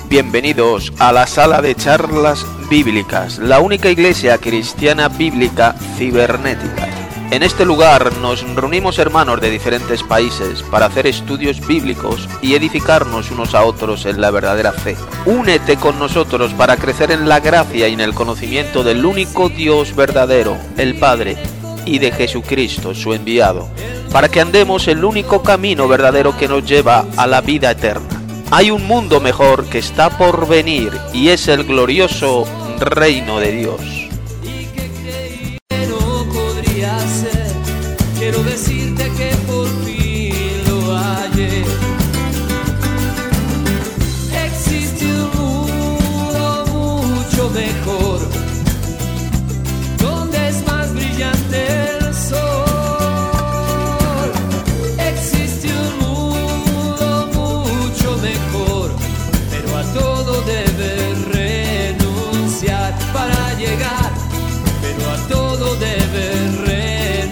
Bienvenidos a la sala de charlas bíblicas, la única iglesia cristiana bíblica cibernética. En este lugar nos reunimos hermanos de diferentes países para hacer estudios bíblicos y edificarnos unos a otros en la verdadera fe. Únete con nosotros para crecer en la gracia y en el conocimiento del único Dios verdadero, el Padre, y de Jesucristo, su enviado, para que andemos el único camino verdadero que nos lleva a la vida eterna. Hay un mundo mejor que está por venir y es el glorioso reino de Dios. Quiero decirte que por fin lo hallé. Existe un mundo mucho mejor, donde es más brillante el sol. Existe un mundo mucho mejor, pero a todo debes renunciar para llegar, pero a todo debes renunciar.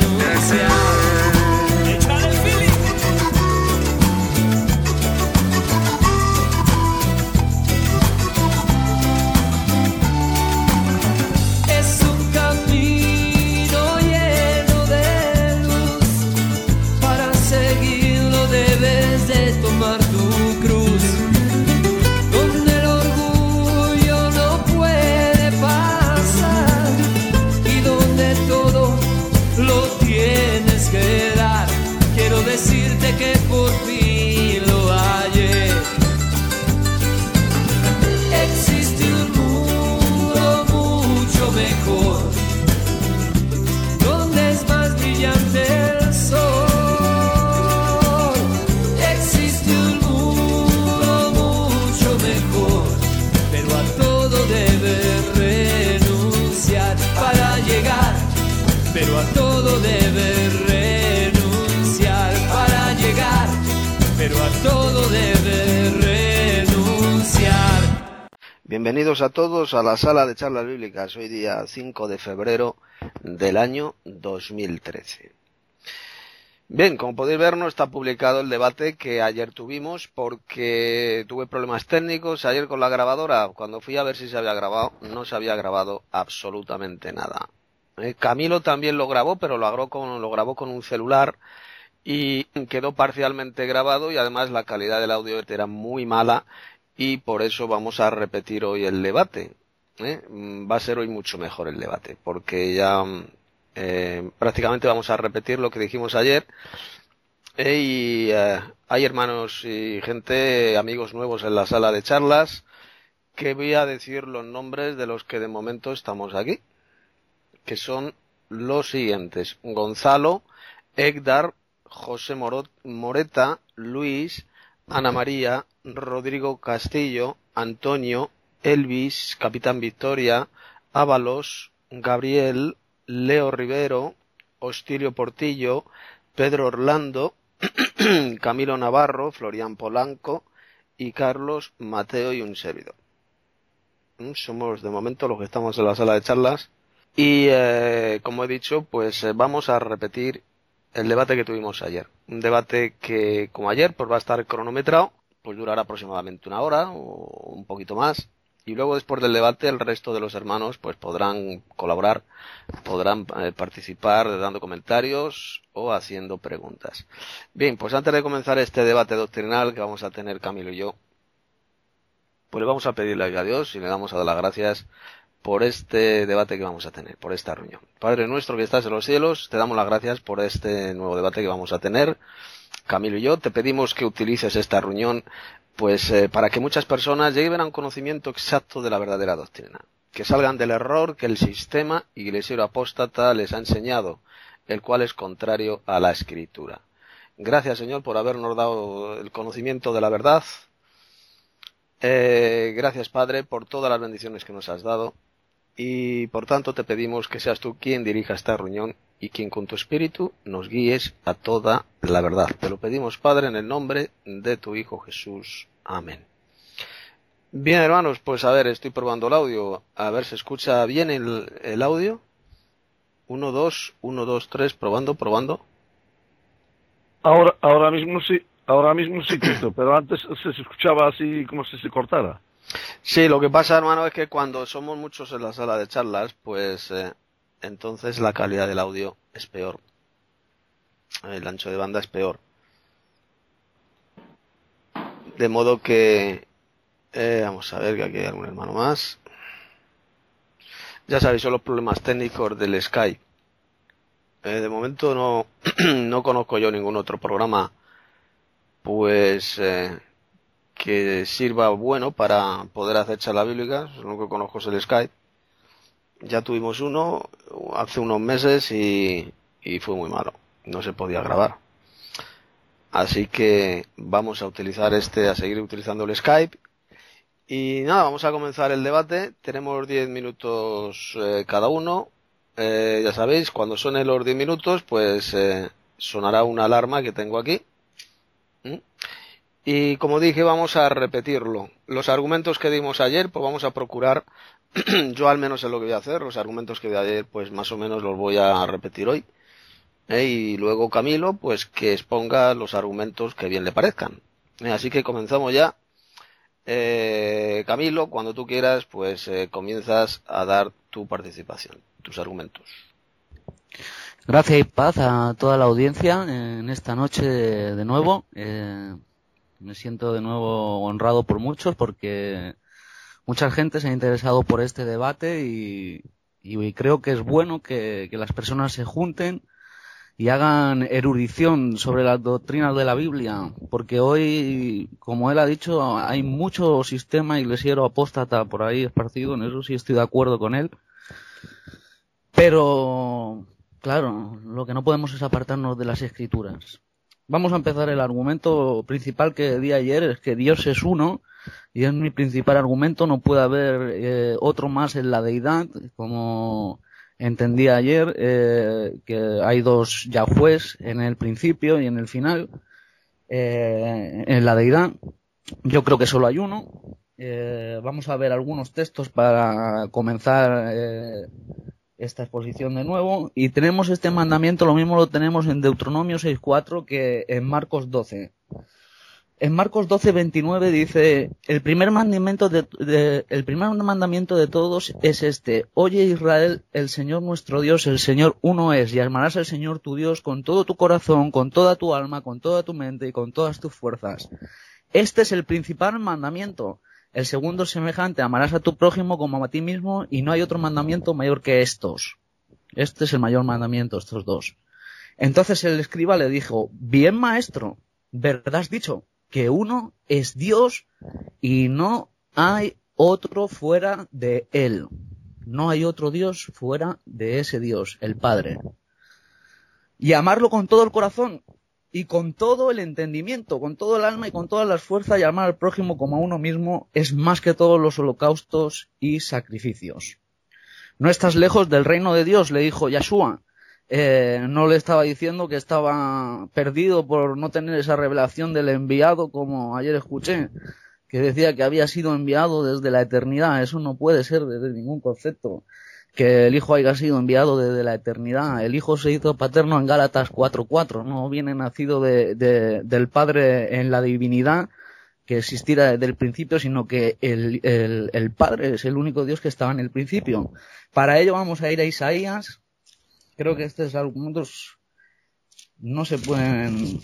Decirte que por fin lo hallé. Existe un mundo mucho mejor, donde es más brillante el sol. Existe un mundo mucho mejor, pero a todo debes renunciar para llegar, pero a todo debes pero a todo debe renunciar. Bienvenidos a todos a la sala de charlas bíblicas, hoy día 5 de febrero del año 2013. Bien, como podéis ver, no está publicado el debate que ayer tuvimos porque tuve problemas técnicos ayer con la grabadora. Cuando fui a ver si se había grabado, no se había grabado absolutamente nada. Camilo también lo grabó, pero lo grabó con un celular y quedó parcialmente grabado y además la calidad del audio era muy mala y por eso vamos a repetir hoy el debate. Va a ser hoy mucho mejor el debate porque ya prácticamente vamos a repetir lo que dijimos ayer y hay hermanos y gente, amigos nuevos en la sala de charlas que voy a decir los nombres de los que de momento estamos aquí, que son los siguientes: Gonzalo, Egdar, José Moreta, Luis, Ana María, Rodrigo Castillo, Antonio, Elvis, Capitán Victoria, Ábalos, Gabriel, Leo Rivero, Hostilio Portillo, Pedro Orlando, Camilo Navarro, Florian Polanco y Carlos, Mateo y un servidor. Somos de momento los que estamos en la sala de charlas y como he dicho, pues vamos a repetir el debate que tuvimos ayer. Un debate que, como ayer, pues va a estar cronometrado, pues durará aproximadamente una hora o un poquito más. Y luego, después del debate, el resto de los hermanos pues podrán colaborar, podrán participar dando comentarios o haciendo preguntas. Bien, pues antes de comenzar este debate doctrinal que vamos a tener Camilo y yo, pues le vamos a pedirle a Dios y le vamos a dar las gracias por este debate que vamos a tener, por esta reunión. Padre nuestro que estás en los cielos, te damos las gracias por este nuevo debate que vamos a tener. Camilo y yo, te pedimos que utilices esta reunión pues para que muchas personas lleguen a un conocimiento exacto de la verdadera doctrina, que salgan del error que el sistema iglesiero apóstata les ha enseñado, el cual es contrario a la Escritura. Gracias, Señor, por habernos dado el conocimiento de la verdad. Gracias, Padre, por todas las bendiciones que nos has dado. Y por tanto te pedimos que seas tú quien dirija esta reunión y quien con tu espíritu nos guíes a toda la verdad. Te lo pedimos, Padre, en el nombre de tu Hijo Jesús. Amén. Bien, hermanos, pues a ver, estoy probando el audio. A ver, ¿se escucha bien el audio? 1, 2, 1, 2, 3, probando. Ahora mismo sí, Tito, pero antes se escuchaba así como si se cortara. Sí, lo que pasa, hermano, es que cuando somos muchos en la sala de charlas, pues entonces la calidad del audio es peor. El ancho de banda es peor. De modo que... vamos a ver que aquí hay algún hermano más. Ya sabéis, son los problemas técnicos del Skype. De momento no, no conozco yo ningún otro programa pues que sirva bueno para poder hacer charlas bíblicas. Lo único que conozco es el Skype. Ya tuvimos uno hace unos meses y fue muy malo. No se podía grabar. Así que vamos a utilizar a seguir utilizando el Skype. Y nada, vamos a comenzar el debate. Tenemos 10 minutos cada uno. Ya sabéis, cuando suenen los 10 minutos, pues sonará una alarma que tengo aquí. Y como dije, vamos a repetirlo. Los argumentos que dimos ayer, pues vamos a procurar, yo al menos es lo que voy a hacer, los argumentos que di ayer, pues más o menos los voy a repetir hoy. Y luego Camilo, pues que exponga los argumentos que bien le parezcan. Así que comenzamos ya. Camilo, cuando tú quieras, pues comienzas a dar tu participación, tus argumentos. Gracias y paz a toda la audiencia en esta noche de nuevo. Me siento de nuevo honrado por muchos porque mucha gente se ha interesado por este debate y creo que es bueno que las personas se junten y hagan erudición sobre las doctrinas de la Biblia, porque hoy, como él ha dicho, hay mucho sistema iglesiero apóstata por ahí esparcido, en eso sí estoy de acuerdo con él, pero claro, lo que no podemos es apartarnos de las Escrituras. Vamos a empezar. El argumento principal que di ayer es que Dios es uno, y es mi principal argumento. No puede haber otro más en la deidad, como entendí ayer, que hay dos Yahwés en el principio y en el final, en la deidad. Yo creo que solo hay uno. Vamos a ver algunos textos para comenzar esta exposición de nuevo, y tenemos este mandamiento, lo mismo lo tenemos en Deuteronomio 6.4 que en Marcos 12. En Marcos 12.29 dice: el primer mandamiento de todos es este: oye Israel, el Señor nuestro Dios, el Señor uno es, y amarás al Señor tu Dios con todo tu corazón, con toda tu alma, con toda tu mente y con todas tus fuerzas. Este es el principal mandamiento. El segundo es semejante: amarás a tu prójimo como a ti mismo, y no hay otro mandamiento mayor que estos. Este es el mayor mandamiento, estos dos. Entonces el escriba le dijo: bien, maestro, verdad has dicho, que uno es Dios y no hay otro fuera de él. No hay otro Dios fuera de ese Dios, el Padre. Y amarlo con todo el corazón y con todo el entendimiento, con todo el alma y con todas las fuerzas, y amar al prójimo como a uno mismo es más que todos los holocaustos y sacrificios. No estás lejos del reino de Dios, le dijo Yahshua. No le estaba diciendo que estaba perdido por no tener esa revelación del enviado, como ayer escuché, que decía que había sido enviado desde la eternidad. Eso no puede ser desde ningún concepto, que el Hijo haya sido enviado desde la eternidad. El Hijo se hizo paterno en Gálatas 4.4, no viene nacido del Padre en la divinidad, que existiera desde el principio, sino que el Padre es el único Dios que estaba en el principio. Para ello vamos a ir a Isaías. Creo que estos argumentos no se pueden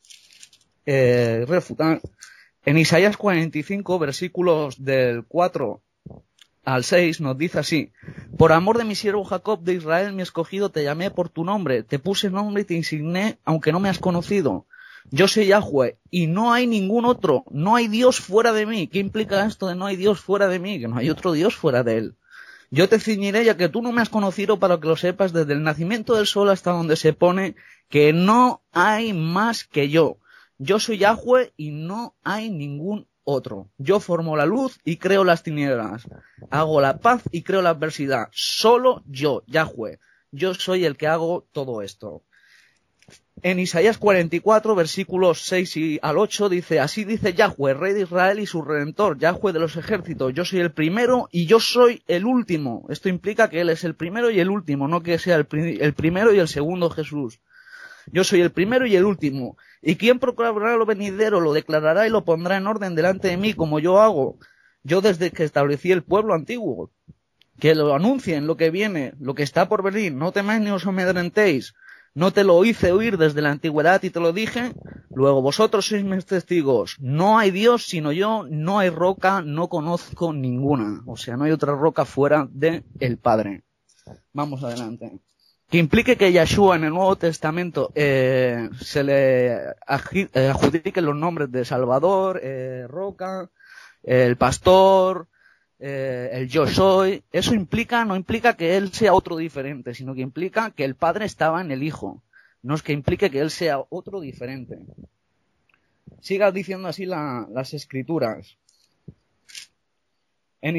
refutar. En Isaías 45, versículos del 4 al 6, nos dice así: por amor de mi siervo Jacob, de Israel mi escogido, te llamé por tu nombre, te puse nombre y te insigné, aunque no me has conocido. Yo soy Yahweh y no hay ningún otro, no hay Dios fuera de mí. ¿Qué implica esto de no hay Dios fuera de mí? Que no hay otro Dios fuera de él. Yo te ciñiré, ya que tú no me has conocido, para que lo sepas, desde el nacimiento del sol hasta donde se pone, que no hay más que yo. Yo soy Yahweh y no hay ningún otro. Yo formo la luz y creo las tinieblas. Hago la paz y creo la adversidad. Solo yo, Yahweh. Yo soy el que hago todo esto. En Isaías 44, versículos 6 al 8, dice: así dice Yahweh, Rey de Israel y su Redentor, Yahweh de los ejércitos: yo soy el primero y yo soy el último. Esto implica que Él es el primero y el último, no que sea el primero y el segundo Jesús. Yo soy el primero y el último. Y quien proclamará lo venidero, lo declarará y lo pondrá en orden delante de mí, como yo hago. Yo desde que establecí el pueblo antiguo, que lo anuncien lo que viene, lo que está por venir, no temáis ni os amedrentéis, no te lo hice oír desde la antigüedad y te lo dije, luego vosotros sois mis testigos, no hay Dios sino yo, no hay roca, no conozco ninguna, o sea, no hay otra roca fuera de el Padre. Vamos adelante. Que implique que Yeshua en el Nuevo Testamento se le adjudiquen los nombres de Salvador, Roca, el Pastor, el Yo Soy. Eso no implica que él sea otro diferente, sino que implica que el Padre estaba en el Hijo. No es que implique que él sea otro diferente. Siga diciendo así las Escrituras. En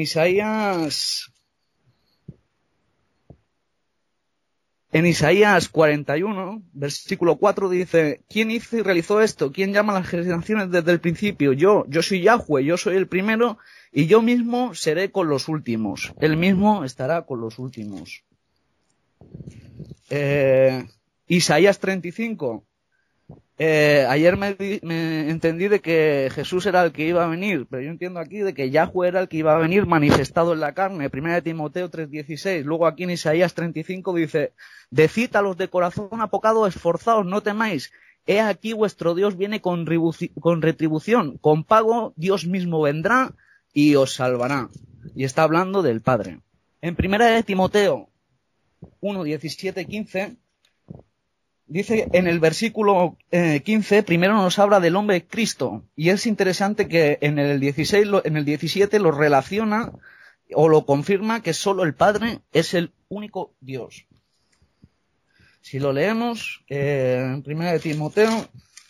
Isaías 41, versículo 4 dice, ¿quién hizo y realizó esto? ¿Quién llama a las generaciones desde el principio? Yo soy Yahweh, yo soy el primero y yo mismo seré con los últimos. Él mismo estará con los últimos. Isaías 35. Ayer me entendí de que Jesús era el que iba a venir, pero yo entiendo aquí de que Yahweh era el que iba a venir manifestado en la carne. 1 Timoteo 3:16. Luego aquí en Isaías 35 dice, decid a los de corazón apocado, esforzaos, no temáis. He aquí vuestro Dios viene con retribución, con pago Dios mismo vendrá y os salvará. Y está hablando del Padre. En 1 Timoteo 1:17-15 dice en el versículo 15, primero nos habla del hombre Cristo, y es interesante que en el 17 lo relaciona o lo confirma que solo el Padre es el único Dios. Si lo leemos en 1 Timoteo,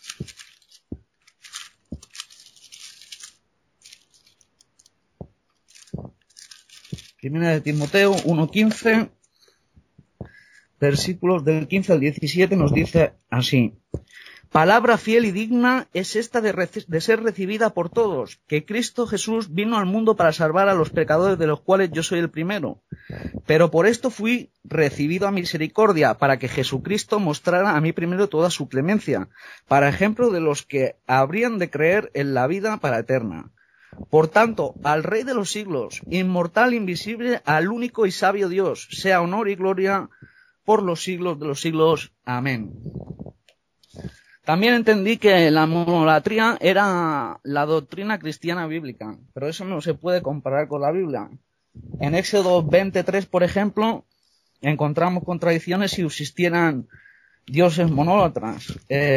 Primera de Timoteo 1:15, versículos del 15 al 17 nos dice así. Palabra fiel y digna es esta de ser recibida por todos, que Cristo Jesús vino al mundo para salvar a los pecadores, de los cuales yo soy el primero. Pero por esto fui recibido a misericordia, para que Jesucristo mostrara a mí primero toda su clemencia, para ejemplo de los que habrían de creer en la vida para eterna. Por tanto, al Rey de los siglos, inmortal, invisible, al único y sabio Dios, sea honor y gloria por los siglos de los siglos. Amén. También entendí que la monolatría era la doctrina cristiana bíblica, pero eso no se puede comparar con la Biblia. En Éxodo 23, por ejemplo, encontramos contradicciones si existieran dioses monólatras.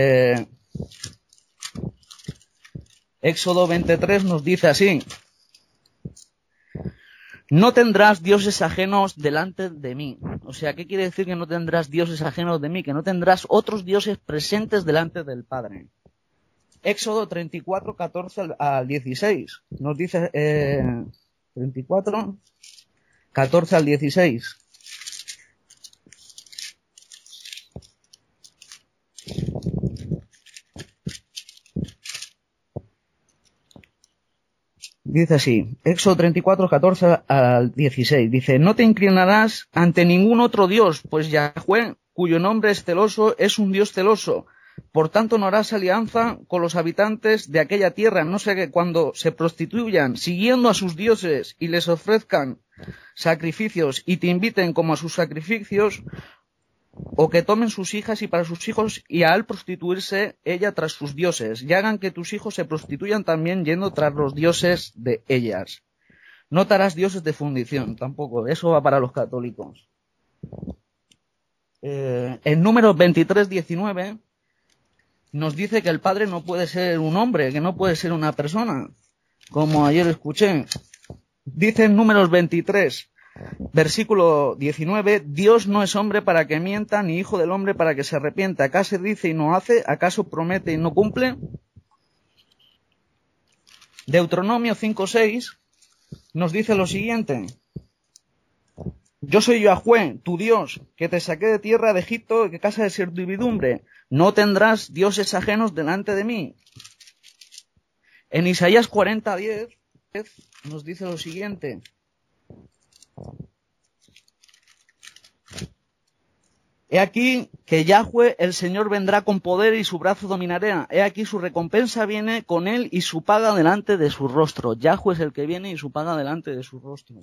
Éxodo 23 nos dice así: no tendrás dioses ajenos delante de mí. O sea, ¿qué quiere decir que no tendrás dioses ajenos de mí? Que no tendrás otros dioses presentes delante del Padre. Éxodo 34, 14 al 16. Nos dice 34, 14 al 16. Dice así, Éxodo 34, 14 al 16, dice, no te inclinarás ante ningún otro Dios, pues Yahweh, cuyo nombre es celoso, es un Dios celoso. Por tanto, no harás alianza con los habitantes de aquella tierra, no sea que cuando se prostituyan siguiendo a sus dioses y les ofrezcan sacrificios y te inviten como a sus sacrificios, o que tomen sus hijas y para sus hijos y al prostituirse ella tras sus dioses, y hagan que tus hijos se prostituyan también yendo tras los dioses de ellas. No te harás dioses de fundición, tampoco, eso va para los católicos. En Números 23, 19 nos dice que el Padre no puede ser un hombre, que no puede ser una persona, como ayer escuché. Dice en Números 23, versículo 19, Dios no es hombre para que mienta, ni hijo del hombre para que se arrepienta. ¿Acaso dice y no hace? ¿Acaso promete y no cumple? Deuteronomio 5:6 nos dice lo siguiente: yo soy Yahweh, tu Dios, que te saqué de tierra de Egipto, de casa de servidumbre. No tendrás dioses ajenos delante de mí. En Isaías 40:10 nos dice lo siguiente: He aquí que Yahweh, el Señor, vendrá con poder y su brazo dominará. He aquí su recompensa viene con él y su paga delante de su rostro. Yahweh es el que viene y su paga delante de su rostro.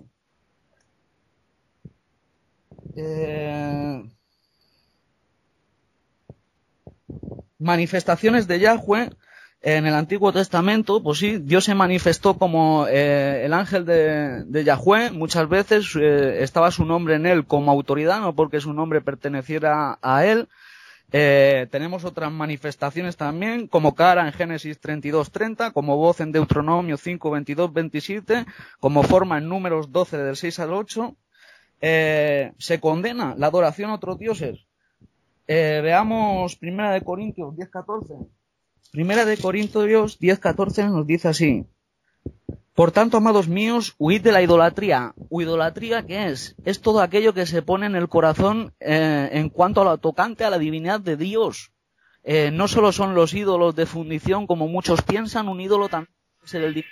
Manifestaciones de Yahweh en el Antiguo Testamento, pues sí, Dios se manifestó como el ángel de Yahweh. Muchas veces estaba su nombre en él como autoridad, no porque su nombre perteneciera a él. Tenemos otras manifestaciones también, como cara en Génesis 32:30, como voz en Deuteronomio 5:22-27, como forma en Números 12 del 6 al 8. Se condena la adoración a otros dioses. Veamos 1 Corintios 10:14. 1 Corintios 10:14 nos dice así: por tanto, amados míos, huid de la idolatría. ¿Idolatría qué es? Es todo aquello que se pone en el corazón en cuanto a lo tocante a la divinidad de Dios. No solo son los ídolos de fundición, como muchos piensan, un ídolo también es el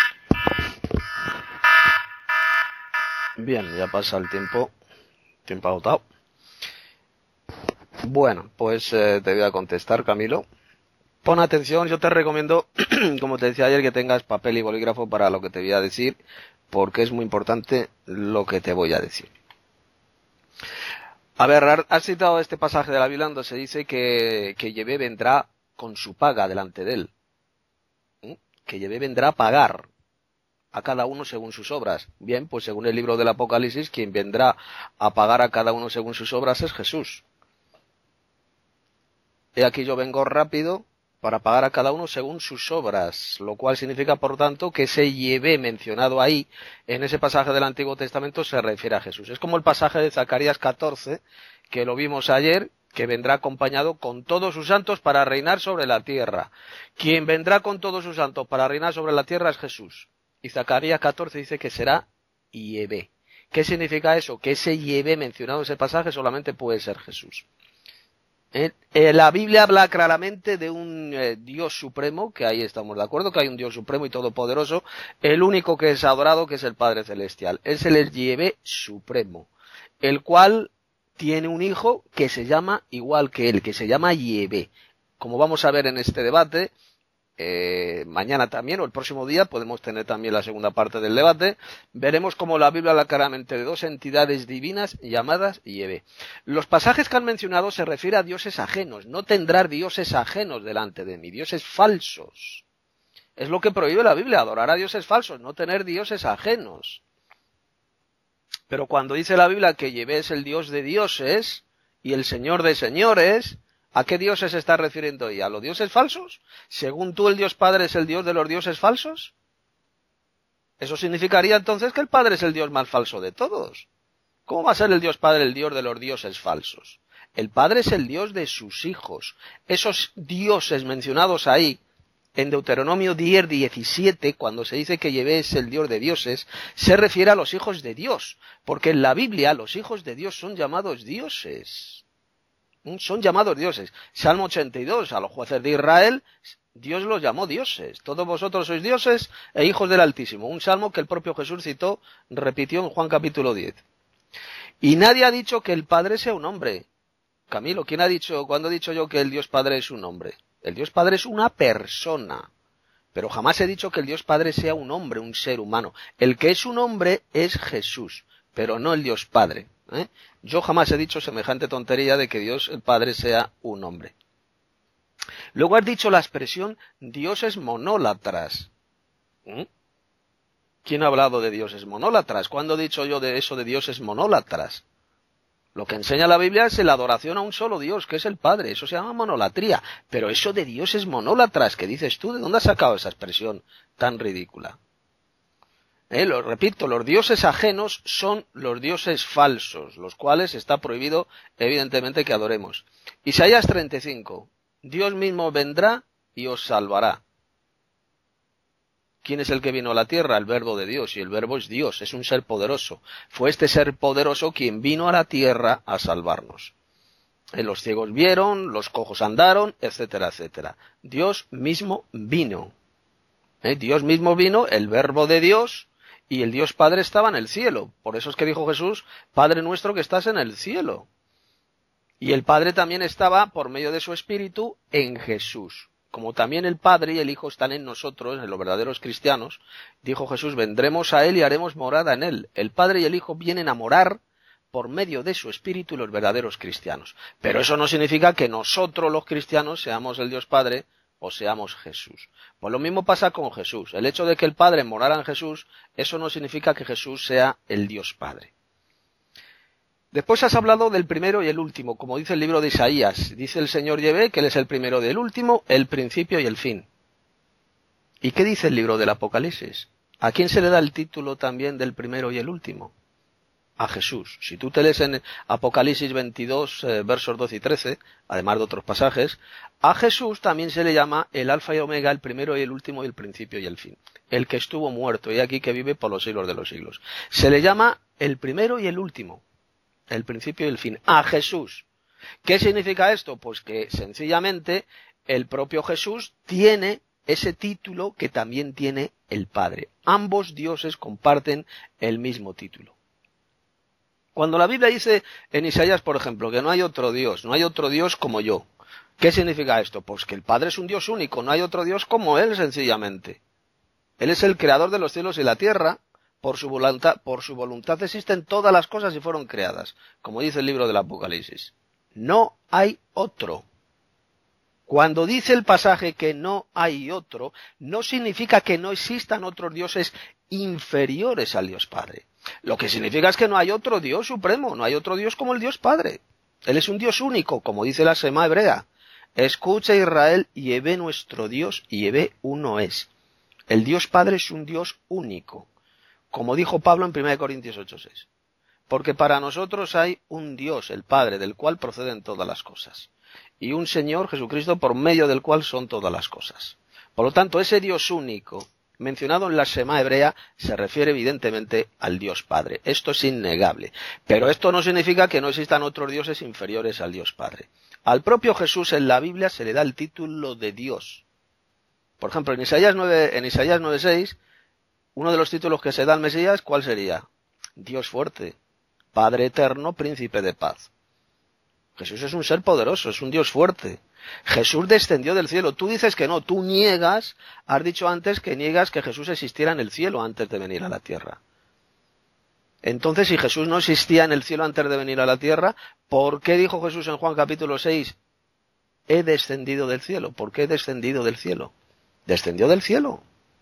Bien, ya pasa el tiempo agotado. Bueno, pues te voy a contestar, Camilo. Pon atención, yo te recomiendo, como te decía ayer, que tengas papel y bolígrafo para lo que te voy a decir, porque es muy importante lo que te voy a decir. A ver, has citado este pasaje de la Biblia donde se dice que Yahvé vendrá con su paga delante de él. Que Yahvé vendrá a pagar a cada uno según sus obras. Bien, pues según el libro del Apocalipsis, quien vendrá a pagar a cada uno según sus obras es Jesús. He aquí yo vengo rápido para pagar a cada uno según sus obras, lo cual significa, por tanto, que ese Yahvé mencionado ahí, en ese pasaje del Antiguo Testamento, se refiere a Jesús. Es como el pasaje de Zacarías 14, que lo vimos ayer, que vendrá acompañado con todos sus santos para reinar sobre la tierra. Quien vendrá con todos sus santos para reinar sobre la tierra es Jesús. Y Zacarías 14 dice que será Yahvé. ¿Qué significa eso? Que ese Yahvé mencionado en ese pasaje solamente puede ser Jesús. La Biblia habla claramente de un Dios supremo, que ahí estamos de acuerdo, que hay un Dios supremo y todopoderoso, el único que es adorado, que es el Padre Celestial. Es el Yahvé supremo, el cual tiene un hijo que se llama igual que él, que se llama Yahvé. Como vamos a ver en este debate, mañana también o el próximo día podemos tener también la segunda parte del debate. Veremos cómo la Biblia habla claramente de dos entidades divinas llamadas Yahvé. Los pasajes que han mencionado se refieren a dioses ajenos. No tendrás dioses ajenos delante de mí, dioses falsos. Es lo que prohíbe la Biblia, adorar a dioses falsos, no tener dioses ajenos. Pero cuando dice la Biblia que Yahvé es el Dios de dioses y el Señor de señores, ¿a qué dioses se está refiriendo ahí? ¿A los dioses falsos? ¿Según tú el Dios Padre es el Dios de los dioses falsos? Eso significaría entonces que el Padre es el Dios más falso de todos. ¿Cómo va a ser el Dios Padre el Dios de los dioses falsos? El Padre es el Dios de sus hijos. Esos dioses mencionados ahí, en Deuteronomio 10:17, cuando se dice que Yahvé es el Dios de dioses, se refiere a los hijos de Dios, porque en la Biblia los hijos de Dios son llamados dioses. Son llamados dioses. Salmo 82, a los jueces de Israel, Dios los llamó dioses. Todos vosotros sois dioses e hijos del Altísimo. Un salmo que el propio Jesús citó, repitió en Juan capítulo 10. Y nadie ha dicho que el Padre sea un hombre. Camilo, ¿quién ha dicho, cuándo he dicho yo que el Dios Padre es un hombre? El Dios Padre es una persona. Pero jamás he dicho que el Dios Padre sea un hombre, un ser humano. El que es un hombre es Jesús, pero no el Dios Padre. Yo jamás he dicho semejante tontería de que Dios el Padre sea un hombre. Luego has dicho la expresión dioses monólatras. ¿Quién ha hablado de dioses monólatras? ¿Cuándo he dicho yo de eso de dioses monólatras? Lo que enseña la Biblia es la adoración a un solo Dios, que es el Padre. Eso se llama monolatría. Pero eso de dioses monólatras, ¿qué dices tú? ¿De dónde has sacado esa expresión tan ridícula? Lo repito, los dioses ajenos son los dioses falsos, los cuales está prohibido, evidentemente, que adoremos. Isaías 35. Dios mismo vendrá y os salvará. ¿Quién es el que vino a la tierra? El Verbo de Dios, y el Verbo es Dios, es un ser poderoso. Fue este ser poderoso quien vino a la tierra a salvarnos. Los ciegos vieron, los cojos andaron, etcétera, etcétera. Dios mismo vino. Dios mismo vino, el Verbo de Dios, y el Dios Padre estaba en el cielo. Por eso es que dijo Jesús, Padre nuestro que estás en el cielo. Y el Padre también estaba, por medio de su Espíritu, en Jesús. Como también el Padre y el Hijo están en nosotros, en los verdaderos cristianos, dijo Jesús, vendremos a Él y haremos morada en Él. El Padre y el Hijo vienen a morar por medio de su Espíritu los verdaderos cristianos. Pero eso no significa que nosotros los cristianos seamos el Dios Padre o seamos Jesús. Pues lo mismo pasa con Jesús. El hecho de que el Padre morara en Jesús, eso no significa que Jesús sea el Dios Padre. Después has hablado del primero y el último, como dice el libro de Isaías. Dice el Señor Yahvé que Él es el primero y el último, el principio y el fin. ¿Y qué dice el libro del Apocalipsis? ¿A quién se le da el título también del primero y el último? A Jesús. Si tú te lees en Apocalipsis 22, versos 12 y 13, además de otros pasajes, a Jesús también se le llama el Alfa y Omega, el primero y el último, y el principio y el fin. El que estuvo muerto y aquí que vive por los siglos de los siglos. Se le llama el primero y el último. El principio y el fin, a Jesús. ¿Qué significa esto? Pues que sencillamente el propio Jesús tiene ese título que también tiene el Padre. Ambos dioses comparten el mismo título. Cuando la Biblia dice en Isaías, por ejemplo, que no hay otro Dios como yo, ¿qué significa esto? Pues que el Padre es un Dios único, no hay otro Dios como Él sencillamente. Él es el creador de los cielos y la tierra. Por su voluntad existen todas las cosas y fueron creadas, como dice el libro del Apocalipsis. No hay otro. Cuando dice el pasaje que no hay otro, no significa que no existan otros dioses inferiores al Dios Padre. Lo que significa es que no hay otro Dios supremo, no hay otro Dios como el Dios Padre. Él es un Dios único, como dice la Shema hebrea. Escucha Israel, Yahvé nuestro Dios, Yahvé uno es. El Dios Padre es un Dios único. Como dijo Pablo en 1 Corintios 8:6. Porque para nosotros hay un Dios, el Padre, del cual proceden todas las cosas. Y un Señor, Jesucristo, por medio del cual son todas las cosas. Por lo tanto, ese Dios único, mencionado en la Shema hebrea, se refiere evidentemente al Dios Padre. Esto es innegable. Pero esto no significa que no existan otros dioses inferiores al Dios Padre. Al propio Jesús en la Biblia se le da el título de Dios. Por ejemplo, en Isaías 9:6, uno de los títulos que se da al Mesías, ¿cuál sería? Dios fuerte, Padre eterno, príncipe de paz. Jesús es un ser poderoso, es un Dios fuerte. Jesús descendió del cielo. Tú dices que no, tú niegas, has dicho antes que niegas que Jesús existiera en el cielo antes de venir a la tierra. Entonces, si Jesús no existía en el cielo antes de venir a la tierra, ¿por qué dijo Jesús en Juan capítulo 6, he descendido del cielo? ¿Por qué he descendido del cielo? Descendió del cielo.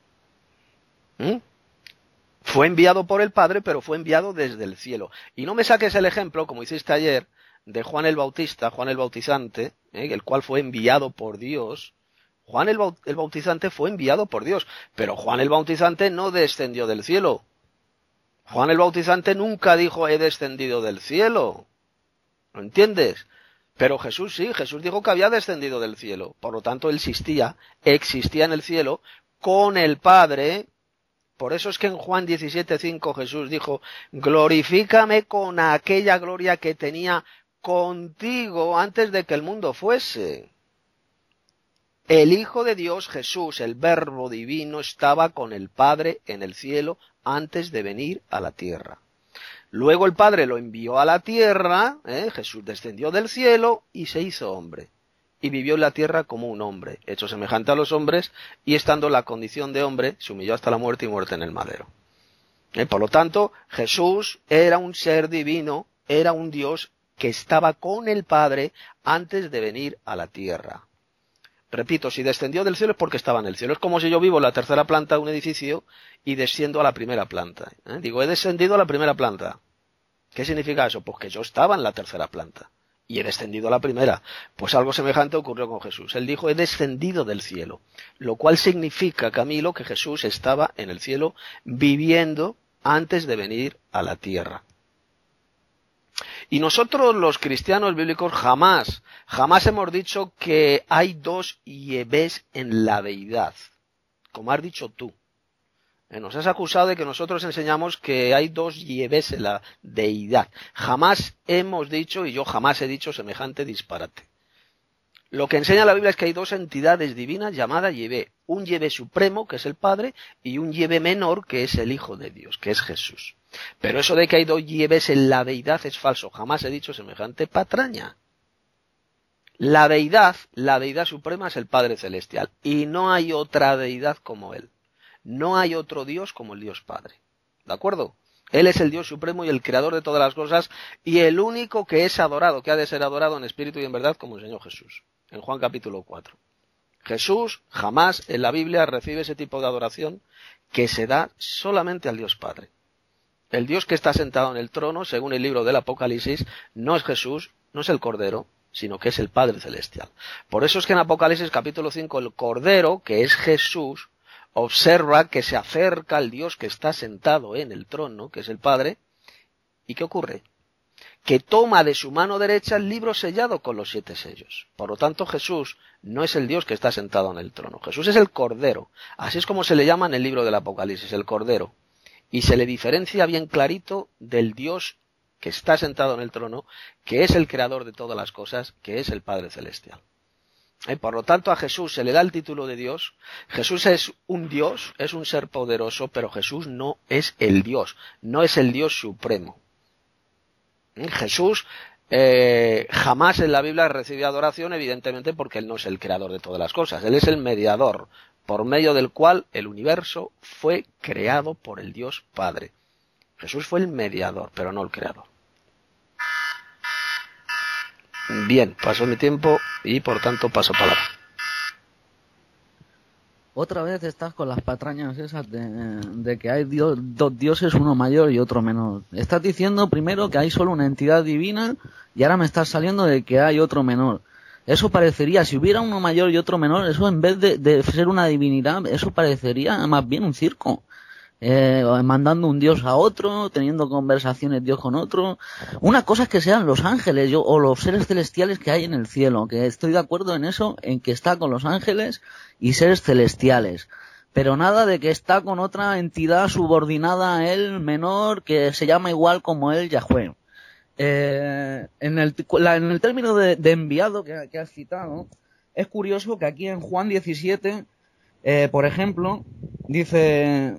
Fue enviado por el Padre, pero fue enviado desde el cielo. Y no me saques el ejemplo, como hiciste ayer, de Juan el Bautista, Juan el Bautizante, el cual fue enviado por Dios. Juan el Bautizante fue enviado por Dios, pero Juan el Bautizante no descendió del cielo. Juan el Bautizante nunca dijo he descendido del cielo. ¿Lo entiendes? Pero Jesús sí, Jesús dijo que había descendido del cielo. Por lo tanto, él existía en el cielo con el Padre. Por eso es que en Juan 17:5 Jesús dijo, glorifícame con aquella gloria que tenía contigo antes de que el mundo fuese. El Hijo de Dios, Jesús, el Verbo divino, estaba con el Padre en el cielo antes de venir a la tierra. Luego el Padre lo envió a la tierra, Jesús descendió del cielo y se hizo hombre. Y vivió en la tierra como un hombre, hecho semejante a los hombres, y estando en la condición de hombre, se humilló hasta la muerte y muerte en el madero. Por lo tanto, Jesús era un ser divino, era un Dios que estaba con el Padre antes de venir a la tierra. Repito, si descendió del cielo es porque estaba en el cielo. Es como si yo vivo en la tercera planta de un edificio y desciendo a la primera planta. Digo, he descendido a la primera planta. ¿Qué significa eso? Pues que yo estaba en la tercera planta y he descendido a la primera. Pues algo semejante ocurrió con Jesús. Él dijo, he descendido del cielo, lo cual significa, Camilo, que Jesús estaba en el cielo viviendo antes de venir a la tierra. Y nosotros los cristianos bíblicos jamás hemos dicho que hay dos Yahvés en la deidad, como has dicho tú. Nos has acusado de que nosotros enseñamos que hay dos Yahvés en la deidad. Jamás hemos dicho, y yo jamás he dicho semejante disparate. Lo que enseña la Biblia es que hay dos entidades divinas llamadas Yahvé. Un Yahvé supremo, que es el Padre, y un Yahvé menor, que es el Hijo de Dios, que es Jesús. Pero eso de que hay dos Yahvés en la deidad es falso. Jamás he dicho semejante patraña. La deidad suprema es el Padre Celestial, y no hay otra deidad como Él. No hay otro Dios como el Dios Padre. ¿De acuerdo? Él es el Dios supremo y el creador de todas las cosas, y el único que es adorado, que ha de ser adorado en espíritu y en verdad, como el Señor Jesús. En Juan capítulo 4. Jesús jamás en la Biblia recibe ese tipo de adoración que se da solamente al Dios Padre. El Dios que está sentado en el trono, según el libro del Apocalipsis, no es Jesús, no es el Cordero, sino que es el Padre Celestial. Por eso es que en Apocalipsis capítulo 5 el Cordero, que es Jesús, observa que se acerca al Dios que está sentado en el trono, que es el Padre, ¿y qué ocurre? Que toma de su mano derecha el libro sellado con los 7 sellos. Por lo tanto, Jesús no es el Dios que está sentado en el trono. Jesús es el Cordero. Así es como se le llama en el libro del Apocalipsis, el Cordero. Y se le diferencia bien clarito del Dios que está sentado en el trono, que es el creador de todas las cosas, que es el Padre Celestial. Por lo tanto, a Jesús se le da el título de Dios. Jesús es un Dios, es un ser poderoso, pero Jesús no es el Dios, no es el Dios supremo. Jesús jamás en la Biblia recibe adoración, evidentemente porque Él no es el creador de todas las cosas. Él es el mediador, por medio del cual el universo fue creado por el Dios Padre. Jesús fue el mediador, pero no el creador. Bien, pasó mi tiempo y por tanto paso palabra. Otra vez estás con las patrañas esas de que hay dos dioses, uno mayor y otro menor. Estás diciendo primero que hay solo una entidad divina y ahora me estás saliendo de que hay otro menor. Eso parecería, si hubiera uno mayor y otro menor, eso en vez de ser una divinidad, eso parecería más bien un circo. Mandando un dios a otro, teniendo conversaciones dios con otro. Una cosa es que sean los ángeles o los seres celestiales que hay en el cielo, que estoy de acuerdo en eso, en que está con los ángeles y seres celestiales, pero nada de que está con otra entidad subordinada a él, menor, que se llama igual como él, Yahweh. En el término de enviado que has citado, es curioso que aquí en Juan 17, por ejemplo, dice...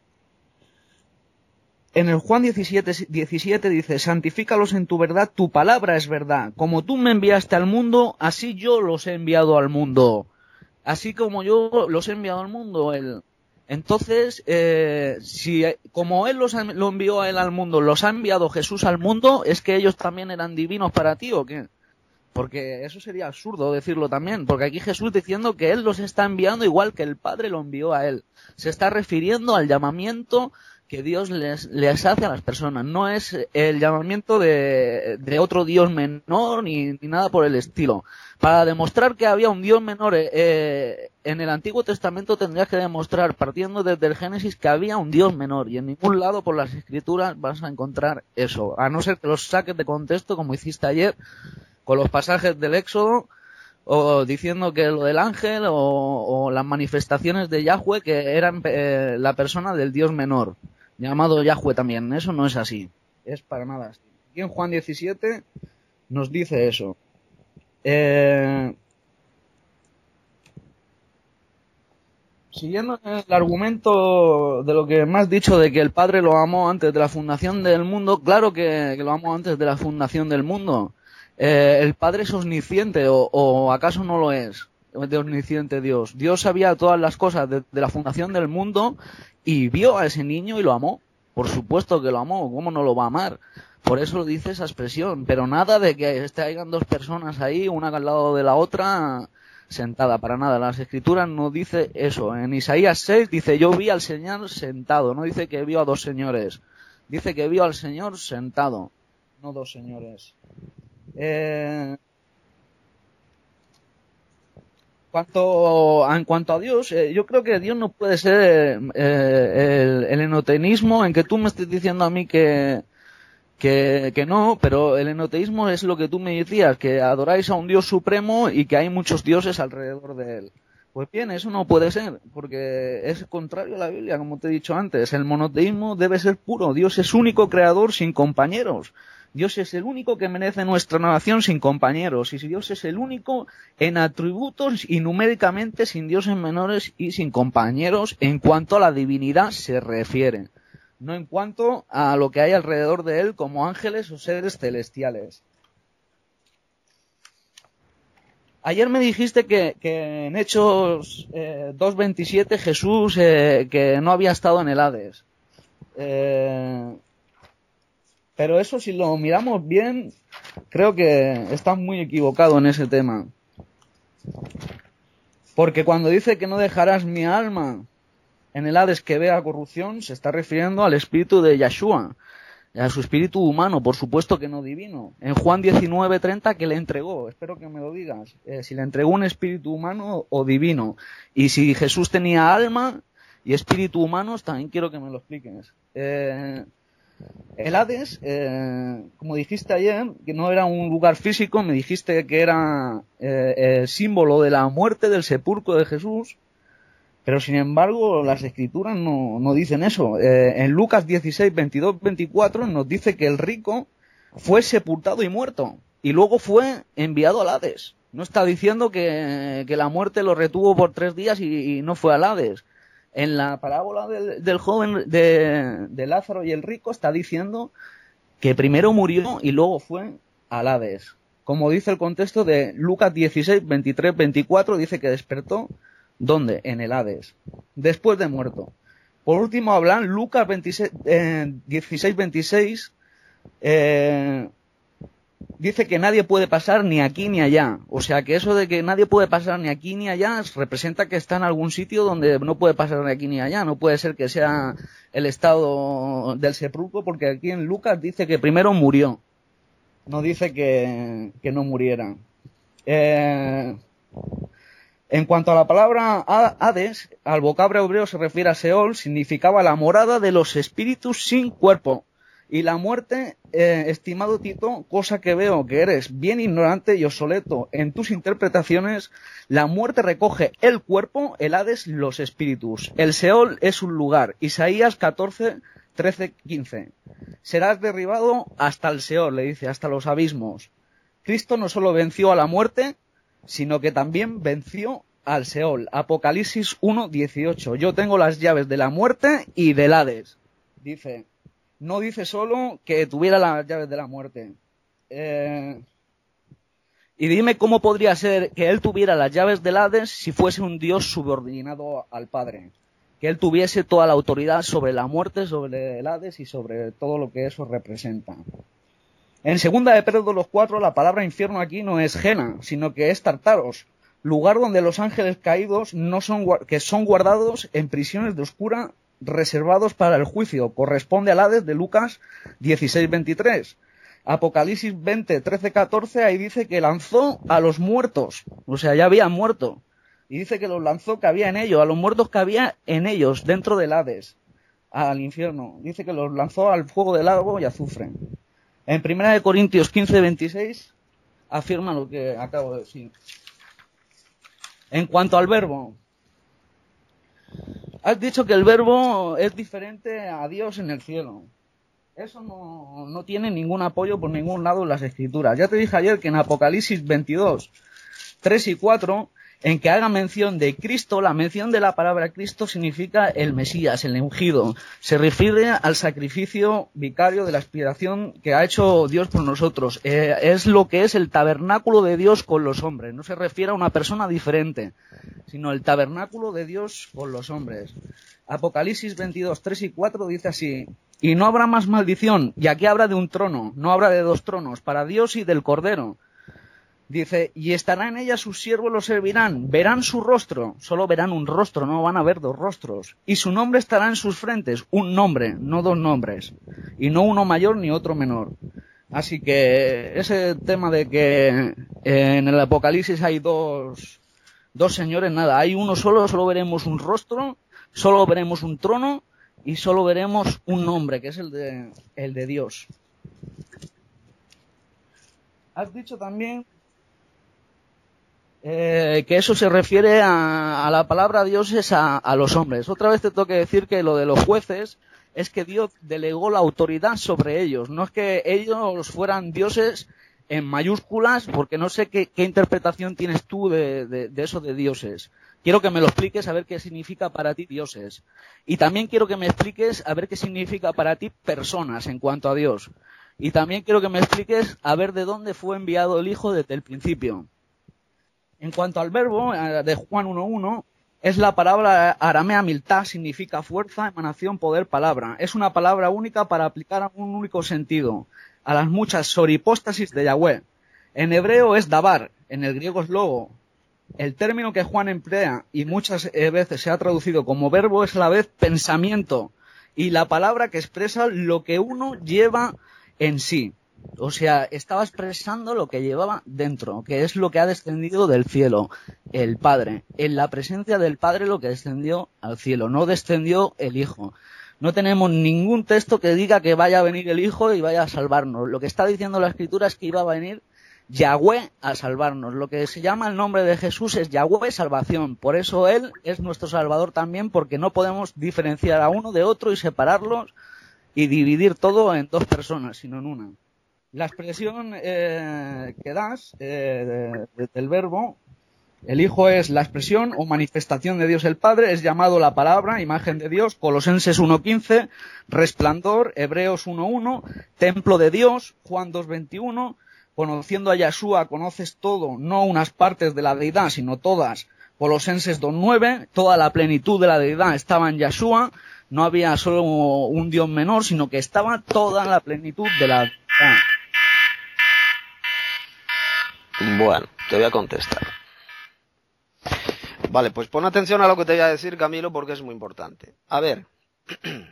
En el Juan 17 dice, santifícalos en tu verdad, tu palabra es verdad. Como tú me enviaste al mundo, así yo los he enviado al mundo. Así como yo los he enviado al mundo, él. Entonces, si como él lo envió a él al mundo, los ha enviado Jesús al mundo, ¿es que ellos también eran divinos para ti o qué? Porque eso sería absurdo decirlo también, porque aquí Jesús diciendo que él los está enviando igual que el Padre lo envió a él. Se está refiriendo al llamamiento que Dios les hace a las personas. No es el llamamiento de otro Dios menor ni nada por el estilo. Para demostrar que había un Dios menor en el Antiguo Testamento tendrías que demostrar, partiendo desde el Génesis, que había un Dios menor. Y en ningún lado por las Escrituras vas a encontrar eso. A no ser que los saques de contexto, como hiciste ayer, con los pasajes del Éxodo, o diciendo que lo del ángel, o las manifestaciones de Yahweh, que eran la persona del Dios menor, llamado Yahweh también. Eso no es así, es para nada así. Aquí en Juan 17 nos dice eso. Siguiendo el argumento de lo que me has dicho de que el Padre lo amó antes de la fundación del mundo, claro que lo amó antes de la fundación del mundo. ¿El Padre es omnisciente o acaso no lo es? De omnisciente Dios. Dios sabía todas las cosas de la fundación del mundo y vio a ese niño y lo amó. Por supuesto que lo amó. ¿Cómo no lo va a amar? Por eso dice esa expresión. Pero nada de que hayan dos personas ahí, una al lado de la otra, sentada. Para nada. Las Escrituras no dice eso. En Isaías 6 dice, yo vi al Señor sentado. No dice que vio a dos señores. Dice que vio al Señor sentado. No dos señores. En cuanto a Dios, yo creo que Dios no puede ser el enoteísmo, en que tú me estés diciendo a mí que no, pero el enoteísmo es lo que tú me decías, que adoráis a un Dios supremo y que hay muchos dioses alrededor de él. Pues bien, eso no puede ser, porque es contrario a la Biblia, como te he dicho antes. El monoteísmo debe ser puro. Dios es único creador sin compañeros. Dios es el único que merece nuestra adoración sin compañeros. Y si Dios es el único en atributos y numéricamente sin dioses menores y sin compañeros en cuanto a la divinidad se refiere. No en cuanto a lo que hay alrededor de él como ángeles o seres celestiales. Ayer me dijiste que en Hechos 2:27 Jesús que no había estado en el Hades. Pero eso, si lo miramos bien, creo que está muy equivocado en ese tema. Porque cuando dice que no dejarás mi alma en el Hades que vea corrupción, se está refiriendo al espíritu de Yeshua, a su espíritu humano, por supuesto que no divino. En Juan 19:30, que le entregó, espero que me lo digas, si le entregó un espíritu humano o divino. Y si Jesús tenía alma y espíritu humanos, también quiero que me lo expliques. El Hades, como dijiste ayer, que no era un lugar físico, me dijiste que era el símbolo de la muerte, del sepulcro de Jesús, pero sin embargo las escrituras no dicen eso. En Lucas 16, 22, 24 nos dice que el rico fue sepultado y muerto, y luego fue enviado al Hades. No está diciendo que la muerte lo retuvo por 3 días y no fue al Hades. En la parábola del joven de Lázaro y el rico está diciendo que primero murió y luego fue al Hades. Como dice el contexto de Lucas 16, 23, 24, dice que despertó, ¿dónde? En el Hades, después de muerto. Por último hablan Lucas 16, 26, dice que nadie puede pasar ni aquí ni allá. O sea que eso de que nadie puede pasar ni aquí ni allá representa que está en algún sitio donde no puede pasar ni aquí ni allá. No puede ser que sea el estado del sepulcro, porque aquí en Lucas dice que primero murió. No dice que no muriera. En cuanto a la palabra Hades, al vocablo hebreo se refiere a Seol, significaba la morada de los espíritus sin cuerpo. Y la muerte, estimado Tito, cosa que veo que eres bien ignorante y obsoleto en tus interpretaciones, la muerte recoge el cuerpo, el Hades los espíritus. El Seol es un lugar. Isaías 14, 13, 15. Serás derribado hasta el Seol, le dice, hasta los abismos. Cristo no solo venció a la muerte, sino que también venció al Seol. Apocalipsis 1, 18. Yo tengo las llaves de la muerte y del Hades. Dice... No dice solo que tuviera las llaves de la muerte. Y dime cómo podría ser que él tuviera las llaves del Hades si fuese un Dios subordinado al Padre. Que él tuviese toda la autoridad sobre la muerte, sobre el Hades y sobre todo lo que eso representa. En 2 de Pedro 2:4 la palabra infierno aquí no es Gena, sino que es Tartaros, lugar donde los ángeles caídos que son guardados en prisiones de oscura, reservados para el juicio. Corresponde al Hades de Lucas 16:23. Apocalipsis 20, 13, 14, ahí dice que lanzó a los muertos, o sea, ya habían muerto, y dice que los lanzó que había en ellos, a los muertos que había en ellos, dentro del Hades, al infierno. Dice que los lanzó al fuego del lago y azufre. En 1 Corintios 15, 26 afirma lo que acabo de decir. En cuanto al verbo, has dicho que el verbo es diferente a Dios en el cielo. Eso no tiene ningún apoyo por ningún lado en las escrituras. Ya te dije ayer que en Apocalipsis 22, 3 y 4, en que haga mención de Cristo, la mención de la palabra Cristo significa el Mesías, el ungido. Se refiere al sacrificio vicario de la expiación que ha hecho Dios por nosotros. Es lo que es el tabernáculo de Dios con los hombres. No se refiere a una persona diferente, sino el tabernáculo de Dios con los hombres. Apocalipsis 22, 3 y 4 dice así: y no habrá más maldición, y aquí habla de un trono, no habla de 2 tronos, para Dios y del Cordero. Dice, y estará en ella sus siervos, los servirán, verán su rostro, solo verán un rostro, no van a ver 2 rostros, y su nombre estará en sus frentes, un nombre, no 2 nombres, y no uno mayor ni otro menor. Así que ese tema de que en el Apocalipsis hay dos señores, nada, hay uno solo veremos un rostro, solo veremos un trono, y solo veremos un nombre, que es el de Dios. Has dicho también que eso se refiere a la palabra dioses a los hombres. Otra vez te tengo que decir que lo de los jueces es que Dios delegó la autoridad sobre ellos. No es que ellos fueran dioses en mayúsculas, porque no sé qué interpretación tienes tú de eso de dioses. Quiero que me lo expliques a ver qué significa para ti dioses. Y también quiero que me expliques a ver qué significa para ti personas en cuanto a Dios. Y también quiero que me expliques a ver de dónde fue enviado el Hijo desde el principio. En cuanto al verbo de Juan 1.1, es la palabra aramea miltá, significa fuerza, emanación, poder, palabra. Es una palabra única para aplicar a un único sentido, a las muchas sorhipóstasis de Yahweh. En hebreo es dabar, en el griego es logo. El término que Juan emplea y muchas veces se ha traducido como verbo es a la vez pensamiento y la palabra que expresa lo que uno lleva en sí. O sea, estaba expresando lo que llevaba dentro, que es lo que ha descendido del cielo, el Padre. En la presencia del Padre lo que descendió al cielo, no descendió el Hijo. No tenemos ningún texto que diga que vaya a venir el Hijo y vaya a salvarnos. Lo que está diciendo la Escritura es que iba a venir Yahweh a salvarnos. Lo que se llama el nombre de Jesús es Yahweh salvación. Por eso Él es nuestro Salvador también, porque no podemos diferenciar a uno de otro y separarlos y dividir todo en dos personas, sino en una. La expresión que das del verbo, el Hijo es la expresión o manifestación de Dios el Padre, es llamado la palabra, imagen de Dios, Colosenses 1.15, resplandor, Hebreos 1.1, templo de Dios, Juan 2.21, conociendo a Yahshua conoces todo, no unas partes de la deidad, sino todas, Colosenses 2.9, toda la plenitud de la deidad estaba en Yahshua, no había solo un Dios menor, sino que estaba toda la plenitud de la deidad. Bueno, te voy a contestar. Vale, pues pon atención a lo que te voy a decir, Camilo, porque es muy importante. A ver. En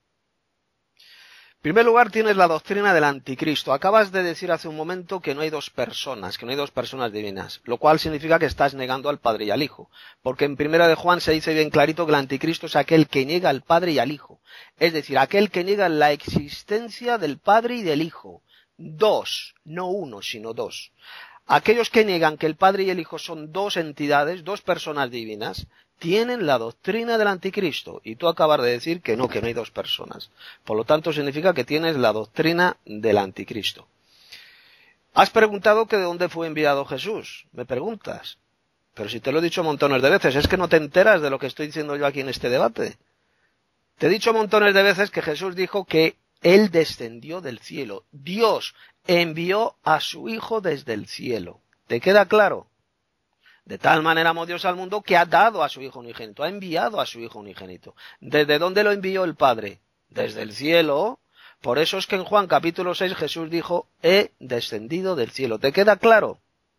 primer lugar, tienes la doctrina del anticristo. Acabas de decir hace un momento que no hay dos personas, que no hay dos personas divinas, lo cual significa que estás negando al Padre y al Hijo. Porque en Primera de Juan se dice bien clarito que el anticristo es aquel que niega al Padre y al Hijo. Es decir, aquel que niega la existencia del Padre y del Hijo. Dos, no uno, sino dos. Aquellos que niegan que el Padre y el Hijo son dos entidades, dos personas divinas, tienen la doctrina del anticristo. Y tú acabas de decir que no hay dos personas. Por lo tanto, significa que tienes la doctrina del anticristo. Has preguntado que de dónde fue enviado Jesús. Me preguntas. Pero si te lo he dicho montones de veces, es que no te enteras de lo que estoy diciendo yo aquí en este debate. Te he dicho montones de veces que Jesús dijo que Él descendió del cielo. Dios envió a su Hijo desde el cielo. ¿Te queda claro? De tal manera amó Dios al mundo que ha dado a su Hijo unigénito, ha enviado a su Hijo unigénito. ¿Desde dónde lo envió el Padre? Desde el cielo. Por eso es que en Juan capítulo 6 Jesús dijo, he descendido del cielo. ¿Te queda claro?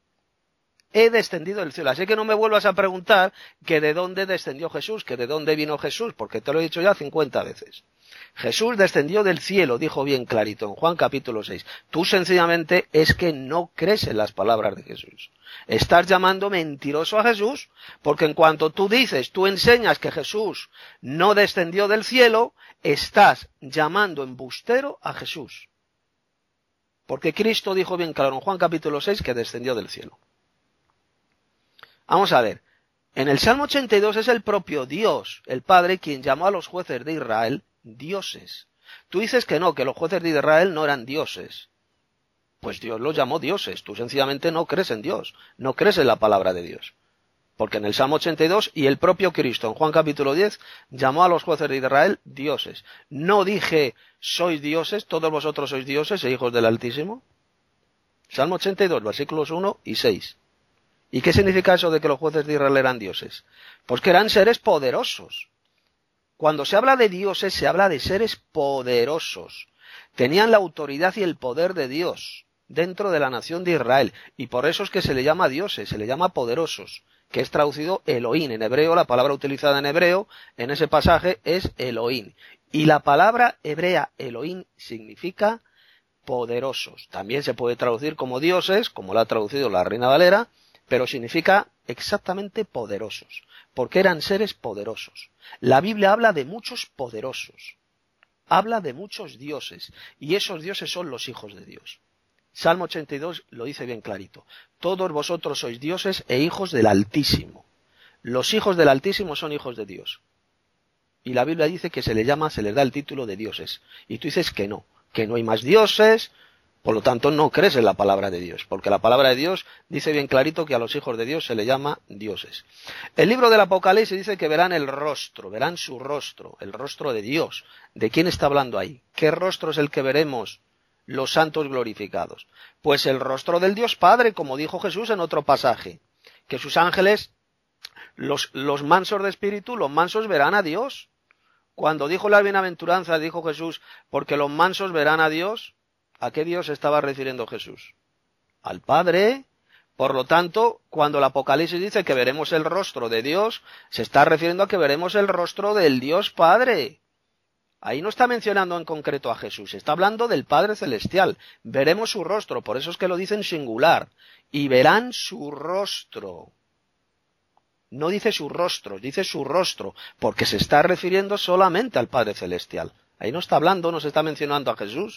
He descendido del cielo. Así que no me vuelvas a preguntar que de dónde descendió Jesús, que de dónde vino Jesús, porque te lo he dicho ya 50 veces. Jesús descendió del cielo, dijo bien clarito en Juan capítulo 6. Tú sencillamente es que no crees en las palabras de Jesús. Estás llamando mentiroso a Jesús, porque en cuanto tú dices, tú enseñas que Jesús no descendió del cielo, estás llamando embustero a Jesús. Porque Cristo dijo bien claro en Juan capítulo 6 que descendió del cielo. Vamos a ver, en el Salmo 82 es el propio Dios, el Padre, quien llamó a los jueces de Israel dioses. Tú dices que no, que los jueces de Israel no eran dioses. Pues Dios los llamó dioses, tú sencillamente no crees en Dios, no crees en la palabra de Dios. Porque en el Salmo 82 y el propio Cristo en Juan capítulo 10 llamó a los jueces de Israel dioses. No dije, sois dioses, todos vosotros sois dioses e hijos del Altísimo. Salmo 82, versículos 1 y 6. ¿Y qué significa eso de que los jueces de Israel eran dioses? Pues que eran seres poderosos. Cuando se habla de dioses, se habla de seres poderosos. Tenían la autoridad y el poder de Dios dentro de la nación de Israel. Y por eso es que se le llama dioses, se le llama poderosos, que es traducido Elohim. En hebreo, la palabra utilizada en hebreo, en ese pasaje, es Elohim. Y la palabra hebrea Elohim significa poderosos. También se puede traducir como dioses, como la ha traducido la Reina Valera, pero significa exactamente poderosos, porque eran seres poderosos. La Biblia habla de muchos poderosos, habla de muchos dioses, y esos dioses son los hijos de Dios. Salmo 82 lo dice bien clarito. Todos vosotros sois dioses e hijos del Altísimo. Los hijos del Altísimo son hijos de Dios. Y la Biblia dice que se les da el título de dioses. Y tú dices que no hay más dioses. Por lo tanto, no crees en la palabra de Dios, porque la palabra de Dios dice bien clarito que a los hijos de Dios se le llama dioses. El libro del Apocalipsis dice que verán verán su rostro, el rostro de Dios. ¿De quién está hablando ahí? ¿Qué rostro es el que veremos los santos glorificados? Pues el rostro del Dios Padre, como dijo Jesús en otro pasaje. que sus ángeles, los mansos de espíritu, los mansos verán a Dios. Cuando dijo la bienaventuranza, dijo Jesús, porque los mansos verán a Dios, ¿a qué Dios estaba refiriendo Jesús? Al Padre. Por lo tanto, cuando el Apocalipsis dice que veremos el rostro de Dios, se está refiriendo a que veremos el rostro del Dios Padre. Ahí no está mencionando en concreto a Jesús, está hablando del Padre Celestial. Veremos su rostro, por eso es que lo dice en singular. Y verán su rostro. No dice sus rostros, dice su rostro, porque se está refiriendo solamente al Padre Celestial. Ahí no está hablando, no se está mencionando a Jesús.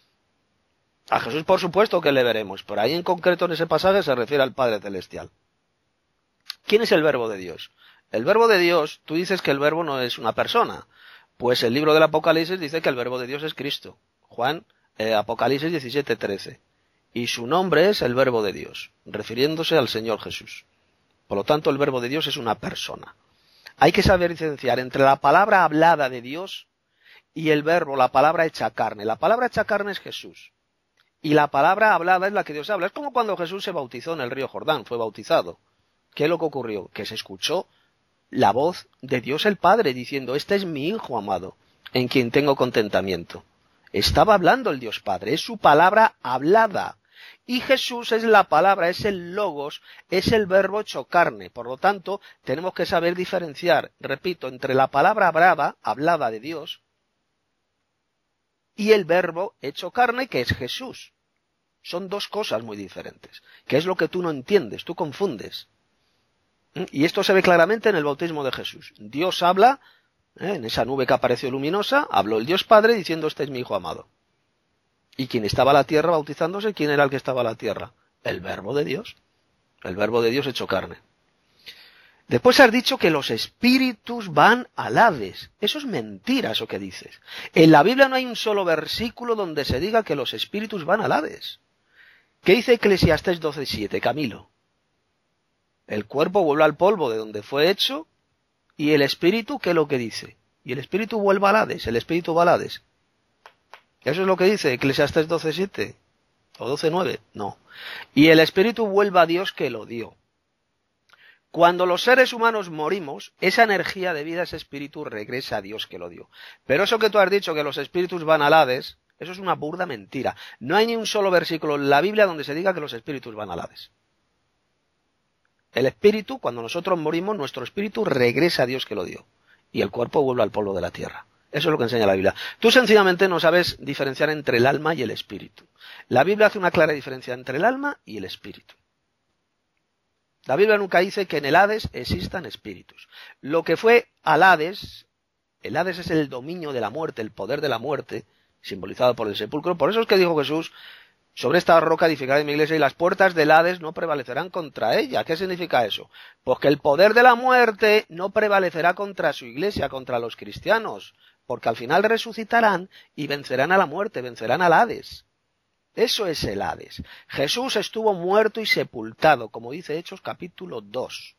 A Jesús, por supuesto que le veremos, pero ahí en concreto en ese pasaje se refiere al Padre Celestial. ¿Quién es el Verbo de Dios? El Verbo de Dios, tú dices que el Verbo no es una persona, pues el libro del Apocalipsis dice que el Verbo de Dios es Cristo. Apocalipsis 17:13. Y su nombre es el Verbo de Dios, refiriéndose al Señor Jesús. Por lo tanto, el Verbo de Dios es una persona. Hay que saber diferenciar entre la palabra hablada de Dios y el Verbo, la palabra hecha carne. La palabra hecha carne es Jesús. Y la palabra hablada es la que Dios habla. Es como cuando Jesús se bautizó en el río Jordán, fue bautizado. ¿Qué es lo que ocurrió? Que se escuchó la voz de Dios el Padre diciendo, este es mi Hijo amado, en quien tengo contentamiento. Estaba hablando el Dios Padre, es su palabra hablada. Y Jesús es la palabra, es el logos, es el verbo hecho carne. Por lo tanto, tenemos que saber diferenciar, repito, entre la palabra hablada de Dios, y el verbo hecho carne, que es Jesús. Son dos cosas muy diferentes, que es lo que tú no entiendes, tú confundes. Y esto se ve claramente en el bautismo de Jesús. Dios habla, en esa nube que apareció luminosa, habló el Dios Padre diciendo, este es mi Hijo amado. ¿Y quién estaba a la tierra bautizándose? ¿Quién era el que estaba a la tierra? El Verbo de Dios. El Verbo de Dios hecho carne. Después has dicho que los espíritus van al Hades. Eso es mentira, eso que dices. En la Biblia no hay un solo versículo donde se diga que los espíritus van al Hades. ¿Qué dice Eclesiastés 12:7, Camilo? El cuerpo vuelve al polvo de donde fue hecho, y el espíritu, ¿qué es lo que dice? Y el espíritu vuelve al Hades, el espíritu va al Hades. Eso es lo que dice Eclesiastés 12:7, o 12:9, no. Y el espíritu vuelve a Dios que lo dio. Cuando los seres humanos morimos, esa energía de vida, ese espíritu, regresa a Dios que lo dio. Pero eso que tú has dicho, que los espíritus van al Hades, eso es una burda mentira. No hay ni un solo versículo en la Biblia donde se diga que los espíritus van al Hades. El espíritu, cuando nosotros morimos, nuestro espíritu regresa a Dios que lo dio. Y el cuerpo vuelve al polvo de la tierra. Eso es lo que enseña la Biblia. Tú sencillamente no sabes diferenciar entre el alma y el espíritu. La Biblia hace una clara diferencia entre el alma y el espíritu. La Biblia nunca dice que en el Hades existan espíritus. Lo que fue al Hades, el Hades es el dominio de la muerte, el poder de la muerte, simbolizado por el sepulcro. Por eso es que dijo Jesús, sobre esta roca edificaré mi iglesia y las puertas del Hades no prevalecerán contra ella. ¿Qué significa eso? Pues que el poder de la muerte no prevalecerá contra su iglesia, contra los cristianos, porque al final resucitarán y vencerán a la muerte, vencerán al Hades. Eso es el Hades. Jesús estuvo muerto y sepultado, como dice Hechos capítulo 2.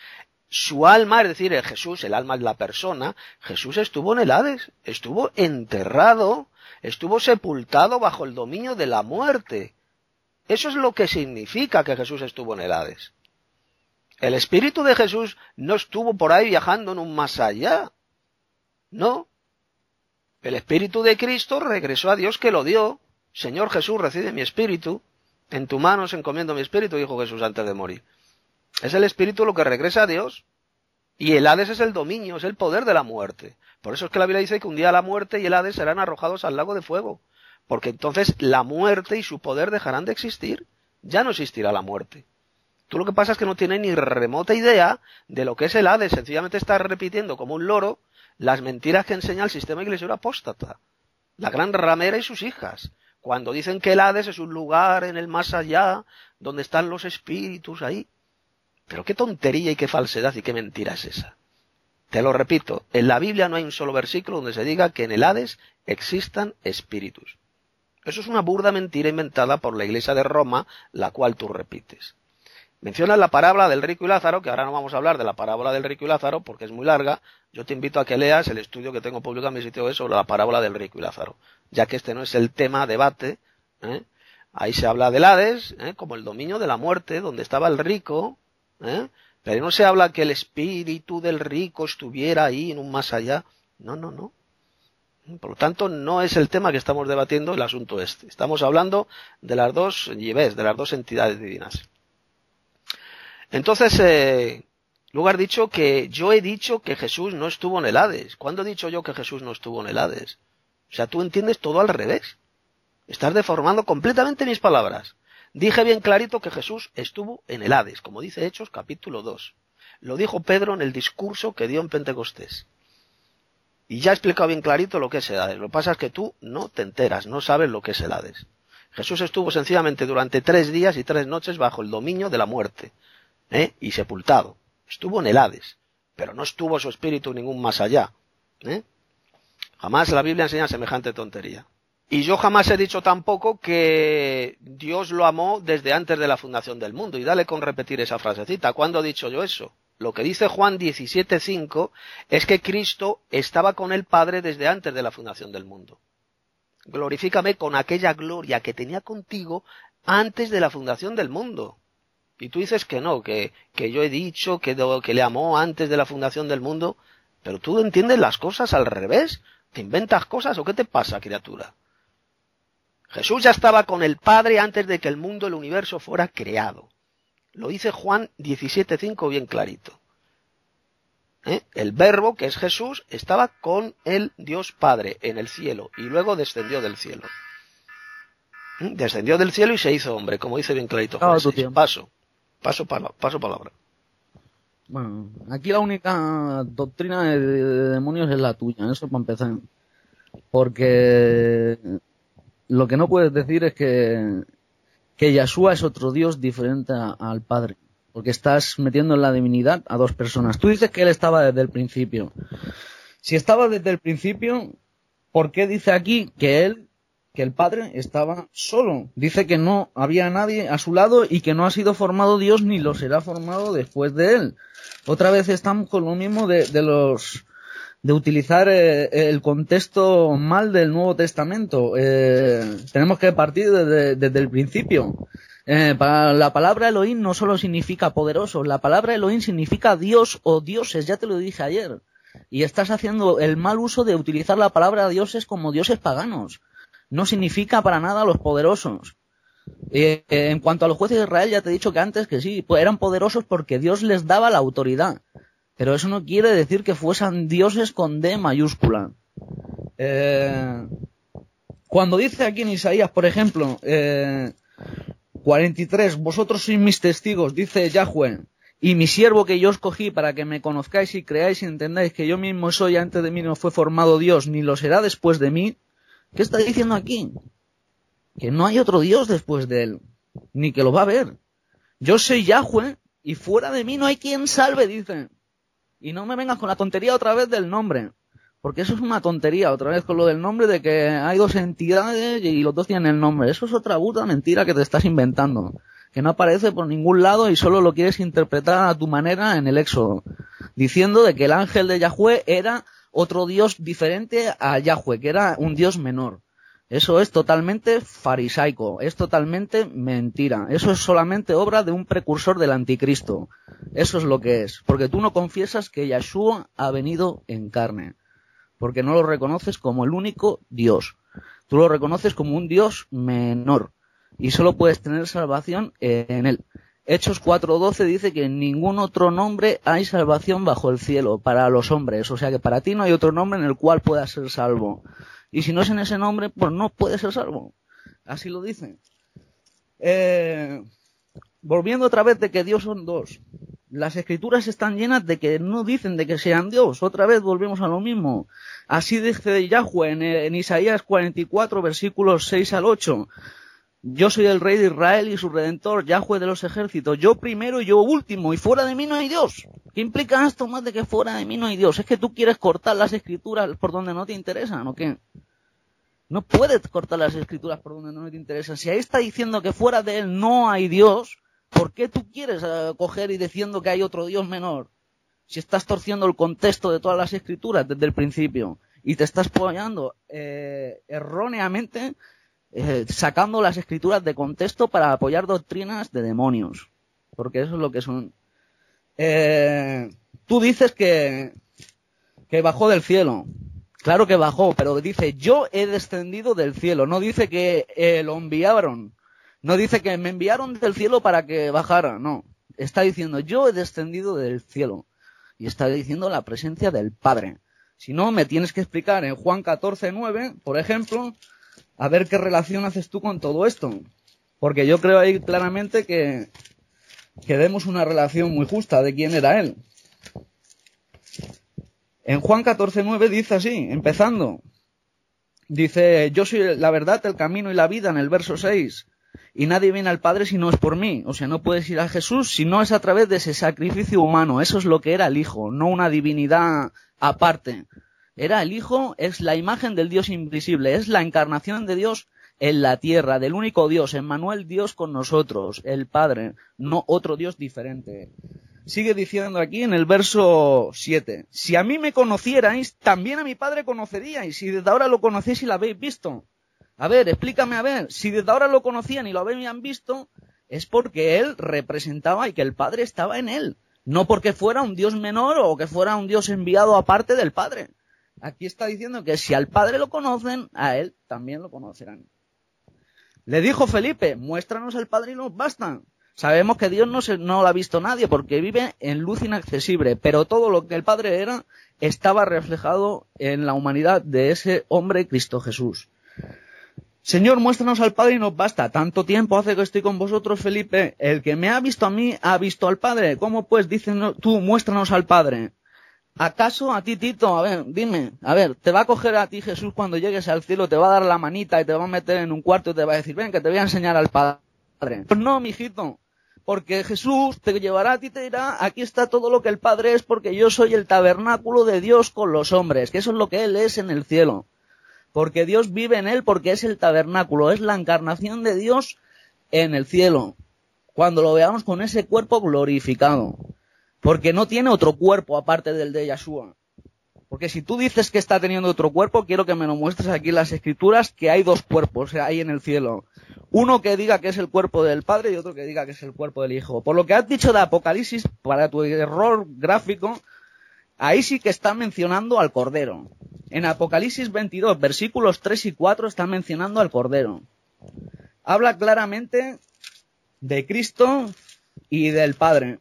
Su alma, es decir, Jesús, el alma es la persona, Jesús estuvo en el Hades, estuvo enterrado, estuvo sepultado bajo el dominio de la muerte. Eso es lo que significa que Jesús estuvo en el Hades. El espíritu de Jesús no estuvo por ahí viajando en un más allá. No. El espíritu de Cristo regresó a Dios que lo dio. Señor Jesús, recibe mi espíritu. En tus manos encomiendo mi espíritu, dijo Jesús antes de morir. Es el espíritu lo que regresa a Dios. Y el Hades es el dominio, es el poder de la muerte. Por eso es que la Biblia dice que un día la muerte y el Hades serán arrojados al lago de fuego. Porque entonces la muerte y su poder dejarán de existir. Ya no existirá la muerte. Tú lo que pasa es que no tienes ni remota idea de lo que es el Hades. Sencillamente estás repitiendo como un loro las mentiras que enseña el sistema eclesial apóstata. La gran ramera y sus hijas. Cuando dicen que el Hades es un lugar en el más allá, donde están los espíritus ahí. Pero qué tontería y qué falsedad y qué mentira es esa. Te lo repito, en la Biblia no hay un solo versículo donde se diga que en el Hades existan espíritus. Eso es una burda mentira inventada por la Iglesia de Roma, la cual tú repites. Mencionas la parábola del rico y Lázaro, que ahora no vamos a hablar de la parábola del rico y Lázaro porque es muy larga. Yo te invito a que leas el estudio que tengo publicado en mi sitio web sobre la parábola del rico y Lázaro, ya que este no es el tema debate. Ahí se habla del Hades, como el dominio de la muerte, donde estaba el rico, ¿eh? Pero no se habla que el espíritu del rico estuviera ahí en un más allá. No, no, no. Por lo tanto, no es el tema que estamos debatiendo el asunto este. Estamos hablando de las dos yivés, de las dos entidades divinas. Entonces, luego has dicho que yo he dicho que Jesús no estuvo en el Hades. ¿Cuándo he dicho yo que Jesús no estuvo en el Hades? O sea, tú entiendes todo al revés. Estás deformando completamente mis palabras. Dije bien clarito que Jesús estuvo en el Hades, como dice Hechos capítulo 2. Lo dijo Pedro en el discurso que dio en Pentecostés. Y ya he explicado bien clarito lo que es el Hades. Lo que pasa es que tú no te enteras, no sabes lo que es el Hades. Jesús estuvo sencillamente durante 3 días y 3 noches bajo el dominio de la muerte, y sepultado. Estuvo en el Hades, pero no estuvo su espíritu ningún más allá. Jamás la Biblia enseña semejante tontería. Y yo jamás he dicho tampoco que Dios lo amó desde antes de la fundación del mundo. Y dale con repetir esa frasecita. ¿Cuándo he dicho yo eso? Lo que dice Juan 17:5 es que Cristo estaba con el Padre desde antes de la fundación del mundo. Glorifícame con aquella gloria que tenía contigo antes de la fundación del mundo. Y tú dices que no, que yo he dicho que le amó antes de la fundación del mundo, pero tú entiendes las cosas al revés. ¿Te inventas cosas o qué te pasa, criatura? Jesús ya estaba con el Padre antes de que el mundo, el universo fuera creado. Lo dice Juan 17:5 bien clarito. El Verbo, que es Jesús, estaba con el Dios Padre en el cielo y luego descendió del cielo. Descendió del cielo y se hizo hombre, como dice bien clarito Juan 6. Paso palabra. Bueno, aquí la única doctrina de demonios es la tuya, eso para empezar. Porque lo que no puedes decir es que Yahshua es otro Dios diferente al Padre. Porque estás metiendo en la divinidad a dos personas. Tú dices que él estaba desde el principio. Si estaba desde el principio, ¿por qué dice aquí que el Padre estaba solo? Dice que no había nadie a su lado y que no ha sido formado Dios ni lo será formado después de él. Otra vez estamos con lo mismo de utilizar el contexto mal del Nuevo Testamento. Tenemos que partir desde el principio. Para la palabra Elohim no solo significa poderoso, la palabra Elohim significa Dios o dioses, ya te lo dije ayer. Y estás haciendo el mal uso de utilizar la palabra dioses como dioses paganos. No significa para nada los poderosos. En cuanto a los jueces de Israel, ya te he dicho que antes que sí, pues eran poderosos porque Dios les daba la autoridad. Pero eso no quiere decir que fuesen dioses con D mayúscula. Cuando dice aquí en Isaías, por ejemplo, 43, vosotros sois mis testigos, dice Yahweh, y mi siervo que yo escogí para que me conozcáis y creáis y entendáis que yo mismo soy, antes de mí no fue formado Dios, ni lo será después de mí. ¿Qué está diciendo aquí? Que no hay otro Dios después de él, ni que lo va a haber. Yo soy Yahweh y fuera de mí no hay quien salve, dice. Y no me vengas con la tontería otra vez del nombre, porque eso es una tontería, otra vez con lo del nombre de que hay dos entidades y los dos tienen el nombre. Eso es otra puta mentira que te estás inventando, que no aparece por ningún lado y solo lo quieres interpretar a tu manera en el Éxodo, diciendo de que el ángel de Yahweh era otro dios diferente a Yahweh, que era un dios menor. Eso es totalmente farisaico, es totalmente mentira. Eso es solamente obra de un precursor del anticristo. Eso es lo que es, porque tú no confiesas que Yahshua ha venido en carne, porque no lo reconoces como el único Dios. Tú lo reconoces como un Dios menor, y solo puedes tener salvación en él. Hechos 4:12 dice que en ningún otro nombre hay salvación bajo el cielo para los hombres. O sea que para ti no hay otro nombre en el cual puedas ser salvo. Y si no es en ese nombre, pues no puedes ser salvo. Así lo dicen. Volviendo otra vez de que Dios son dos. Las escrituras están llenas de que no dicen de que sean Dios. Otra vez volvemos a lo mismo. Así dice Yahweh en Isaías 44, versículos 6 al 8. Yo soy el rey de Israel y su redentor, Yahweh de los ejércitos. Yo primero y yo último, y fuera de mí no hay Dios. ¿Qué implica esto más de que fuera de mí no hay Dios? ¿Es que tú quieres cortar las escrituras por donde no te interesan o qué? No puedes cortar las escrituras por donde no te interesan. Si ahí está diciendo que fuera de él no hay Dios, ¿por qué tú quieres coger y diciendo que hay otro Dios menor? Si estás torciendo el contexto de todas las escrituras desde el principio y te estás apoyando erróneamente, sacando las escrituras de contexto para apoyar doctrinas de demonios, porque eso es lo que son. tú dices que bajó del cielo. Claro que bajó, pero dice, yo he descendido del cielo. No dice que lo enviaron. No dice que me enviaron del cielo para que bajara. No. Está diciendo, yo he descendido del cielo. Y está diciendo la presencia del Padre. Si no, me tienes que explicar en Juan 14:9, por ejemplo, a ver qué relación haces tú con todo esto. Porque yo creo ahí claramente que demos una relación muy justa de quién era él. En Juan 14:9 dice así, empezando. Dice, yo soy la verdad, el camino y la vida, en el verso 6. Y nadie viene al Padre si no es por mí. O sea, no puedes ir a Jesús si no es a través de ese sacrificio humano. Eso es lo que era el Hijo, no una divinidad aparte. Era el Hijo, es la imagen del Dios invisible, es la encarnación de Dios en la tierra, del único Dios, Emmanuel, Dios con nosotros, el Padre, no otro Dios diferente. Sigue diciendo aquí en el verso 7, si a mí me conocierais, también a mi Padre conoceríais, y desde ahora lo conocéis y lo habéis visto. A ver, explícame, a ver, si desde ahora lo conocían y lo habían visto, es porque él representaba y que el Padre estaba en él, no porque fuera un Dios menor o que fuera un Dios enviado aparte del Padre. Aquí está diciendo que si al Padre lo conocen, a él también lo conocerán. Le dijo Felipe, muéstranos al Padre y nos basta. Sabemos que Dios no lo ha visto nadie porque vive en luz inaccesible, pero todo lo que el Padre era estaba reflejado en la humanidad de ese hombre Cristo Jesús. Señor, muéstranos al Padre y nos basta. Tanto tiempo hace que estoy con vosotros, Felipe. El que me ha visto a mí ha visto al Padre. ¿Cómo pues dices tú, muéstranos al Padre? ¿Acaso a ti, Tito? A ver, dime. A ver, ¿te va a coger a ti Jesús cuando llegues al cielo, te va a dar la manita y te va a meter en un cuarto y te va a decir, ven, que te voy a enseñar al Padre? Pues no, mijito. Porque Jesús te llevará a ti y te dirá, aquí está todo lo que el Padre es porque yo soy el tabernáculo de Dios con los hombres, que eso es lo que Él es en el cielo. Porque Dios vive en Él porque es el tabernáculo, es la encarnación de Dios en el cielo. Cuando lo veamos con ese cuerpo glorificado. Porque no tiene otro cuerpo aparte del de Yeshua. Porque si tú dices que está teniendo otro cuerpo, quiero que me lo muestres aquí en las Escrituras, que hay dos cuerpos, hay en el cielo. Uno que diga que es el cuerpo del Padre y otro que diga que es el cuerpo del Hijo. Por lo que has dicho de Apocalipsis, para tu error gráfico, ahí sí que está mencionando al Cordero. En Apocalipsis 22, versículos 3 y 4, está mencionando al Cordero. Habla claramente de Cristo y del Padre.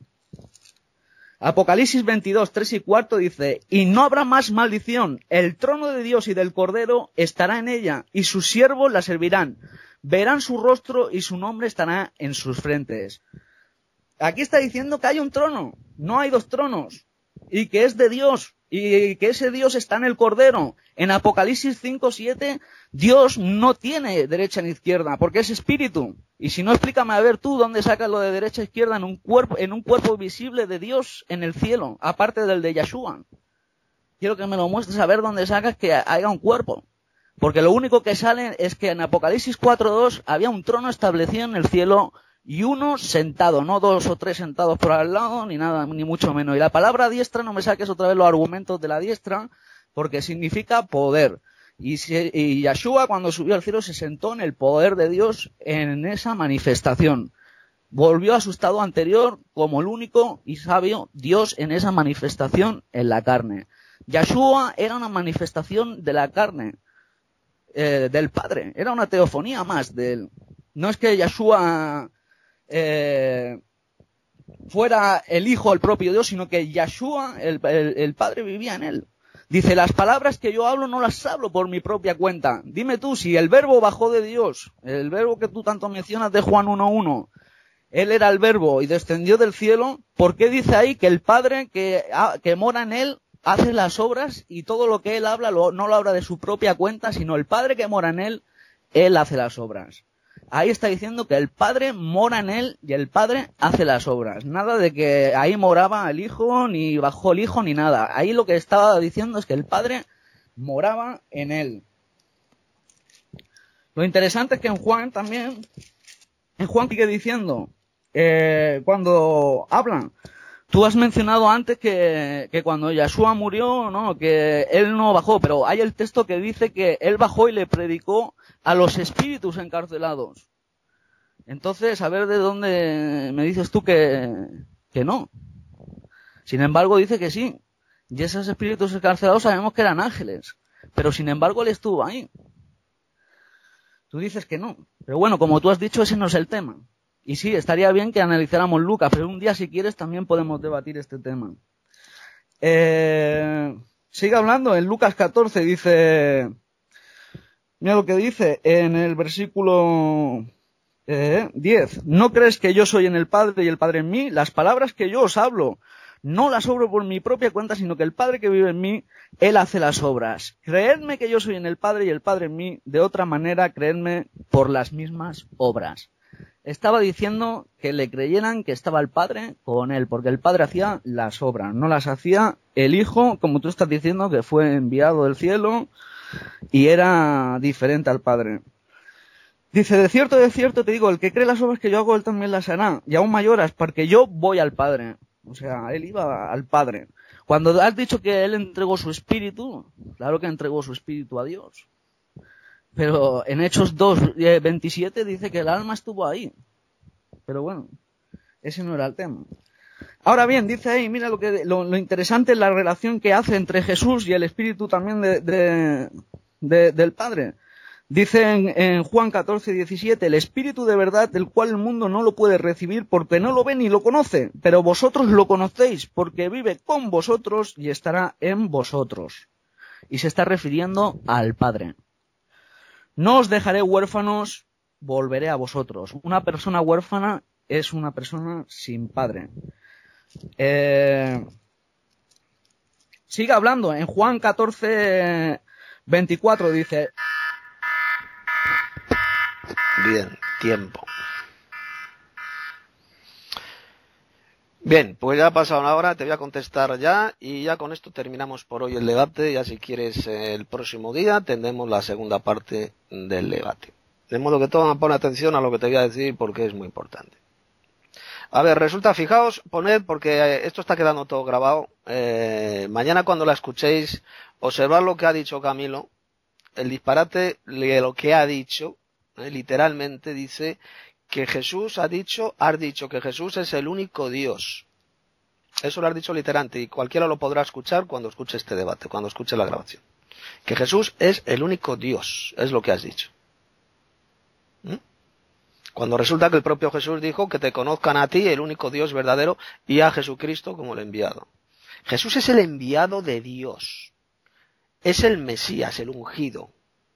Apocalipsis 22, 3 y 4 dice, y no habrá más maldición, el trono de Dios y del Cordero estará en ella, y sus siervos la servirán, verán su rostro y su nombre estará en sus frentes. Aquí está diciendo que hay un trono, no hay dos tronos, y que es de Dios, y que ese Dios está en el Cordero. En Apocalipsis 5, 7, Dios no tiene derecha ni izquierda, porque es espíritu. Y si no, explícame a ver tú dónde sacas lo de derecha e izquierda en un cuerpo visible de Dios en el cielo, aparte del de Yeshua. Quiero que me lo muestres a ver dónde sacas que haya un cuerpo. Porque lo único que sale es que en Apocalipsis 4.2 había un trono establecido en el cielo y uno sentado, no dos o tres sentados por al lado, ni nada, ni mucho menos. Y la palabra diestra, no me saques otra vez los argumentos de la diestra, porque significa poder. Y Yeshua cuando subió al cielo se sentó en el poder de Dios en esa manifestación. Volvió a su estado anterior como el único y sabio Dios en esa manifestación en la carne. Yeshua era una manifestación de la carne, del Padre. Era una teofonía más de él. No es que Yeshua fuera el Hijo, el propio Dios, sino que Yeshua, el Padre, vivía en él. Dice, las palabras que yo hablo no las hablo por mi propia cuenta. Dime tú, si el verbo bajó de Dios, el verbo que tú tanto mencionas de Juan 1.1, él era el verbo y descendió del cielo, ¿por qué dice ahí que el Padre que mora en él hace las obras y todo lo que él habla no lo habla de su propia cuenta, sino el Padre que mora en él hace las obras? Ahí está diciendo que el Padre mora en él y el Padre hace las obras. Nada de que ahí moraba el Hijo, ni bajó el Hijo, ni nada. Ahí lo que estaba diciendo es que el Padre moraba en él. Lo interesante es que en Juan sigue diciendo, cuando hablan, tú has mencionado antes que cuando Yeshua murió, no, que él no bajó, pero hay el texto que dice que él bajó y le predicó a los espíritus encarcelados. Entonces, a ver de dónde me dices tú que no. Sin embargo, dice que sí. Y esos espíritus encarcelados sabemos que eran ángeles. Pero sin embargo, él estuvo ahí. Tú dices que no. Pero bueno, como tú has dicho, ese no es el tema. Y sí, estaría bien que analizáramos Lucas, pero un día, si quieres, también podemos debatir este tema. Sigue hablando en Lucas 14, dice... Mira lo que dice en el versículo 10. ¿No crees que yo soy en el Padre y el Padre en mí? Las palabras que yo os hablo, no las obro por mi propia cuenta, sino que el Padre que vive en mí, Él hace las obras. Creedme que yo soy en el Padre y el Padre en mí, de otra manera, creedme por las mismas obras. Estaba diciendo que le creyeran que estaba el Padre con Él, porque el Padre hacía las obras, no las hacía el Hijo, como tú estás diciendo, que fue enviado del cielo y era diferente al Padre. Dice, de cierto te digo, el que cree las obras que yo hago, él también las hará, y aún mayores, porque yo voy al Padre. O sea, él iba al Padre. Cuando has dicho que él entregó su espíritu, claro que entregó su espíritu a Dios. Pero en Hechos 2:27 dice que el alma estuvo ahí. Pero bueno, ese no era el tema. Ahora bien, dice ahí, mira lo interesante es la relación que hace entre Jesús y el espíritu también del Padre. Dice en Juan 14:17, el espíritu de verdad, del cual el mundo no lo puede recibir porque no lo ve ni lo conoce, pero vosotros lo conocéis porque vive con vosotros y estará en vosotros. Y se está refiriendo al Padre. No os dejaré huérfanos, volveré a vosotros. Una persona huérfana es una persona sin padre. Sigue hablando, en Juan 14:24 dice... Bien, tiempo. Bien, pues ya ha pasado una hora, te voy a contestar ya y ya con esto terminamos por hoy el debate. Ya si quieres el próximo día tendremos la segunda parte del debate. De modo que todos pon atención a lo que te voy a decir porque es muy importante. A ver, resulta, fijaos, poned, porque esto está quedando todo grabado. Mañana cuando la escuchéis, observad lo que ha dicho Camilo, el disparate de lo que ha dicho, literalmente dice... que Jesús has dicho que Jesús es el único Dios. Eso lo has dicho literalmente y cualquiera lo podrá escuchar cuando escuche este debate, cuando escuche la grabación. Que Jesús es el único Dios, es lo que has dicho. Cuando resulta que el propio Jesús dijo que te conozcan a ti, el único Dios verdadero, y a Jesucristo como el enviado. Jesús es el enviado de Dios. Es el Mesías, el ungido,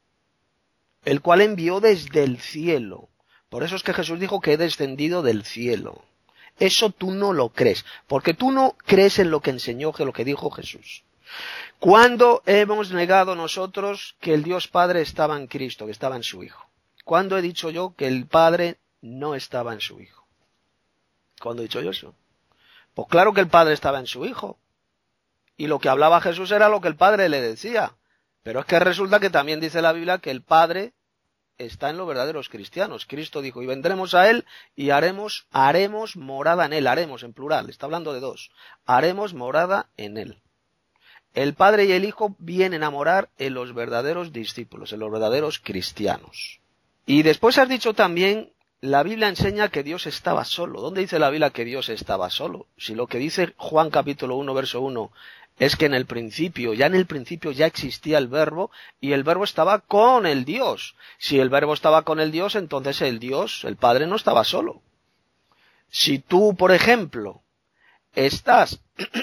el cual envió desde el cielo. Por eso es que Jesús dijo que he descendido del cielo. Eso tú no lo crees, porque tú no crees en lo que enseñó, lo que dijo Jesús. ¿Cuándo hemos negado nosotros que el Dios Padre estaba en Cristo, que estaba en su Hijo? ¿Cuándo he dicho yo que el Padre no estaba en su Hijo? ¿Cuándo he dicho yo eso? Pues claro que el Padre estaba en su Hijo. Y lo que hablaba Jesús era lo que el Padre le decía. Pero es que resulta que también dice la Biblia que el Padre está en los verdaderos cristianos. Cristo dijo, y vendremos a Él y haremos morada en Él. Haremos en plural, está hablando de dos. Haremos morada en Él. El Padre y el Hijo vienen a morar en los verdaderos discípulos, en los verdaderos cristianos. Y después has dicho también, la Biblia enseña que Dios estaba solo. ¿Dónde dice la Biblia que Dios estaba solo? Si lo que dice Juan capítulo 1, verso 1, es que en el principio ya existía el Verbo y el Verbo estaba con el Dios. Si el Verbo estaba con el Dios, entonces el Dios, el Padre, no estaba solo. Si tú, por ejemplo, estás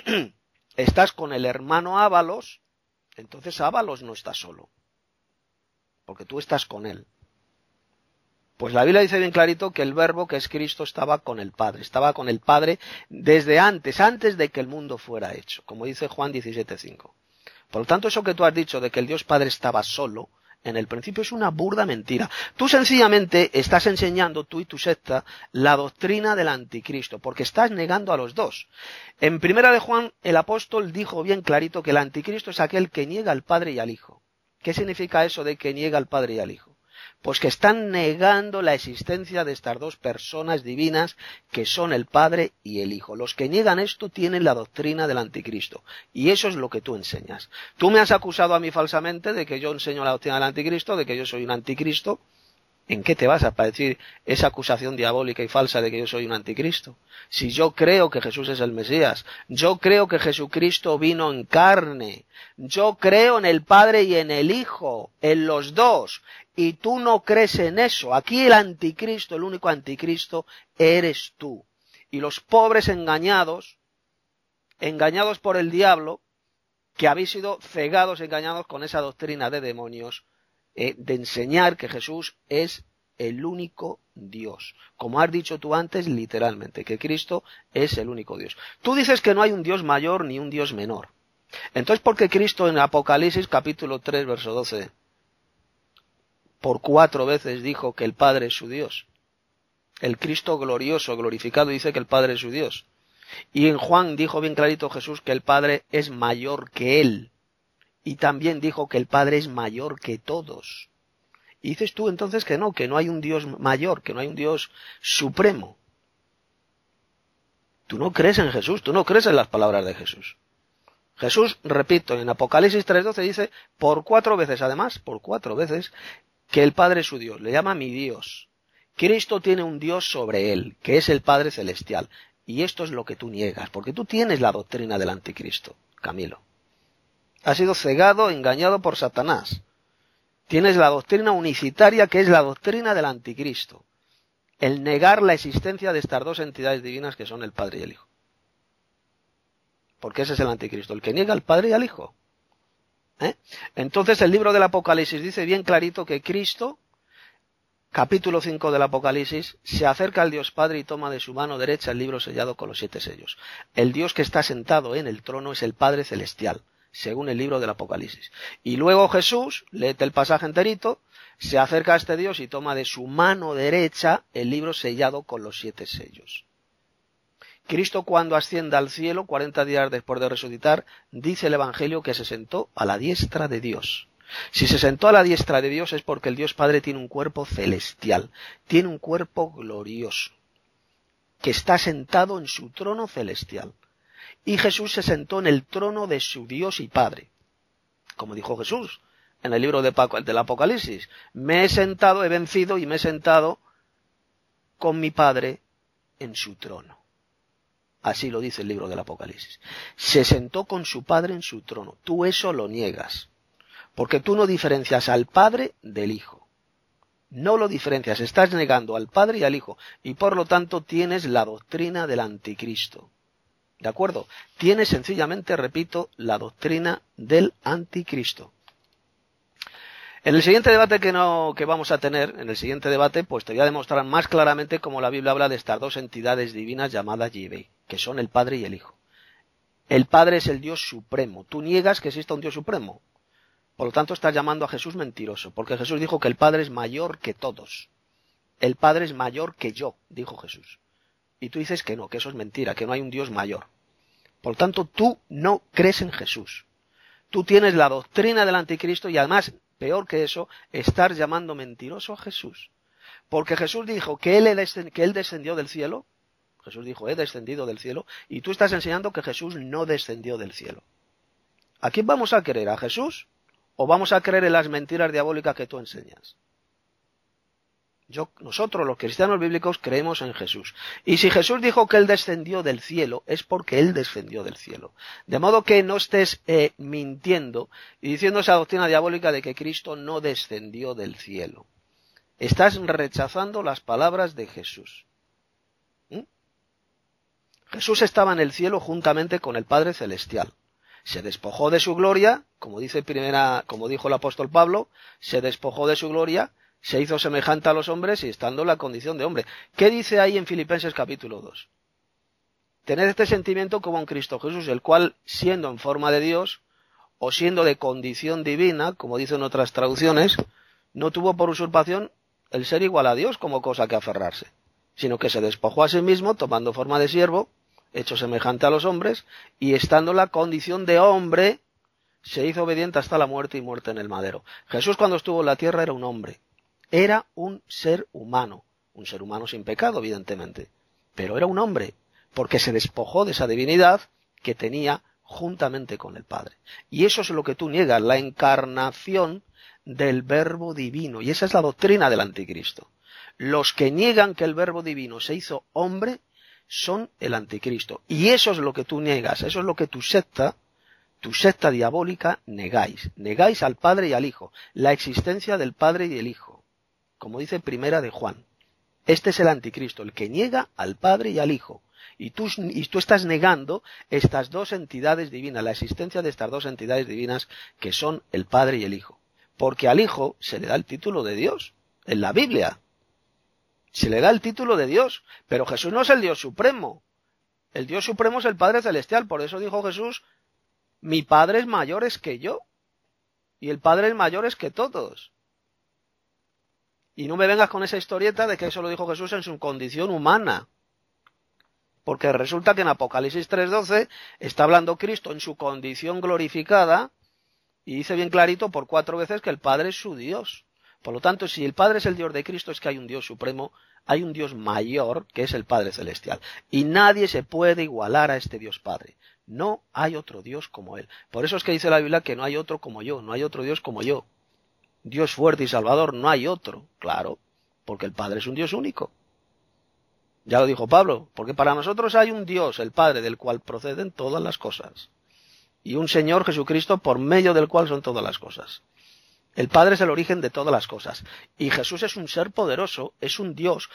con el hermano Ábalos, entonces Ábalos no está solo, porque tú estás con él. Pues la Biblia dice bien clarito que el Verbo, que es Cristo, estaba con el Padre desde antes de que el mundo fuera hecho, como dice Juan 17:5. Por lo tanto, eso que tú has dicho de que el Dios Padre estaba solo, en el principio es una burda mentira. Tú sencillamente estás enseñando, tú y tu secta, la doctrina del anticristo, porque estás negando a los dos. En primera de Juan, el apóstol dijo bien clarito que el anticristo es aquel que niega al Padre y al Hijo. ¿Qué significa eso de que niega al Padre y al Hijo? Pues que están negando la existencia de estas dos personas divinas que son el Padre y el Hijo. Los que niegan esto tienen la doctrina del anticristo. Y eso es lo que tú enseñas. Tú me has acusado a mí falsamente de que yo enseño la doctrina del anticristo, de que yo soy un anticristo. ¿En qué te basas para decir esa acusación diabólica y falsa de que yo soy un anticristo? Si yo creo que Jesús es el Mesías, yo creo que Jesucristo vino en carne, yo creo en el Padre y en el Hijo, en los dos, y tú no crees en eso. Aquí el anticristo, el único anticristo, eres tú. Y los pobres engañados por el diablo, que habéis sido cegados, engañados con esa doctrina de demonios, de enseñar que Jesús es el único Dios. Como has dicho tú antes, literalmente, que Cristo es el único Dios. Tú dices que no hay un Dios mayor ni un Dios menor. Entonces, ¿por qué Cristo en Apocalipsis capítulo 3, verso 12, por 4 veces dijo que el Padre es su Dios? El Cristo glorioso, glorificado, dice que el Padre es su Dios. Y en Juan dijo bien clarito Jesús que el Padre es mayor que Él. Y también dijo que el Padre es mayor que todos. Y dices tú entonces que no hay un Dios mayor, que no hay un Dios supremo. Tú no crees en Jesús, tú no crees en las palabras de Jesús. Jesús, repito, en Apocalipsis 3:12 dice, por 4 veces, además, por 4 veces, que el Padre es su Dios, le llama mi Dios. Cristo tiene un Dios sobre él, que es el Padre Celestial. Y esto es lo que tú niegas, porque tú tienes la doctrina del anticristo, Camilo. Has sido cegado, engañado por Satanás. Tienes la doctrina unicitaria, que es la doctrina del anticristo. El negar la existencia de estas dos entidades divinas que son el Padre y el Hijo. Porque ese es el anticristo, el que niega al Padre y al Hijo. Entonces el libro del Apocalipsis dice bien clarito que Cristo, capítulo 5 del Apocalipsis, se acerca al Dios Padre y toma de su mano derecha el libro sellado con los 7 sellos. El Dios que está sentado en el trono es el Padre Celestial, según el libro del Apocalipsis. Y luego Jesús, léete el pasaje enterito, se acerca a este Dios y toma de su mano derecha el libro sellado con los 7 sellos. Cristo, cuando ascienda al cielo, 40 días después de resucitar, dice el Evangelio que se sentó a la diestra de Dios. Si se sentó a la diestra de Dios es porque el Dios Padre tiene un cuerpo celestial, tiene un cuerpo glorioso, que está sentado en su trono celestial. Y Jesús se sentó en el trono de su Dios y Padre. Como dijo Jesús en el libro del Apocalipsis, me he sentado, he vencido y me he sentado con mi Padre en su trono. Así lo dice el libro del Apocalipsis. Se sentó con su Padre en su trono. Tú eso lo niegas. Porque tú no diferencias al Padre del Hijo. No lo diferencias. Estás negando al Padre y al Hijo. Y por lo tanto tienes la doctrina del anticristo. ¿De acuerdo? Tienes sencillamente, repito, la doctrina del anticristo. En el siguiente debate que vamos a tener, pues te voy a demostrar más claramente cómo la Biblia habla de estas dos entidades divinas llamadas Yahvé, que son el Padre y el Hijo. El Padre es el Dios supremo. Tú niegas que exista un Dios supremo. Por lo tanto, estás llamando a Jesús mentiroso, porque Jesús dijo que el Padre es mayor que todos. El Padre es mayor que yo, dijo Jesús. Y tú dices que no, que eso es mentira, que no hay un Dios mayor. Por lo tanto, tú no crees en Jesús. Tú tienes la doctrina del anticristo y además, peor que eso, estar llamando mentiroso a Jesús. Porque Jesús dijo que él descendió del cielo. Jesús dijo, he descendido del cielo. Y tú estás enseñando que Jesús no descendió del cielo. ¿A quién vamos a creer? ¿A Jesús? ¿O vamos a creer en las mentiras diabólicas que tú enseñas? Nosotros, los cristianos bíblicos, creemos en Jesús. Y si Jesús dijo que Él descendió del cielo, es porque Él descendió del cielo. De modo que no estés mintiendo y diciendo esa doctrina diabólica de que Cristo no descendió del cielo. Estás rechazando las palabras de Jesús. Jesús estaba en el cielo juntamente con el Padre Celestial. Se despojó de su gloria, como dijo el apóstol Pablo, se despojó de su gloria, se hizo semejante a los hombres y estando en la condición de hombre. ¿Qué dice ahí en Filipenses capítulo 2? Tened este sentimiento como en Cristo Jesús, el cual, siendo en forma de Dios, o siendo de condición divina, como dicen otras traducciones, no tuvo por usurpación el ser igual a Dios como cosa que aferrarse, sino que se despojó a sí mismo, tomando forma de siervo, hecho semejante a los hombres, y estando en la condición de hombre, se hizo obediente hasta la muerte y muerte en el madero. Jesús, cuando estuvo en la tierra, era un hombre. Era un ser humano sin pecado, evidentemente, pero era un hombre, porque se despojó de esa divinidad que tenía juntamente con el Padre. Y eso es lo que tú niegas, la encarnación del verbo divino. Y esa es la doctrina del anticristo. Los que niegan que el verbo divino se hizo hombre son el anticristo. Y eso es lo que tú niegas, eso es lo que tu secta diabólica negáis. Negáis al Padre y al Hijo, la existencia del Padre y el Hijo. Como dice Primera de Juan. Este es el anticristo, el que niega al Padre y al Hijo. Y tú estás negando estas dos entidades divinas, la existencia de estas dos entidades divinas que son el Padre y el Hijo. Porque al Hijo se le da el título de Dios, en la Biblia. Se le da el título de Dios, pero Jesús no es el Dios supremo. El Dios supremo es el Padre Celestial, por eso dijo Jesús, mi Padre es mayor que yo, y el Padre es mayor que todos. Y no me vengas con esa historieta de que eso lo dijo Jesús en su condición humana. Porque resulta que en Apocalipsis 3:12 está hablando Cristo en su condición glorificada y dice bien clarito por 4 veces que el Padre es su Dios. Por lo tanto, si el Padre es el Dios de Cristo, es que hay un Dios supremo, hay un Dios mayor que es el Padre Celestial. Y nadie se puede igualar a este Dios Padre. No hay otro Dios como Él. Por eso es que dice la Biblia que no hay otro como yo, no hay otro Dios como yo. Dios fuerte y salvador, no hay otro. Claro, porque el Padre es un Dios único. Ya lo dijo Pablo, porque para nosotros hay un Dios, el Padre, del cual proceden todas las cosas. Y un Señor Jesucristo por medio del cual son todas las cosas. El Padre es el origen de todas las cosas. Y Jesús es un ser poderoso, es un Dios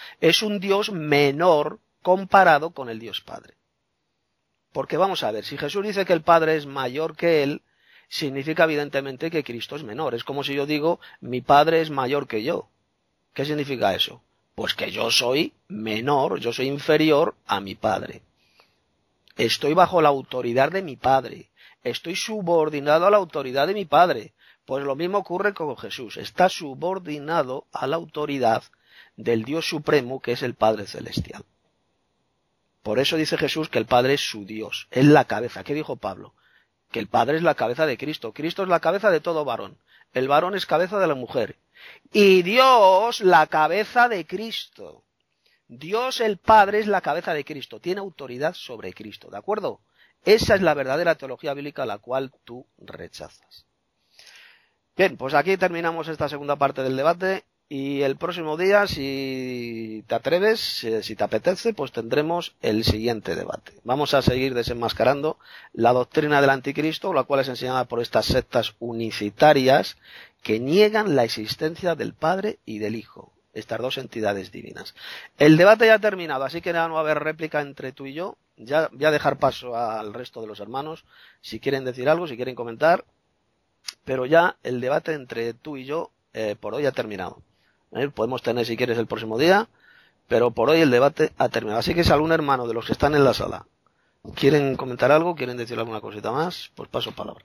menor comparado con el Dios Padre. Porque vamos a ver, si Jesús dice que el Padre es mayor que Él, significa evidentemente que Cristo es menor. Es como si yo digo, mi Padre es mayor que yo. ¿Qué significa eso? Pues que yo soy menor, yo soy inferior a mi Padre. Estoy bajo la autoridad de mi Padre. Estoy subordinado a la autoridad de mi Padre. Pues lo mismo ocurre con Jesús. Está subordinado a la autoridad del Dios Supremo, que es el Padre Celestial. Por eso dice Jesús que el Padre es su Dios, es la cabeza. ¿Qué dijo Pablo? Que el Padre es la cabeza de Cristo. Cristo es la cabeza de todo varón. El varón es cabeza de la mujer. Y Dios, la cabeza de Cristo. Dios el Padre es la cabeza de Cristo. Tiene autoridad sobre Cristo. ¿De acuerdo? Esa es la verdadera teología bíblica a la cual tú rechazas. Bien, pues aquí terminamos esta segunda parte del debate. Y el próximo día, si te atreves, si te apetece, pues tendremos el siguiente debate. Vamos a seguir desenmascarando la doctrina del anticristo, la cual es enseñada por estas sectas unicitarias que niegan la existencia del Padre y del Hijo, estas dos entidades divinas. El debate ya ha terminado, así que no va a haber réplica entre tú y yo. Ya voy a dejar paso al resto de los hermanos, si quieren decir algo, si quieren comentar, pero ya el debate entre tú y yo por hoy ha terminado. Podemos tener, si quieres, el próximo día, pero por hoy el debate ha terminado. Así que si algún hermano de los que están en la sala quieren comentar algo, quieren decir alguna cosita más, pues paso palabra.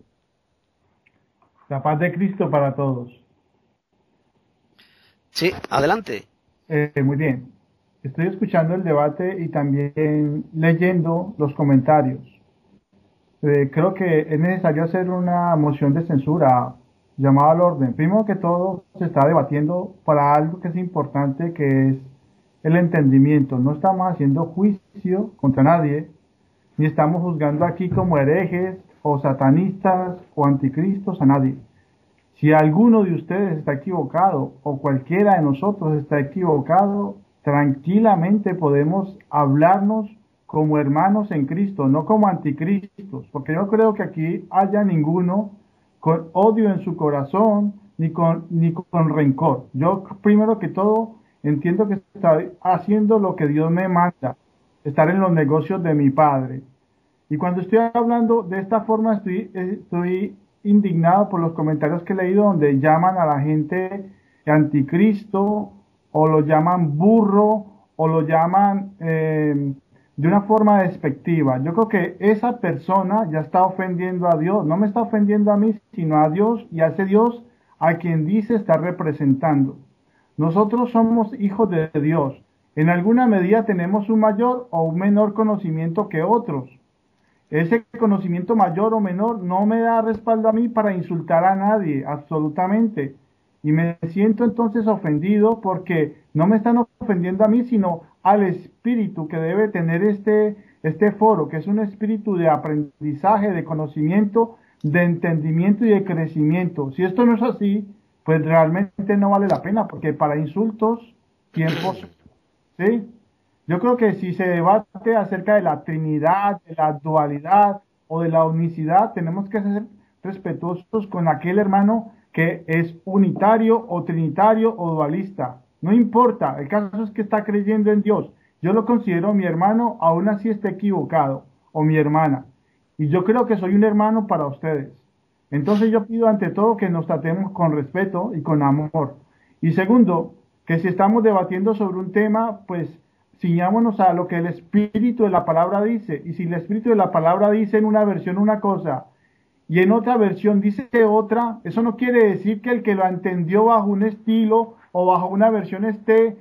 La paz de Cristo para todos. Sí, adelante. Muy bien. Estoy escuchando el debate y también leyendo los comentarios. Creo que es necesario hacer una moción de censura llamado al orden. Primero que todo, se está debatiendo para algo que es importante, que es el entendimiento. No estamos haciendo juicio contra nadie, ni estamos juzgando aquí como herejes o satanistas o anticristos a nadie. Si alguno de ustedes está equivocado o cualquiera de nosotros está equivocado, tranquilamente podemos hablarnos como hermanos en Cristo, no como anticristos, porque yo creo que aquí haya ninguno con odio en su corazón, ni con rencor. Yo, primero que todo, entiendo que estoy haciendo lo que Dios me manda, estar en los negocios de mi Padre. Y cuando estoy hablando de esta forma, estoy indignado por los comentarios que he leído donde llaman a la gente anticristo, o lo llaman burro, o lo llaman de una forma despectiva. Yo creo que esa persona ya está ofendiendo a Dios. No me está ofendiendo a mí, sino a Dios, y a ese Dios a quien dice estar representando. Nosotros somos hijos de Dios. En alguna medida tenemos un mayor o un menor conocimiento que otros. Ese conocimiento mayor o menor no me da respaldo a mí para insultar a nadie, absolutamente. Y me siento entonces ofendido porque no me están ofendiendo a mí, sino al espíritu que debe tener este foro, que es un espíritu de aprendizaje, de conocimiento, de entendimiento y de crecimiento. Si esto no es así, pues realmente no vale la pena, porque para insultos, tiempos, ¿sí? Yo creo que si se debate acerca de la Trinidad, de la dualidad o de la unicidad, tenemos que ser respetuosos con aquel hermano que es unitario o trinitario o dualista. No importa, el caso es que está creyendo en Dios. Yo lo considero mi hermano, aún así esté equivocado, o mi hermana. Y yo creo que soy un hermano para ustedes. Entonces yo pido ante todo que nos tratemos con respeto y con amor. Y segundo, que si estamos debatiendo sobre un tema, pues ciñámonos a lo que el Espíritu de la Palabra dice. Y si el Espíritu de la Palabra dice en una versión una cosa y en otra versión dice otra, eso no quiere decir que el que lo entendió bajo un estilo o bajo una versión está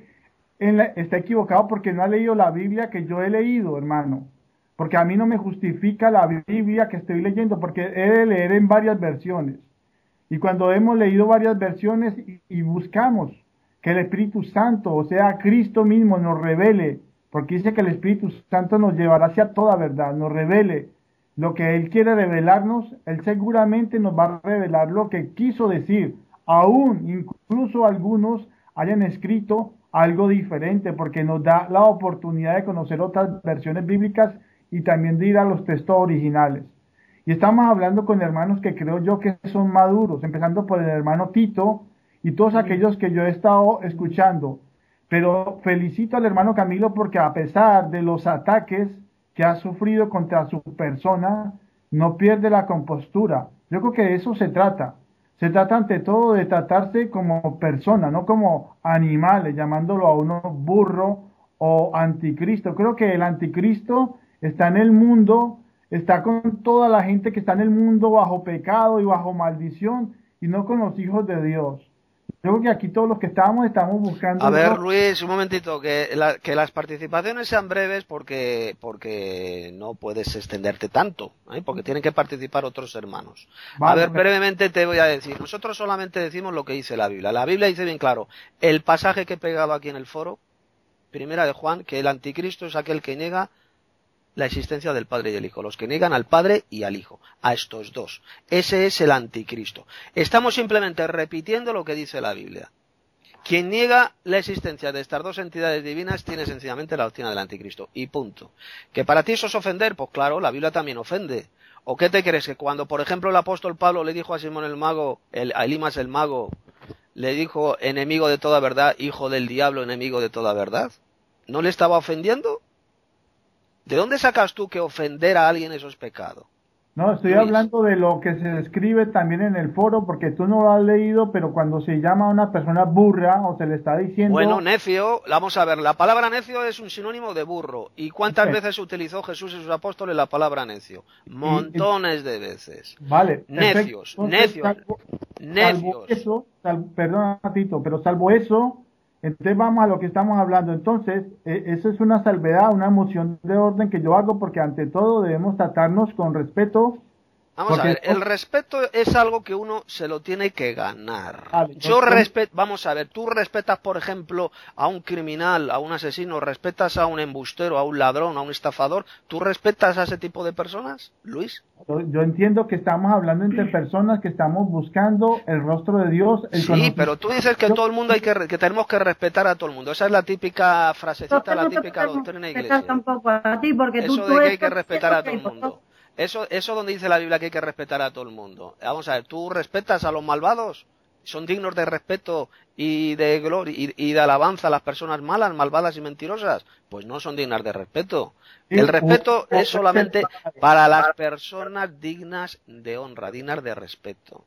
equivocado porque no ha leído la Biblia que yo he leído, hermano. Porque a mí no me justifica la Biblia que estoy leyendo, porque he de leer en varias versiones. Y cuando hemos leído varias versiones y buscamos que el Espíritu Santo, o sea, Cristo mismo, nos revele, porque dice que el Espíritu Santo nos llevará hacia toda verdad, nos revele lo que Él quiere revelarnos, Él seguramente nos va a revelar lo que quiso decir. Aún, incluso algunos hayan escrito algo diferente, porque nos da la oportunidad de conocer otras versiones bíblicas y también de ir a los textos originales. Y estamos hablando con hermanos que creo yo que son maduros, empezando por el hermano Tito y todos aquellos que yo he estado escuchando. Pero felicito al hermano Camilo porque a pesar de los ataques que ha sufrido contra su persona, no pierde la compostura. Yo creo que de eso se trata. Se trata ante todo de tratarse como persona, no como animales, llamándolo a uno burro o anticristo. Creo que el anticristo está en el mundo, está con toda la gente que está en el mundo bajo pecado y bajo maldición y no con los hijos de Dios. Yo creo que aquí todos los que estamos buscando... A ver, Luis, un momentito, que las participaciones sean breves porque no puedes extenderte tanto, porque tienen que participar otros hermanos. Vale, a ver, brevemente te voy a decir, nosotros solamente decimos lo que dice la Biblia. La Biblia dice bien claro, el pasaje que he pegado aquí en el foro, primera de Juan, que el anticristo es aquel que niega la existencia del Padre y del Hijo, los que niegan al Padre y al Hijo, a estos dos. Ese es el anticristo. Estamos simplemente repitiendo lo que dice la Biblia. Quien niega la existencia de estas dos entidades divinas tiene sencillamente la doctrina del anticristo. Y punto. ¿Que para ti eso es ofender? Pues claro, la Biblia también ofende. ¿O qué te crees? Que cuando, por ejemplo, el apóstol Pablo le dijo a Simón el mago, a Elimas el mago, le dijo enemigo de toda verdad, hijo del diablo, enemigo de toda verdad, ¿no le estaba ofendiendo? ¿De dónde sacas tú que ofender a alguien eso es pecado? No, estoy hablando de lo que se escribe también en el foro, porque tú no lo has leído, pero cuando se llama a una persona burra o se le está diciendo... Bueno, necio, vamos a ver, la palabra necio es un sinónimo de burro. ¿Y cuántas veces utilizó Jesús y sus apóstoles la palabra necio? Montones de veces. Vale. Necios, necios, necios. Salvo eso, perdona, Tito, pero salvo eso... Entonces vamos a lo que estamos hablando. Entonces, eso es una salvedad, una moción de orden que yo hago porque ante todo debemos tratarnos con respeto. Vamos a ver, el respeto es algo que uno se lo tiene que ganar. Vamos a ver, tú respetas, por ejemplo, a un criminal, a un asesino, respetas a un embustero, a un ladrón, a un estafador, ¿tú respetas a ese tipo de personas, Luis? Yo entiendo que estamos hablando entre personas que estamos buscando el rostro de Dios. Sí, pero tú dices que todo el mundo que tenemos que respetar a todo el mundo. Esa es la típica frasecita, la típica doctrina iglesia. Tampoco a ti, porque eso de que hay que respetar a todo el mundo. Eso donde dice la Biblia que hay que respetar a todo el mundo. Vamos a ver, ¿tú respetas a los malvados? ¿Son dignos de respeto y de gloria y de alabanza a las personas malas, malvadas y mentirosas? Pues no son dignas de respeto. El respeto es solamente para las personas dignas de honra, dignas de respeto.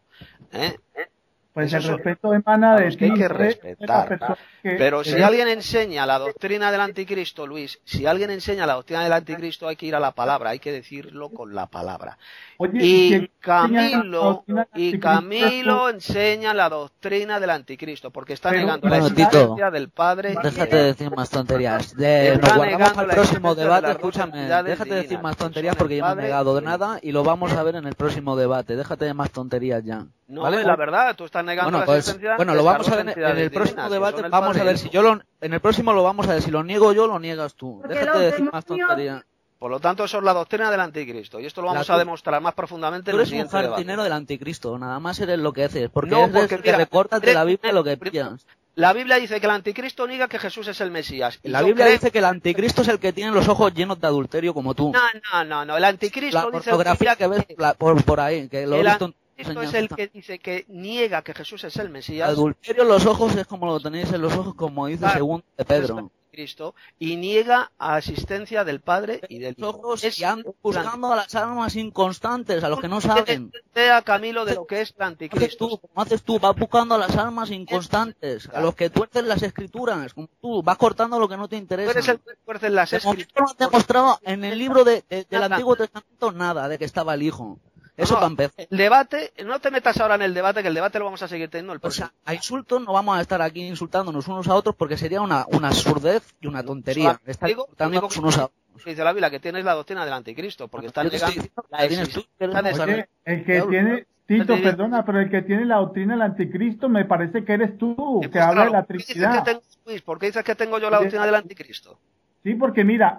Pues el respeto emana de que hay que respetar. Pero si alguien enseña la doctrina del anticristo, Luis, si alguien enseña la doctrina del anticristo, hay que ir a la palabra, hay que decirlo con la palabra. Oye, y Camilo enseña la doctrina del anticristo, porque está negando la existencia del Padre. Déjate de decir más tonterías. Nos guardamos al próximo debate, escúchame. Déjate de decir más tonterías porque yo no he negado de nada y lo vamos a ver en el próximo debate. Déjate de más tonterías ya. No, ¿vale? La verdad, tú estás negando la existencia. Bueno, lo vamos a ver en el próximo debate. Vamos a ver si en el próximo lo vamos a ver si lo niego yo, lo niegas tú. Déjate de decir más tonterías. Por lo tanto, eso es la doctrina del anticristo. Y esto lo vamos a demostrar más profundamente Tú en el eres un siguiente debate. jardinero del anticristo, nada más eres lo que haces, porque No, eres porque, el que mira, recortas de la Biblia lo que pillas. La Biblia dice que el anticristo niega que Jesús es el Mesías. Y La yo Biblia creo- dice que el anticristo es el que tiene los ojos llenos de adulterio como tú. No. El anticristo La dice pornografía que ves por ahí, que lo he el visto en anticristo es el que dice que niega que Jesús es el Mesías. adulterio en los ojos es como lo tenéis en los ojos, como dice Claro, segundo de es el Pedro. anticristo, y niega asistencia del Padre y del Los Hijo. ojos Es que andan buscando a las almas inconstantes, a los que no saben. idea, Camilo, de lo que es el Haces anticristo. tú, como haces tú, vas buscando a las almas inconstantes, a los que tuercen las escrituras, como tú, vas cortando lo que no te Tú interesa. eres el que tuerce las De momento escrituras. no has demostrado en el libro del Nada. Antiguo Testamento nada de que estaba el Hijo. Eso No, para empezar. el debate, no te metas ahora en el debate, que el debate lo vamos a seguir teniendo el O próximo. sea, a insultos no vamos a estar aquí insultándonos unos a otros porque sería una absurdez y una tontería. Estar Digo, insultándonos unos a otros. dice la Biblia que tienes la doctrina del anticristo, porque están Yo te estoy negando diciendo que la la tienes tú, que eres existencia de un esa- Oye, el que tiene, Tito, perdona, pero el que tiene la doctrina del anticristo me parece que eres tú, que Pues, habla de claro, la ¿por qué dices que Trinidad. tengo, Luis? ¿Por qué dices que tengo yo la Oye, doctrina del anticristo? Sí, porque mira,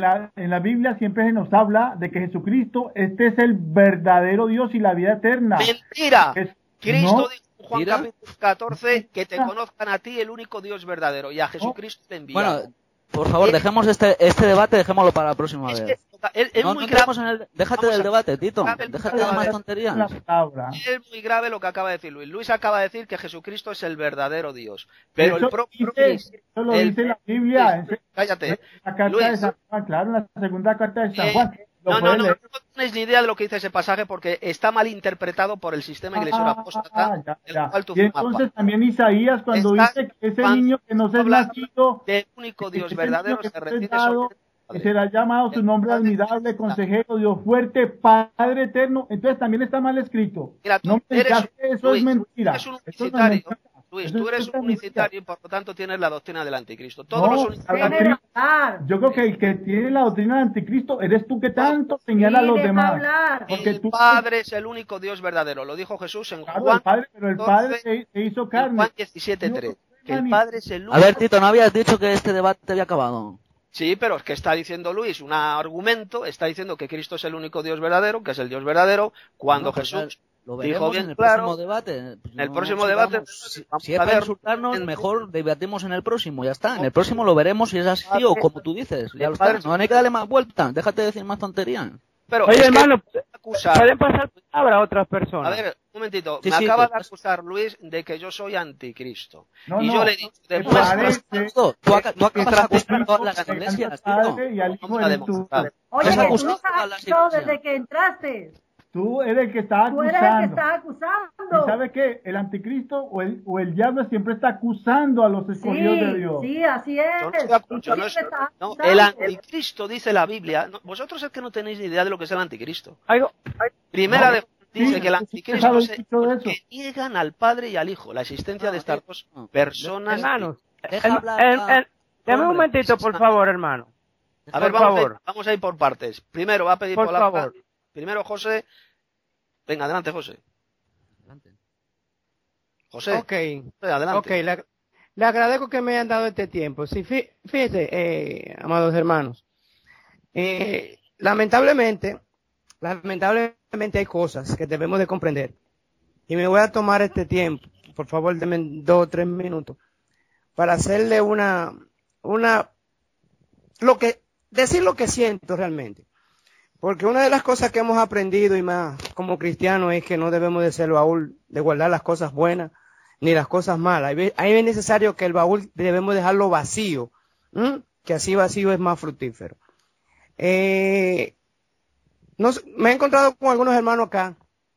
en la Biblia siempre se nos habla de que Jesucristo, este es el verdadero Dios y la vida eterna. ¡Mentira! Es- Cristo no, dijo en Juan Mira. capítulo 14 que te Mira. conozcan a ti, el único Dios verdadero, y a Jesucristo te envía. Bueno, por favor, dejemos este debate, dejémoslo para la próxima es vez. que es No, muy no grave. entremos en el... Déjate Vamos del a- debate, Tito. Grave el Déjate de debate. más la tonterías. palabra. Es muy grave lo que acaba de decir Luis. Luis acaba de decir que Jesucristo es el verdadero Dios. Pero Eso el propio dice- Luis, eso lo el- dice la Biblia. cállate. En la carta Luis. de San Juan, claro, en la segunda carta de San Eh, Juan. Lo No, puedes no leer. tienes ni idea de lo que dice ese pasaje porque está mal interpretado por el sistema iglesia apóstata, ya, del ya. cual tú Y formas entonces parte. también Isaías cuando Estás dice que ese cuando niño que no se ha habla nacido, del único Dios ese verdadero niño que se fue refiere dado, sobre el que Padre. será llamado su nombre admirable, consejero, Dios fuerte, Padre eterno, entonces también está mal escrito. Mira, tú No me eres- digas que eso Luis, es mentira. eres un Eso no es unicitario. mentira. Luis, Eso tú eres es un mentira. unicitario y por lo tanto tienes la doctrina del anticristo. Todos No, los la unitarios. doctrina- hablar. yo creo que el que tiene la doctrina del anticristo eres tú que tanto señala a los deja demás. hablar. Porque El tú, Padre es el único Dios verdadero. Lo dijo Jesús en claro, Juan, el Padre, pero el 12, Padre se hizo en carne. Juan 17:3. Que el Padre es el único. A ver, Tito, ¿no habías dicho que este debate había acabado? Sí, pero es que está diciendo Luis un argumento, está diciendo que Cristo es el único Dios verdadero, que es el Dios verdadero, cuando No, pues Jesús lo dijo veremos bien en el claro, próximo debate. Pues en el no próximo nos debate, sigamos. vamos Si es a para ver, insultarnos, en- mejor debatimos en el próximo, ya está. En el próximo lo veremos si es así o como tú dices. Ya el lo está. padre- No hay que darle más vuelta. Déjate de decir más tonterías. pero Oye, es que hermano, acusar, pueden pasar palabra a otras a personas. ver, un momentito, Sí, me sí, acaba te- de acusar Luis de que yo soy anticristo. No, y no, yo le digo, me después, parece Tú acabas de acusar Jesucristo todas las negando iglesias, al Tito. Padre y al Hijo vamos a eres tú. demostrar. Oye, Es que tú acusado no a las has hablado iglesias. desde que entraste. Tú eres el que está Tú eres el que acusando. está ¿Y acusando. sabes qué? El anticristo o el diablo siempre está acusando a los escogidos de Dios. Sí, así es. Yo no estoy acusando, Tú no, siempre estás no, acusando. el anticristo dice la Biblia. No, vosotros es que no tenéis ni idea de lo que es el anticristo. Algo, Primera No, de Juan dice sí, que el sí, anticristo sabes es mucho de eso. que niegan al Padre y al Hijo, la existencia de estas dos personas. hermanos, Deja hablar dame un hombre. momentito, por favor, hermano. A ver, por favor. vamos a ir por partes. Primero va a pedir Por palabra. favor. Primero José. Venga, adelante, José. José, Ok, adelante. ok, le agradezco que me hayan dado este tiempo. Sí, fíjese, amados hermanos, lamentablemente hay cosas que debemos de comprender. Y me voy a tomar este tiempo, por favor, denme 2 o 3 minutos, para hacerle decir lo que siento realmente. Porque una de las cosas que hemos aprendido y más como cristianos es que no debemos de ser baúl de guardar las cosas buenas ni las cosas malas. Ahí es necesario que el baúl debemos dejarlo vacío, que así vacío es más fructífero. Me he encontrado con algunos hermanos acá,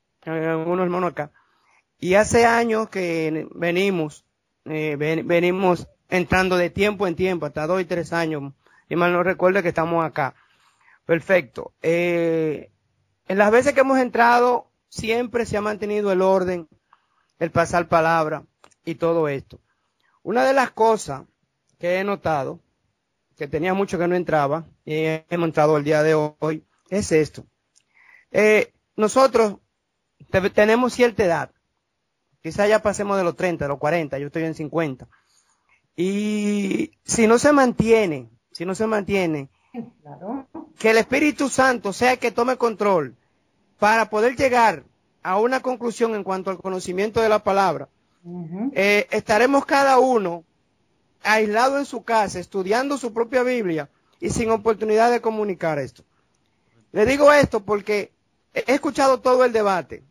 y hace años que venimos entrando de tiempo en tiempo, hasta 2 y 3 años, y mal no recuerdo que estamos acá. Perfecto. En las veces que hemos entrado, siempre se ha mantenido el orden, el pasar palabra y todo esto. Una de las cosas que he notado, que tenía mucho que no entraba, y hemos entrado el día de hoy, es esto. Nosotros tenemos cierta edad. Quizá ya pasemos de los 30, de los 40, yo estoy en 50. Y si no se mantiene Claro. Que el Espíritu Santo sea el que tome control para poder llegar a una conclusión en cuanto al conocimiento de la palabra. Estaremos cada uno aislado en su casa, estudiando su propia Biblia y sin oportunidad de comunicar esto. Le digo esto porque he escuchado todo el debate.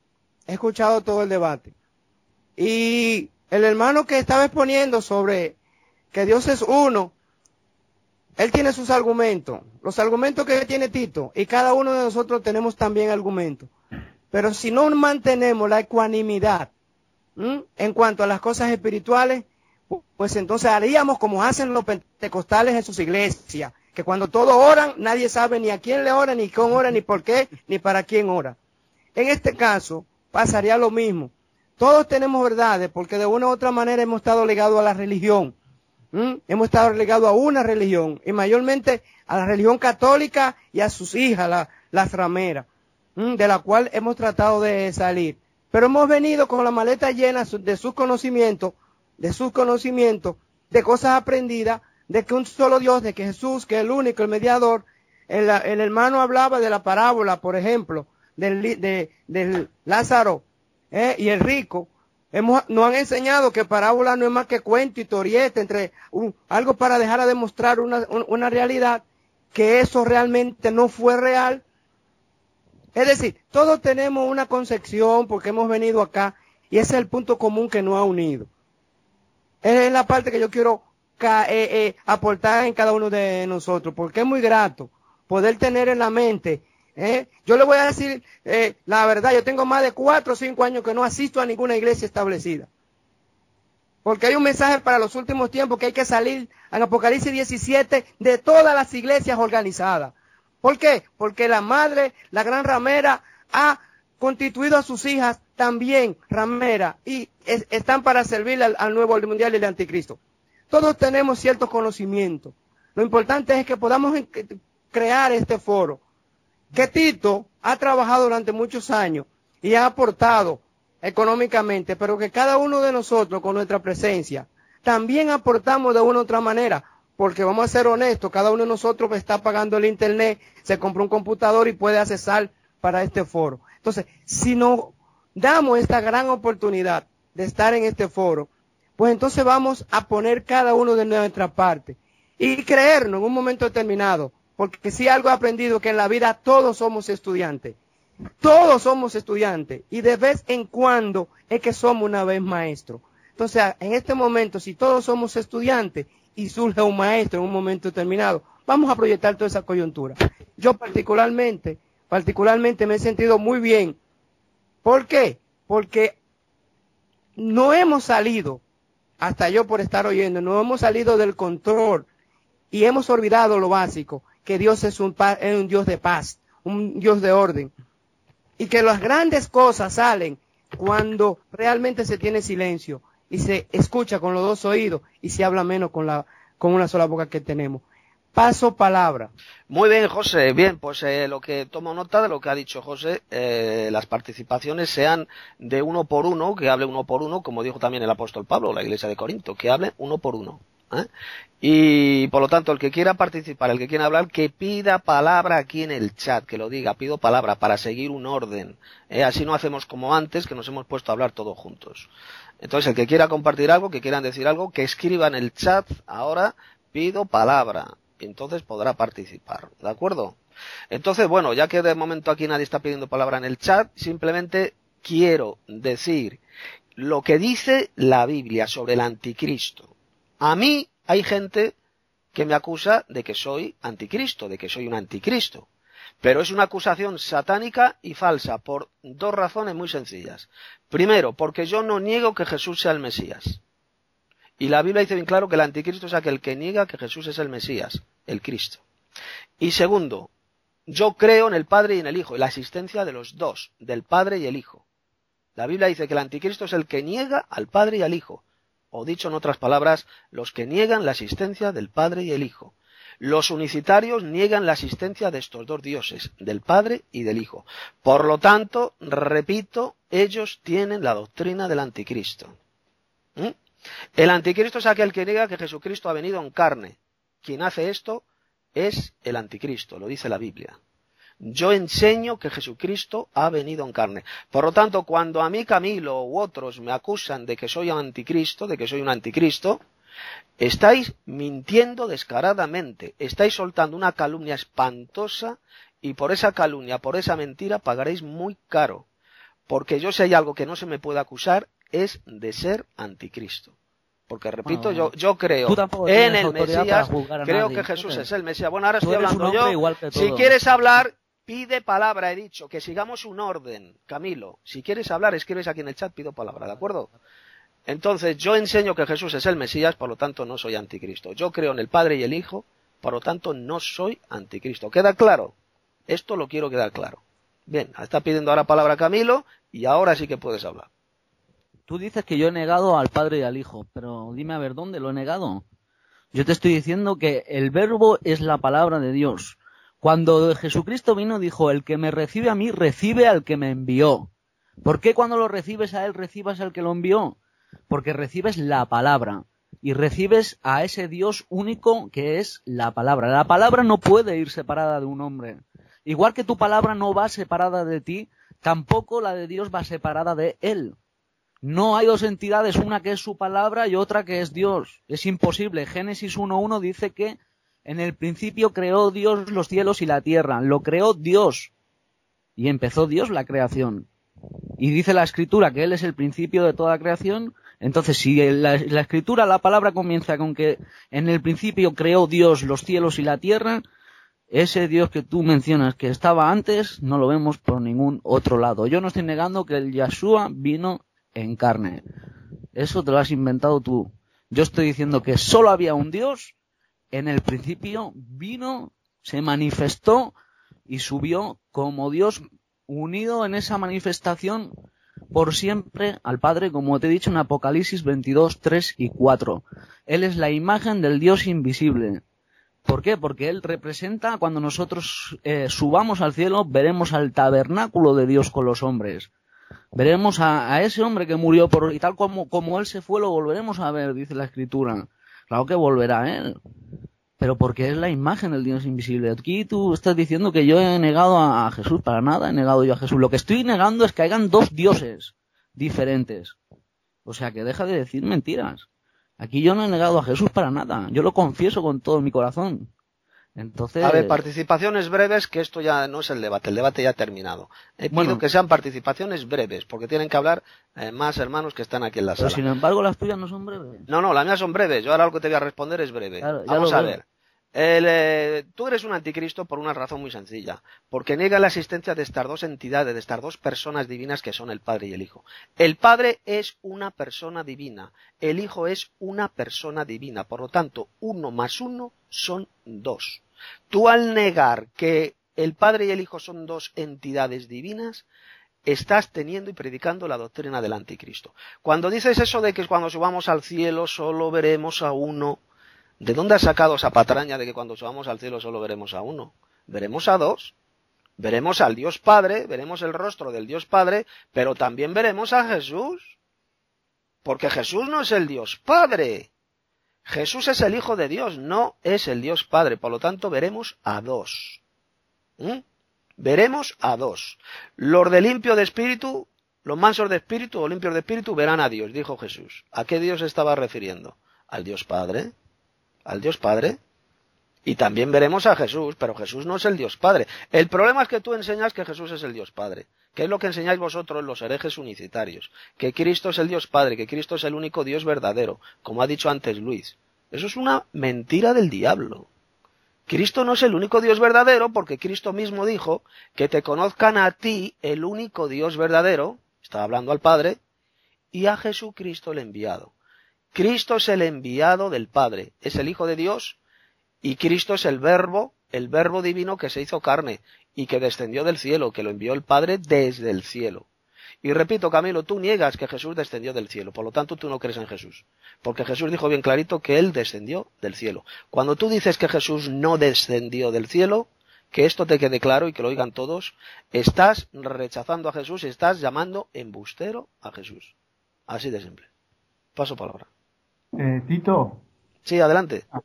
Y el hermano que estaba exponiendo sobre que Dios es uno, él tiene sus argumentos, los argumentos que tiene Tito, y cada uno de nosotros tenemos también argumentos. Pero si no mantenemos la ecuanimidad en cuanto a las cosas espirituales, pues entonces haríamos como hacen los pentecostales en sus iglesias, que cuando todos oran, nadie sabe ni a quién le ora, ni cómo ora, ni por qué, ni para quién ora. En este caso, pasaría lo mismo. Todos tenemos verdades, porque de una u otra manera hemos estado ligados a la religión. Hemos estado ligados a una religión, y mayormente a la religión católica y a sus hijas, las rameras, de la cual hemos tratado de salir. Pero hemos venido con la maleta llena de sus conocimientos, de cosas aprendidas, de que un solo Dios, de que Jesús, que es el único, el mediador. El hermano hablaba de la parábola, por ejemplo, del Lázaro y el rico. Nos han enseñado que parábola no es más que cuento, historieta, algo para dejar a demostrar una realidad, que eso realmente no fue real. Es decir, todos tenemos una concepción porque hemos venido acá, y ese es el punto común que nos ha unido. Esa es la parte que yo quiero aportar en cada uno de nosotros, porque es muy grato poder tener en la mente. Yo le voy a decir la verdad, yo tengo más de 4 o 5 años que no asisto a ninguna iglesia establecida. Porque hay un mensaje para los últimos tiempos que hay que salir en Apocalipsis 17 de todas las iglesias organizadas. ¿Por qué? Porque la madre, la gran ramera, ha constituido a sus hijas también rameras y están para servir al nuevo orden mundial y al anticristo. Todos tenemos ciertos conocimientos. Lo importante es que podamos crear este foro. Que Tito ha trabajado durante muchos años y ha aportado económicamente, pero que cada uno de nosotros con nuestra presencia también aportamos de una u otra manera, porque vamos a ser honestos, cada uno de nosotros está pagando el internet, se compró un computador y puede accesar para este foro. Entonces, si nos damos esta gran oportunidad de estar en este foro, pues entonces vamos a poner cada uno de nuestra parte y creernos en un momento determinado. Porque si algo he aprendido, que en la vida todos somos estudiantes. Todos somos estudiantes. Y de vez en cuando es que somos una vez maestros. Entonces, en este momento, si todos somos estudiantes y surge un maestro en un momento determinado, vamos a proyectar toda esa coyuntura. Yo particularmente me he sentido muy bien. ¿Por qué? Porque no hemos salido, hasta yo por estar oyendo, no hemos salido del control y hemos olvidado lo básico, que Dios es un Dios de paz, un Dios de orden, y que las grandes cosas salen cuando realmente se tiene silencio y se escucha con los dos oídos y se habla menos con una sola boca que tenemos. Paso palabra. Muy bien, José. Bien, pues lo que tomo nota de lo que ha dicho José, las participaciones sean de uno por uno, que hable uno por uno, como dijo también el apóstol Pablo, la iglesia de Corinto, que hable uno por uno. Y por lo tanto, el que quiera participar, el que quiera hablar, que pida palabra aquí en el chat, que lo diga, pido palabra para seguir un orden. Así no hacemos como antes, que nos hemos puesto a hablar todos juntos. Entonces, el que quiera compartir algo, que quieran decir algo, que escriba en el chat ahora, pido palabra. Y entonces podrá participar, ¿de acuerdo? Entonces, bueno, ya que de momento aquí nadie está pidiendo palabra en el chat, simplemente quiero decir lo que dice la Biblia sobre el anticristo. A mí hay gente que me acusa de que soy anticristo, de que soy un anticristo. Pero es una acusación satánica y falsa por 2 razones muy sencillas. Primero, porque yo no niego que Jesús sea el Mesías. Y la Biblia dice bien claro que el anticristo es aquel que niega que Jesús es el Mesías, el Cristo. Y segundo, yo creo en el Padre y en el Hijo, en la existencia de los dos, del Padre y el Hijo. La Biblia dice que el anticristo es el que niega al Padre y al Hijo. O dicho en otras palabras, los que niegan la existencia del Padre y el Hijo. Los unicitarios niegan la existencia de estos dos dioses, del Padre y del Hijo. Por lo tanto, repito, ellos tienen la doctrina del anticristo. El anticristo es aquel que niega que Jesucristo ha venido en carne. Quien hace esto es el anticristo, lo dice la Biblia. Yo enseño que Jesucristo ha venido en carne. Por lo tanto, cuando a mí Camilo u otros me acusan de que soy un anticristo, estáis mintiendo descaradamente, estáis soltando una calumnia espantosa y por esa calumnia, por esa mentira, pagaréis muy caro. Porque yo si hay algo que no se me puede acusar es de ser anticristo. Porque repito, Bueno, yo creo en el Mesías, creo que Jesús es el Mesías. Bueno, ahora estoy hablando yo. Si quieres hablar, pide palabra, he dicho, que sigamos un orden. Camilo, si quieres hablar, escribes aquí en el chat, pido palabra, ¿de acuerdo? Entonces, yo enseño que Jesús es el Mesías, por lo tanto no soy anticristo. Yo creo en el Padre y el Hijo, por lo tanto no soy anticristo. ¿Queda claro? Esto lo quiero quedar claro. Bien, está pidiendo ahora palabra Camilo y ahora sí que puedes hablar. Tú dices que yo he negado al Padre y al Hijo, pero dime a ver dónde lo he negado. Yo te estoy diciendo que el Verbo es la palabra de Dios. Cuando Jesucristo vino dijo, el que me recibe a mí, recibe al que me envió. ¿Por qué cuando lo recibes a él, recibas al que lo envió? Porque recibes la palabra y recibes a ese Dios único que es la palabra. La palabra no puede ir separada de un hombre. Igual que tu palabra no va separada de ti, tampoco la de Dios va separada de él. No hay dos entidades, una que es su palabra y otra que es Dios. Es imposible. Génesis 1:1 dice que en el principio creó Dios los cielos y la tierra. Lo creó Dios. Y empezó Dios la creación. Y dice la Escritura que Él es el principio de toda creación. Entonces, si la Escritura, la palabra comienza con que en el principio creó Dios los cielos y la tierra, ese Dios que tú mencionas que estaba antes, no lo vemos por ningún otro lado. Yo no estoy negando que el Yeshua vino en carne. Eso te lo has inventado tú. Yo estoy diciendo que solo había un Dios, en el principio vino, se manifestó y subió como Dios unido en esa manifestación por siempre al Padre, como te he dicho en Apocalipsis 22, 3 y 4. Él es la imagen del Dios invisible. ¿Por qué? Porque Él representa, cuando nosotros subamos al cielo, veremos al tabernáculo de Dios con los hombres. Veremos a ese hombre que murió por, y tal como Él se fue, lo volveremos a ver, dice la Escritura. Claro que volverá Él. Pero porque es la imagen del Dios invisible. Aquí tú estás diciendo que yo he negado a Jesús. Para nada he negado yo a Jesús. Lo que estoy negando es que hayan dos dioses diferentes. O sea, que deja de decir mentiras. Aquí yo no he negado a Jesús para nada. Yo lo confieso con todo mi corazón. Entonces... A ver, participaciones breves, que esto ya no es el debate ya ha terminado. Pido que sean participaciones breves, porque tienen que hablar más hermanos que están aquí en la sala. Pero sin embargo las tuyas no son breves. No, las mías son breves. Yo ahora lo que te voy a responder es breve. Claro, vamos a ver. Tú eres un anticristo por una razón muy sencilla, porque niega la existencia de estas dos entidades, de estas dos personas divinas que son el Padre y el Hijo. El Padre es una persona divina, el Hijo es una persona divina, por lo tanto, 1 más 1 son 2. Tú al negar que el Padre y el Hijo son dos entidades divinas, estás teniendo y predicando la doctrina del anticristo. Cuando dices eso de que cuando subamos al cielo solo veremos a uno, ¿de dónde has sacado esa patraña de que cuando subamos al cielo solo veremos a uno? Veremos a dos. Veremos al Dios Padre, veremos el rostro del Dios Padre, pero también veremos a Jesús. Porque Jesús no es el Dios Padre. Jesús es el Hijo de Dios, no es el Dios Padre. Por lo tanto, veremos a dos. Veremos a dos. Los de limpio de espíritu, los mansos de espíritu o limpios de espíritu verán a Dios, dijo Jesús. ¿A qué Dios se estaba refiriendo? ¿Al Dios Padre? ¿Al Dios Padre? Y también veremos a Jesús, pero Jesús no es el Dios Padre. El problema es que tú enseñas que Jesús es el Dios Padre. ¿Qué es lo que enseñáis vosotros los herejes unicitarios? Que Cristo es el Dios Padre, que Cristo es el único Dios verdadero, como ha dicho antes Luis. Eso es una mentira del diablo. Cristo no es el único Dios verdadero porque Cristo mismo dijo que te conozcan a ti, el único Dios verdadero, estaba hablando al Padre, y a Jesucristo el enviado. Cristo es el enviado del Padre, es el Hijo de Dios, y Cristo es el Verbo divino que se hizo carne y que descendió del cielo, que lo envió el Padre desde el cielo. Y repito, Camilo, tú niegas que Jesús descendió del cielo, por lo tanto tú no crees en Jesús, porque Jesús dijo bien clarito que Él descendió del cielo. Cuando tú dices que Jesús no descendió del cielo, que esto te quede claro y que lo oigan todos, estás rechazando a Jesús y estás llamando embustero a Jesús. Así de simple. Paso palabra. Tito. Sí, adelante.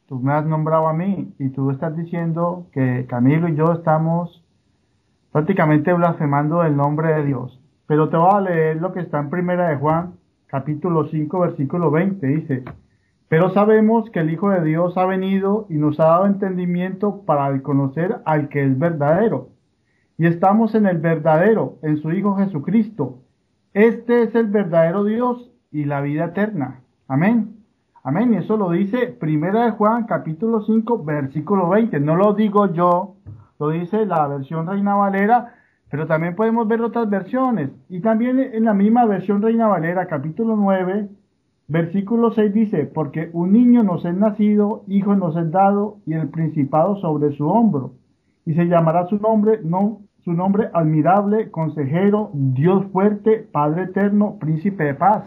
tú me has nombrado a mí y tú estás diciendo que Camilo y yo estamos prácticamente blasfemando el nombre de Dios. Pero te voy a leer lo que está en Primera de Juan, capítulo 5, versículo 20. Dice: pero sabemos que el Hijo de Dios ha venido y nos ha dado entendimiento para conocer al que es verdadero. Y estamos en el verdadero, en su Hijo Jesucristo. Este es el verdadero Dios y la vida eterna. Amén. Amén. Y eso lo dice Primera de Juan, capítulo 5, versículo 20. No lo digo yo, lo dice la versión Reina Valera, pero también podemos ver otras versiones. Y también en la misma versión Reina Valera, capítulo 9, versículo 6 dice: porque un niño nos es nacido, hijo nos es dado, y el principado sobre su hombro. Y se llamará su nombre admirable, consejero, Dios fuerte, Padre eterno, príncipe de paz.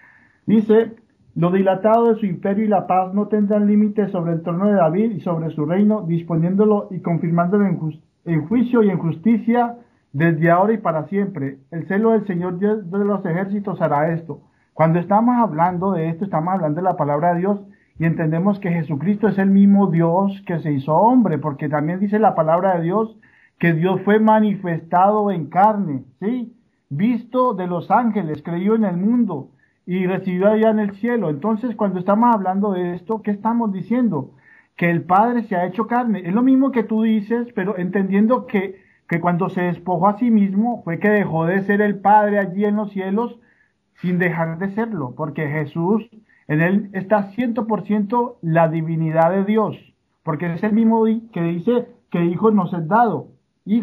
Dice: lo dilatado de su imperio y la paz no tendrán límites sobre el trono de David y sobre su reino, disponiéndolo y confirmándolo en juicio y en justicia desde ahora y para siempre. El celo del Señor Dios de los ejércitos hará esto. Cuando estamos hablando de esto, estamos hablando de la palabra de Dios y entendemos que Jesucristo es el mismo Dios que se hizo hombre, porque también dice la palabra de Dios que Dios fue manifestado en carne, ¿sí? Visto de los ángeles, creyó en el mundo y recibió allá en el cielo. Entonces, cuando estamos hablando de esto, ¿qué estamos diciendo? Que el Padre se ha hecho carne. Es lo mismo que tú dices, pero entendiendo que cuando se despojó a sí mismo, fue que dejó de ser el Padre allí en los cielos, sin dejar de serlo, porque Jesús, en él está 100% la divinidad de Dios, porque es el mismo que dice que hijo nos es dado, y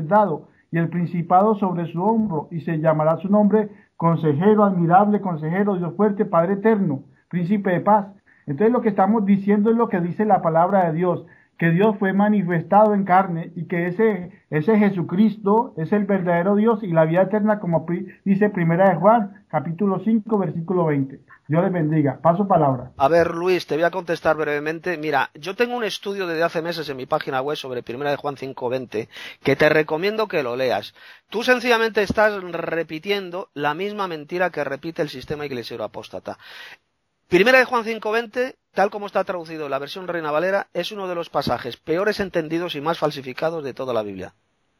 el principado sobre su hombro, y se llamará su nombre consejero, admirable, consejero, Dios fuerte, Padre eterno, príncipe de paz. Entonces lo que estamos diciendo es lo que dice la palabra de Dios, que Dios fue manifestado en carne y que ese Jesucristo es el verdadero Dios y la vida eterna, como dice Primera de Juan, capítulo 5, versículo 20. Dios les bendiga. Paso palabra. A ver, Luis, te voy a contestar brevemente. Mira, yo tengo un estudio desde hace meses en mi página web sobre Primera de Juan 5:20 que te recomiendo que lo leas. Tú sencillamente estás repitiendo la misma mentira que repite el sistema iglesiero apóstata. Primera de Juan 5:20, tal como está traducido en la versión Reina Valera, es uno de los pasajes peores entendidos y más falsificados de toda la Biblia.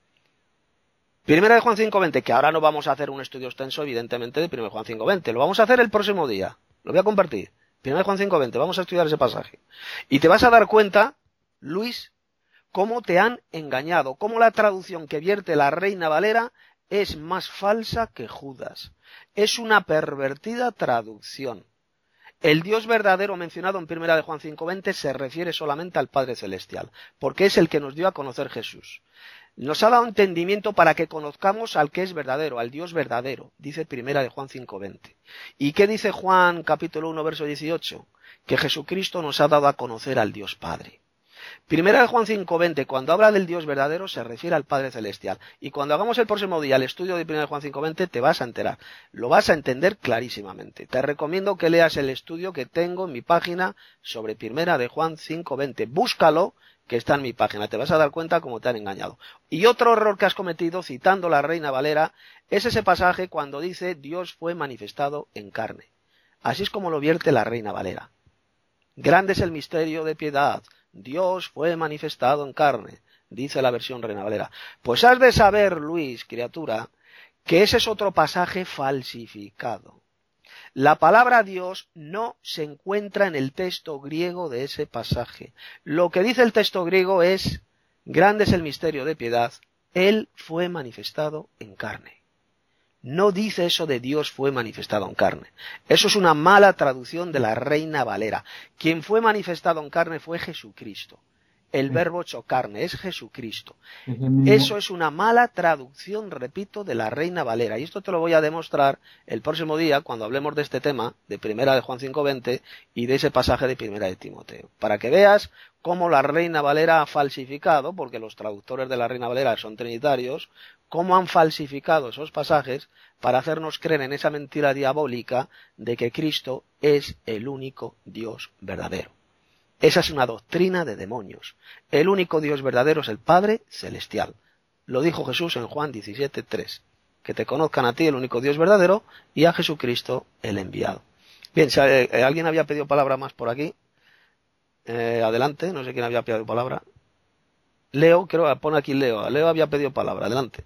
Primera de Juan 5:20, que ahora no vamos a hacer un estudio extenso, evidentemente, de Primera de Juan 5:20. Lo vamos a hacer el próximo día. Lo voy a compartir. Primera de Juan 5:20, vamos a estudiar ese pasaje. Y te vas a dar cuenta, Luis, cómo te han engañado, cómo la traducción que vierte la Reina Valera es más falsa que Judas. Es una pervertida traducción. El Dios verdadero mencionado en Primera de Juan 5:20 se refiere solamente al Padre Celestial, porque es el que nos dio a conocer Jesús. Nos ha dado entendimiento para que conozcamos al que es verdadero, al Dios verdadero, dice Primera de Juan 5:20. ¿Y qué dice Juan capítulo 1, verso 18? Que Jesucristo nos ha dado a conocer al Dios Padre. Primera de Juan 5:20, cuando habla del Dios verdadero, se refiere al Padre Celestial. Y cuando hagamos el próximo día el estudio de Primera de Juan 5:20, te vas a enterar. Lo vas a entender clarísimamente. Te recomiendo que leas el estudio que tengo en mi página sobre Primera de Juan 5:20. Búscalo, que está en mi página. Te vas a dar cuenta cómo te han engañado. Y otro error que has cometido, citando la Reina Valera, es ese pasaje cuando dice Dios fue manifestado en carne. Así es como lo vierte la Reina Valera. Grande es el misterio de piedad. Dios fue manifestado en carne, dice la versión Reina Valera. Pues has de saber, Luis, criatura, que ese es otro pasaje falsificado. La palabra Dios no se encuentra en el texto griego de ese pasaje. Lo que dice el texto griego es, grande es el misterio de piedad, Él fue manifestado en carne. No dice eso de Dios fue manifestado en carne. Eso es una mala traducción de la Reina Valera. Quien fue manifestado en carne fue Jesucristo. El verbo hecho carne es Jesucristo. Eso es una mala traducción, repito, de la Reina Valera. Y esto te lo voy a demostrar el próximo día cuando hablemos de este tema, de Primera de Juan 5:20 y de ese pasaje de Primera de Timoteo. Para que veas cómo la Reina Valera ha falsificado, porque los traductores de la Reina Valera son trinitarios, cómo han falsificado esos pasajes para hacernos creer en esa mentira diabólica de que Cristo es el único Dios verdadero. Esa es una doctrina de demonios. El único Dios verdadero es el Padre Celestial. Lo dijo Jesús en Juan 17:3. Que te conozcan a ti, el único Dios verdadero, y a Jesucristo, el enviado. Bien, si alguien había pedido palabra más por aquí. Adelante, no sé quién había pedido palabra. Leo, pone aquí Leo. Leo había pedido palabra, adelante.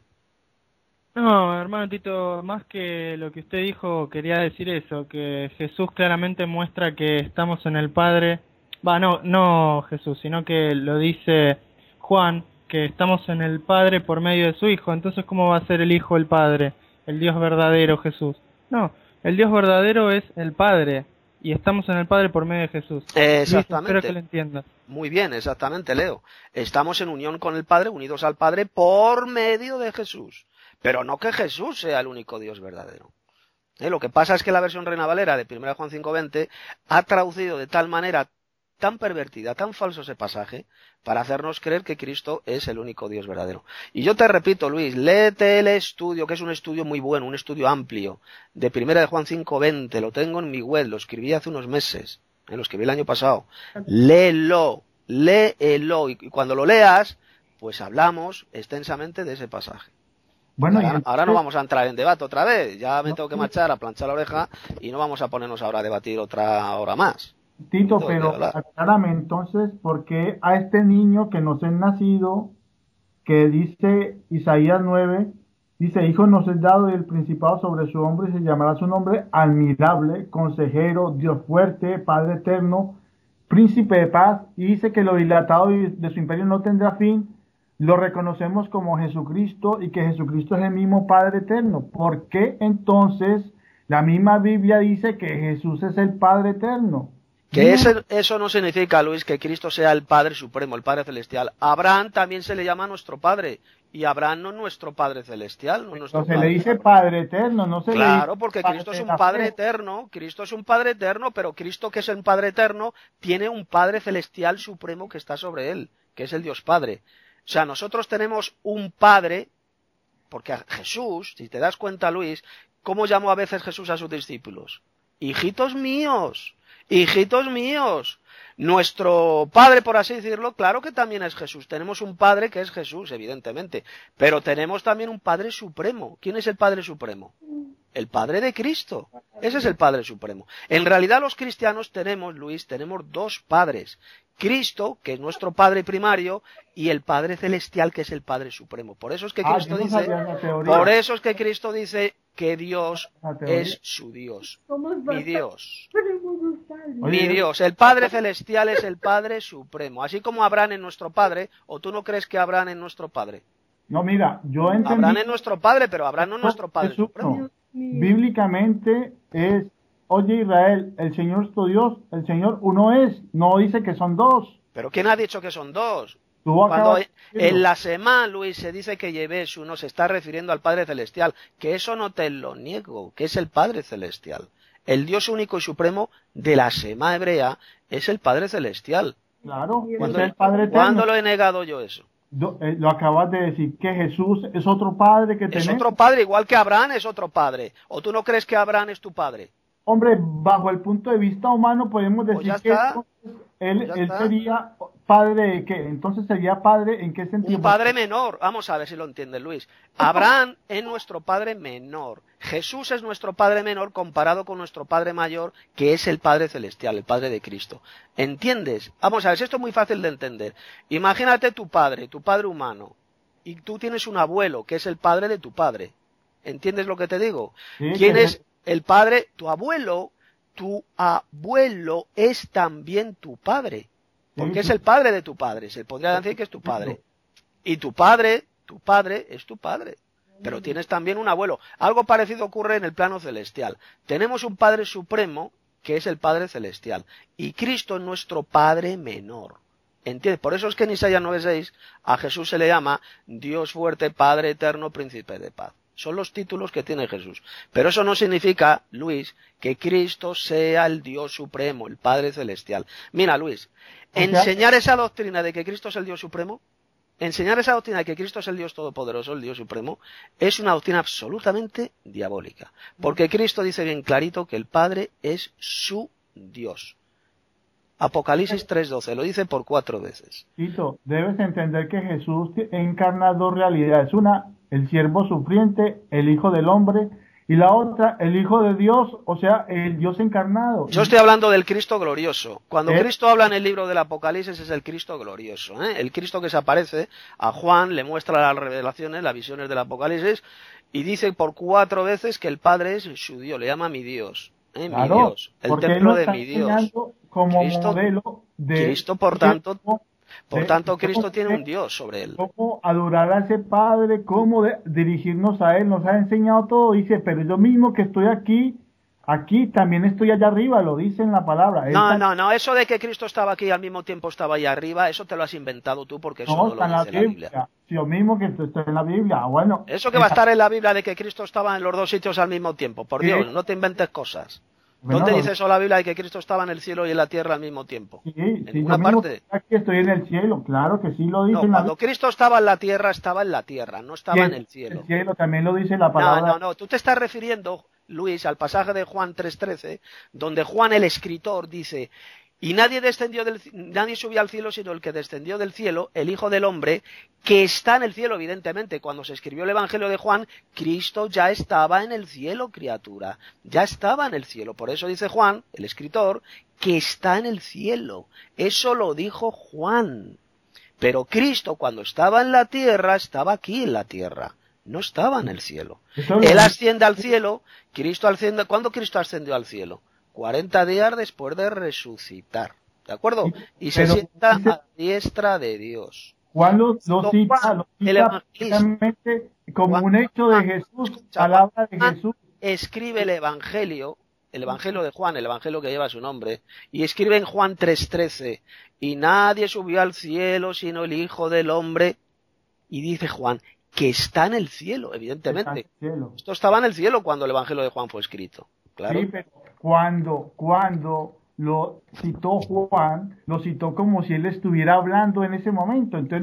No, hermano Tito, más que lo que usted dijo, quería decir eso, que Jesús claramente muestra que estamos en el Padre. No Jesús, sino que lo dice Juan, que estamos en el Padre por medio de su Hijo. Entonces, ¿cómo va a ser el Hijo el Padre? El Dios verdadero, Jesús. No, el Dios verdadero es el Padre, y estamos en el Padre por medio de Jesús. Exactamente. Espero que lo entiendas. Muy bien, exactamente, Leo. Estamos en unión con el Padre, unidos al Padre por medio de Jesús. Pero no que Jesús sea el único Dios verdadero. Lo que pasa es que la versión Reina Valera de 1 Juan 5:20 ha traducido de tal manera tan pervertida, tan falso ese pasaje, para hacernos creer que Cristo es el único Dios verdadero. Y yo te repito, Luis, léete el estudio, que es un estudio muy bueno, un estudio amplio, de 1 Juan 5:20, lo tengo en mi web, lo escribí hace unos meses, lo escribí el año pasado. Léelo, y cuando lo leas, pues hablamos extensamente de ese pasaje. Bueno, ahora no vamos a entrar en debate otra vez, ya me tengo que marchar a planchar la oreja y no vamos a ponernos ahora a debatir otra hora más. Tito, pero aclárame entonces, ¿por qué a este niño que nos es nacido, que dice Isaías 9, dice, hijo nos es dado y el principado sobre su hombro y se llamará su nombre admirable, consejero, Dios fuerte, Padre eterno, príncipe de paz, y dice que lo dilatado de su imperio no tendrá fin? Lo reconocemos como Jesucristo y que Jesucristo es el mismo Padre eterno. ¿Por qué entonces la misma Biblia dice que Jesús es el Padre eterno? Que eso no significa, Luis, que Cristo sea el Padre Supremo, el Padre Celestial. Abraham también se le llama nuestro Padre, y Abraham no es nuestro Padre Celestial. No nuestro se le dice Padre Eterno, no se le dice. Claro, porque Cristo es un Padre Eterno, pero Cristo, que es el Padre Eterno, tiene un Padre Celestial Supremo que está sobre él, que es el Dios Padre. O sea, nosotros tenemos un Padre, porque a Jesús, si te das cuenta, Luis, ¿cómo llamó a veces Jesús a sus discípulos? Hijitos míos. Hijitos míos, nuestro Padre, por así decirlo, claro que también es Jesús. Tenemos un Padre que es Jesús, evidentemente, pero tenemos también un Padre Supremo. ¿Quién es el Padre Supremo? El Padre de Cristo. Ese es el Padre Supremo. En realidad los cristianos tenemos, Luis, tenemos dos padres. Cristo, que es nuestro Padre primario, y el Padre Celestial, que es el Padre Supremo. Por eso es que Cristo Cristo dice que Dios es su Dios. Mi Dios. Mi Dios. El Padre Celestial es el Padre Supremo. Así como Abraham es nuestro Padre, ¿o tú no crees que Abraham es nuestro Padre? No, mira, yo entendí. Abraham es nuestro Padre, pero Abraham no es nuestro Padre Supremo. Bíblicamente es, oye Israel, el Señor es tu Dios, el Señor uno es, no dice que son dos. ¿Pero quién ha dicho que son dos? Cuando en la Semá, Luis, se dice que Yahvé uno se está refiriendo al Padre Celestial, que eso no te lo niego, que es el Padre Celestial. El Dios único y supremo de la Semá hebrea es el Padre Celestial. Claro, es el Padre eterno. ¿Cuándo lo he negado yo eso? Lo acabas de decir, que Jesús es otro Padre que tenemos. Es otro Padre, igual que Abraham es otro Padre. ¿O tú no crees que Abraham es tu Padre? Hombre, bajo el punto de vista humano podemos decir que él sería padre de qué. Entonces sería padre en qué sentido. Un padre menor. Vamos a ver si lo entiende Luis. Abraham es nuestro padre menor. Jesús es nuestro padre menor comparado con nuestro padre mayor, que es el Padre Celestial, el Padre de Cristo. ¿Entiendes? Vamos a ver, esto es muy fácil de entender. Imagínate tu padre humano, y tú tienes un abuelo, que es el padre de tu padre. ¿Entiendes lo que te digo? Sí, ¿quién es el padre? Tu abuelo es también tu padre. Porque es el padre de tu padre. Se podría decir que es tu padre. Y tu padre es tu padre. Pero tienes también un abuelo. Algo parecido ocurre en el plano celestial. Tenemos un Padre Supremo, que es el Padre Celestial. Y Cristo es nuestro Padre menor. ¿Entiendes? Por eso es que en Isaías 9:6 a Jesús se le llama Dios fuerte, Padre eterno, Príncipe de paz. Son los títulos que tiene Jesús. Pero eso no significa, Luis, que Cristo sea el Dios Supremo, el Padre Celestial. Mira, Luis, enseñar esa doctrina de que Cristo es el Dios Supremo, enseñar esa doctrina de que Cristo es el Dios Todopoderoso, el Dios Supremo, es una doctrina absolutamente diabólica. Porque Cristo dice bien clarito que el Padre es su Dios. Apocalipsis 3:12, lo dice por 4 veces. Tito, debes entender que Jesús encarna dos realidades. Una, el siervo sufriente, el Hijo del Hombre, y la otra, el Hijo de Dios, o sea, el Dios encarnado. Yo estoy hablando del Cristo glorioso. Cuando ¿Eh? Cristo habla en el libro del Apocalipsis es el Cristo glorioso, ¿eh? El Cristo que se aparece a Juan, le muestra las revelaciones, las visiones del Apocalipsis, y dice por 4 veces que el Padre es su Dios, le llama mi Dios, mi Claro, Dios, el porque él templo nos de está mi Dios. enseñando como Cristo- modelo de Cristo, por tanto, de Cristo tiene cómo- un Dios sobre él. cómo adorar a ese Padre, cómo dirigirnos a Él, nos ha enseñado todo, dice, pero yo mismo que estoy aquí también estoy allá arriba, lo dice en la palabra. Él No, eso de que Cristo estaba aquí y al mismo tiempo estaba allá arriba, eso te lo has inventado tú porque eso no no está en lo la dice la Biblia. Biblia. Si yo mismo que estoy en la Biblia, bueno. Eso que va a estar en la Biblia de que Cristo estaba en los dos sitios al mismo tiempo, por Sí. Dios, no te inventes cosas. Bueno, ¿Dónde dice eso la Biblia de que Cristo estaba en el cielo y en la tierra al mismo tiempo? Sí, ¿En sí, ninguna yo mismo parte? aquí estoy en el cielo, claro que sí lo dice No, en la cuando Cristo estaba en la tierra, no estaba en el cielo. El cielo también lo dice la palabra. No, tú te estás refiriendo, Luis, al pasaje de Juan 3:13, donde Juan el escritor dice, y nadie subió al cielo sino el que descendió del cielo, el Hijo del Hombre, que está en el cielo, evidentemente. Cuando se escribió el Evangelio de Juan, Cristo ya estaba en el cielo, criatura, ya estaba en el cielo. Por eso dice Juan, el escritor, que está en el cielo. Eso lo dijo Juan. Pero Cristo, cuando estaba en la tierra, estaba aquí en la tierra. No estaba en el cielo. Eso lo Él dice- asciende al cielo, Cristo asciende. ¿Cuándo Cristo ascendió al cielo? 40 días después de resucitar. ¿De acuerdo? Y se Pero sienta dice- a la diestra de Dios. Juan lo Juan, cita el evangelista. precisamente como Juan, un hecho de Juan, Jesús, escucha, palabra de Juan Jesús. escribe el Evangelio de Juan, el Evangelio que lleva su nombre, y escribe en Juan 3:13, y nadie subió al cielo sino el Hijo del Hombre, y dice Juan, que está en el cielo, evidentemente. Está en el cielo. Esto estaba en el cielo cuando el Evangelio de Juan fue escrito. Claro. Sí, pero cuando lo citó Juan, lo citó como si él estuviera hablando en ese momento. Entonces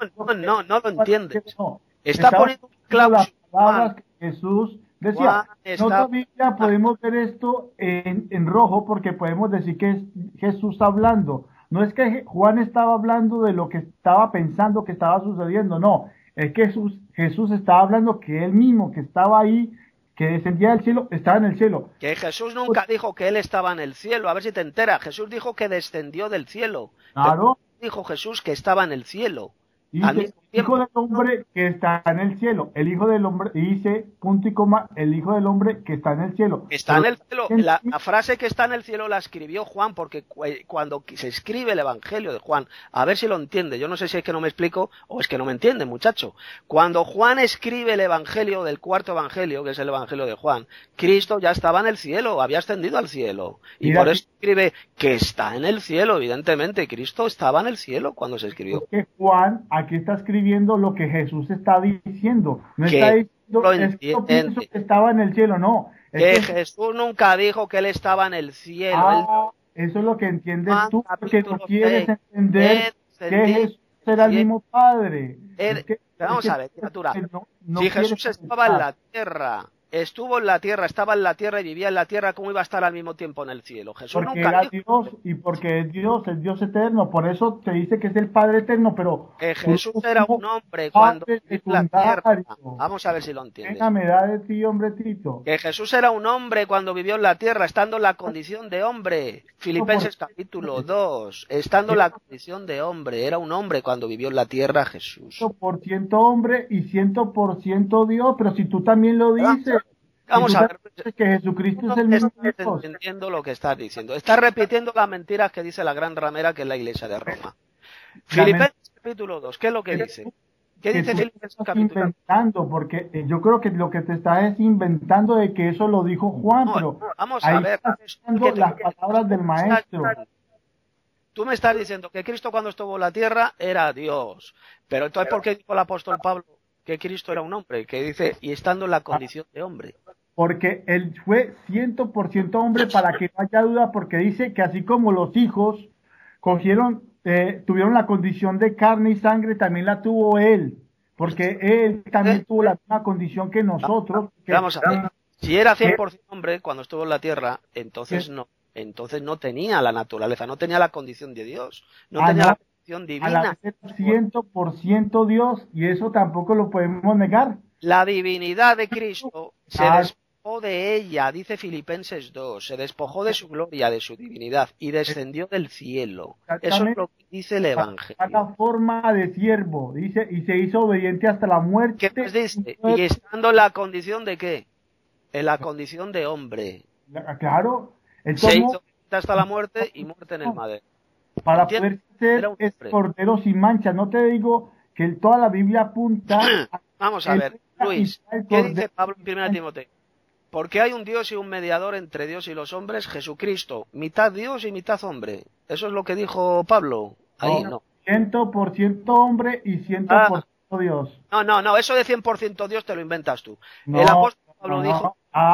No lo entiendes. No. Está Estaba poniendo un clavo las sobre palabras Juan. que Jesús decía. Juan En está- otra Biblia podemos ver esto en rojo porque podemos decir que es Jesús hablando. No es que Juan estaba hablando de lo que estaba pensando que estaba sucediendo, no. Es que Jesús estaba hablando que él mismo, que estaba ahí, que descendía del cielo, estaba en el cielo. Que Jesús nunca dijo que él estaba en el cielo, a ver si te enteras. Jesús dijo que descendió del cielo. Claro. Dijo Jesús que estaba en el cielo. Dice, Al mismo tiempo. Hijo del hombre que está en el cielo. El Hijo del hombre, y dice, punto y coma, el Hijo del hombre que está en el cielo. Está en el Pero- cielo. La frase que está en el cielo la escribió Juan, porque cuando se escribe el Evangelio de Juan, a ver si lo entiende, yo no sé si es que no me explico o es que no me entiende, muchacho. Cuando Juan escribe el Evangelio del cuarto Evangelio, que es el Evangelio de Juan, Cristo ya estaba en el cielo, había ascendido al cielo. Y Mira, por eso escribe que está en el cielo, evidentemente. Cristo estaba en el cielo cuando se escribió. que Juan aquí está escribiendo lo que Jesús está diciendo. No Que está diciendo lo es que yo entiende. pienso que estaba en el cielo, no. Es Que que- Jesús nunca dijo que él estaba en el cielo. Él eso es lo que entiendes Juan, tú, porque no capítulo quieres 6, entender que Jesús era el mismo Padre. Vamos a ver, criatura. No Si quieres Jesús estaba en pensar. la tierra, estuvo en la tierra, estaba en la tierra y vivía en la tierra, ¿cómo iba a estar al mismo tiempo en el cielo? Jesús Porque nunca era dijo Dios y porque es Dios eterno, por eso te dice que es el Padre eterno, pero que Jesús tú era como un hombre cuando padre vivía en la tierra. secundario. Vamos a ver si lo entiendes. Venga, me da de ti, hombre Tito. Que Jesús era un hombre cuando vivió en la tierra, estando en la condición de hombre. Filipenses capítulo 2, estando en la condición de hombre. Era un hombre cuando vivió en la tierra Jesús. 100% hombre y 100% Dios, pero si tú también lo dices, Vamos si a tú ver. dices que Jesucristo No es el mismo estás Dios. entendiendo lo que estás diciendo. Estás repitiendo las mentiras que dice la gran ramera, que es la iglesia de Roma. Filipenses capítulo 2, ¿qué es lo que dice? ¿Qué Que dice tú Filipenses estás capítulo 2? inventando, porque yo creo que lo que te estás es inventando de que eso lo dijo Juan, No, pero vamos ahí a ver. estás usando que te- las palabras del maestro. Tú me estás diciendo que Cristo cuando estuvo en la tierra era Dios. Pero entonces, ¿por qué dijo el apóstol Pablo que Cristo era un hombre? Que dice, y estando en la condición de hombre. Porque él fue 100% hombre para que no haya duda, porque dice que así como los hijos tuvieron la condición de carne y sangre, también la tuvo él, porque él también tuvo la misma condición que nosotros. que- Vamos a ver. Si era 100% hombre cuando estuvo en la tierra, entonces no tenía la naturaleza, no tenía la condición de Dios, no tenía la condición a divina. la vez 100% Dios, y eso tampoco lo podemos negar. La divinidad de Cristo se Ah, despojó despojó de ella, dice Filipenses 2, se despojó de su gloria, de su divinidad, y descendió del cielo. Eso es lo que dice el Evangelio. La forma de siervo, dice, y se hizo obediente hasta la muerte. ¿Qué más dice? Y estando en la condición de ¿qué? En la condición de hombre. Claro, él Se tomó, hizo hasta la muerte y muerte en el madero. para ¿Entiendes? poder Era ser un ese hombre. cordero sin mancha. No te digo que toda la Biblia apunta Vamos a ver, Luis, ¿qué dice Pablo en 1 Timoteo? Porque hay un Dios y un mediador entre Dios y los hombres, Jesucristo, mitad Dios y mitad hombre. Eso es lo que dijo Pablo. Ahí no. 100% hombre y 100% Dios. No, eso de 100% Dios te lo inventas tú. No, El apóstol Pablo no. dijo,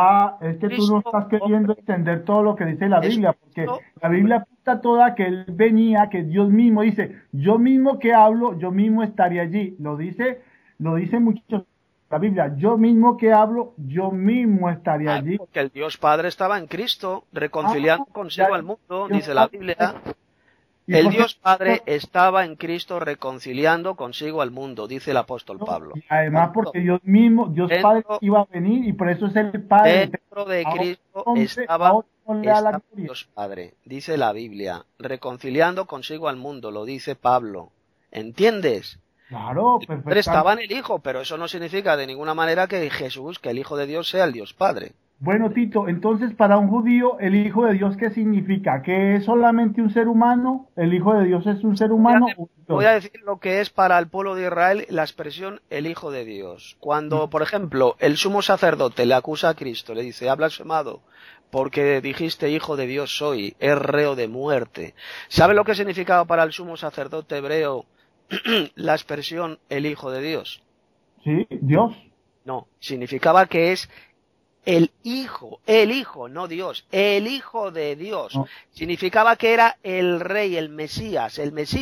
Es que tú no estás queriendo entender todo lo que dice la Biblia, porque Cristo, la Biblia apunta toda que él venía, que Dios mismo dice, yo mismo que hablo, yo mismo estaré allí. Lo dice mucho la Biblia, yo mismo que hablo, yo mismo estaré allí. porque el Dios Padre estaba en Cristo, reconciliando consigo al mundo, dice la Biblia. El Dios Padre estaba en Cristo reconciliando consigo al mundo, dice el apóstol Pablo. Y además porque Dios mismo, Dios Padre iba a venir y por eso es el Padre. Dentro de Cristo estaba Dios Padre, dice la Biblia, reconciliando consigo al mundo, lo dice Pablo. ¿Entiendes? Claro, El Padre estaba en el Hijo, pero eso no significa de ninguna manera que Jesús, que el Hijo de Dios, sea el Dios Padre. Bueno, Tito, entonces para un judío, ¿el Hijo de Dios qué significa? ¿Que es solamente un ser humano? ¿El Hijo de Dios es un ser humano? Voy a decir lo que es para el pueblo de Israel la expresión el Hijo de Dios. Cuando, por ejemplo, el sumo sacerdote le acusa a Cristo, le dice, ha blasfemado, porque dijiste Hijo de Dios soy, es reo de muerte. ¿Sabe lo que significaba para el sumo sacerdote hebreo la expresión el Hijo de Dios? Sí, Dios. No, significaba que es el Hijo, no Dios, el Hijo de Dios. No. Significaba que era el Rey, el Mesías,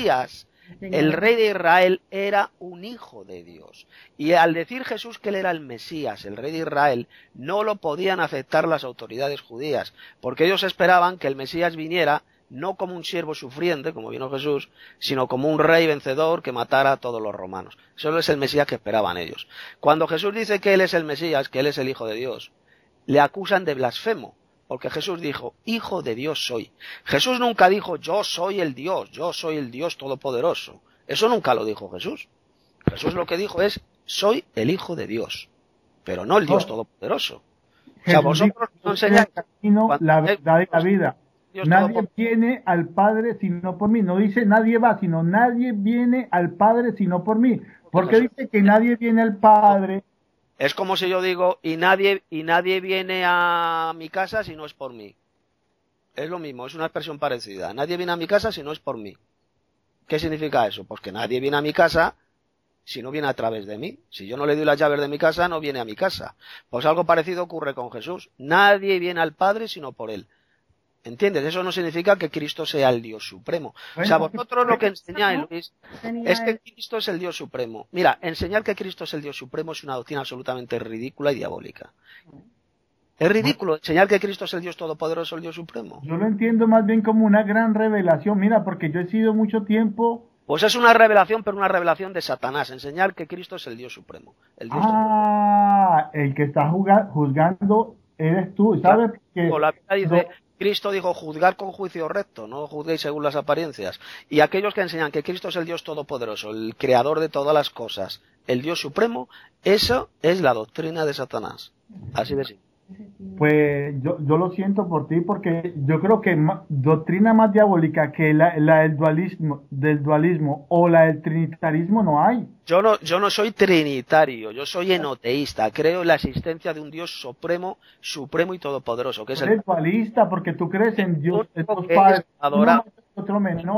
el Rey de Israel era un Hijo de Dios. Y al decir Jesús que él era el Mesías, el Rey de Israel, no lo podían aceptar las autoridades judías, porque ellos esperaban que el Mesías viniera no como un siervo sufriente, como vino Jesús, sino como un rey vencedor que matara a todos los romanos. Eso es el Mesías que esperaban ellos. Cuando Jesús dice que él es el Mesías, que él es el Hijo de Dios, le acusan de blasfemo, porque Jesús dijo, Hijo de Dios soy. Jesús nunca dijo, yo soy el Dios Todopoderoso. Eso nunca lo dijo Jesús. Jesús lo que dijo es, soy el Hijo de Dios, pero no el Dios Todopoderoso. O sea, vosotros no enseñáis la verdad y la vida. Nadie viene al Padre sino por mí. No dice nadie va, sino nadie viene al Padre sino por mí. Porque dice que nadie viene al Padre. Es como si yo digo, y nadie viene a mi casa si no es por mí. Es lo mismo, es una expresión parecida. Nadie viene a mi casa si no es por mí. ¿Qué significa eso? Pues que nadie viene a mi casa si no viene a través de mí. Si yo no le doy las llaves de mi casa, no viene a mi casa. Pues algo parecido ocurre con Jesús. Nadie viene al Padre sino por él. ¿Entiendes? Eso no significa que Cristo sea el Dios supremo. O sea, vosotros lo que enseñáis, Luis, es que Cristo es el Dios supremo. Mira, enseñar que Cristo es el Dios supremo es una doctrina absolutamente ridícula y diabólica. Es ridículo enseñar que Cristo es el Dios todopoderoso, el Dios supremo. Yo lo entiendo más bien como una gran revelación. Mira, porque yo he sido mucho tiempo... Pues es una revelación, pero una revelación de Satanás. Enseñar que Cristo es el Dios supremo. El Dios el que está juzgando eres tú. ¿Sabes? Que la Biblia dice... Cristo dijo, juzgar con juicio recto, no juzguéis según las apariencias. Y aquellos que enseñan que Cristo es el Dios todopoderoso, el creador de todas las cosas, el Dios supremo, eso es la doctrina de Satanás. Así de simple. Pues yo lo siento por ti, porque yo creo que doctrina más diabólica que la del dualismo o la del trinitarismo no hay. Yo no soy trinitario, yo soy enoteísta, creo en la existencia de un Dios supremo y todopoderoso, que es el dualista, porque tú crees en Dios, en dos padres, adorado, otro menor,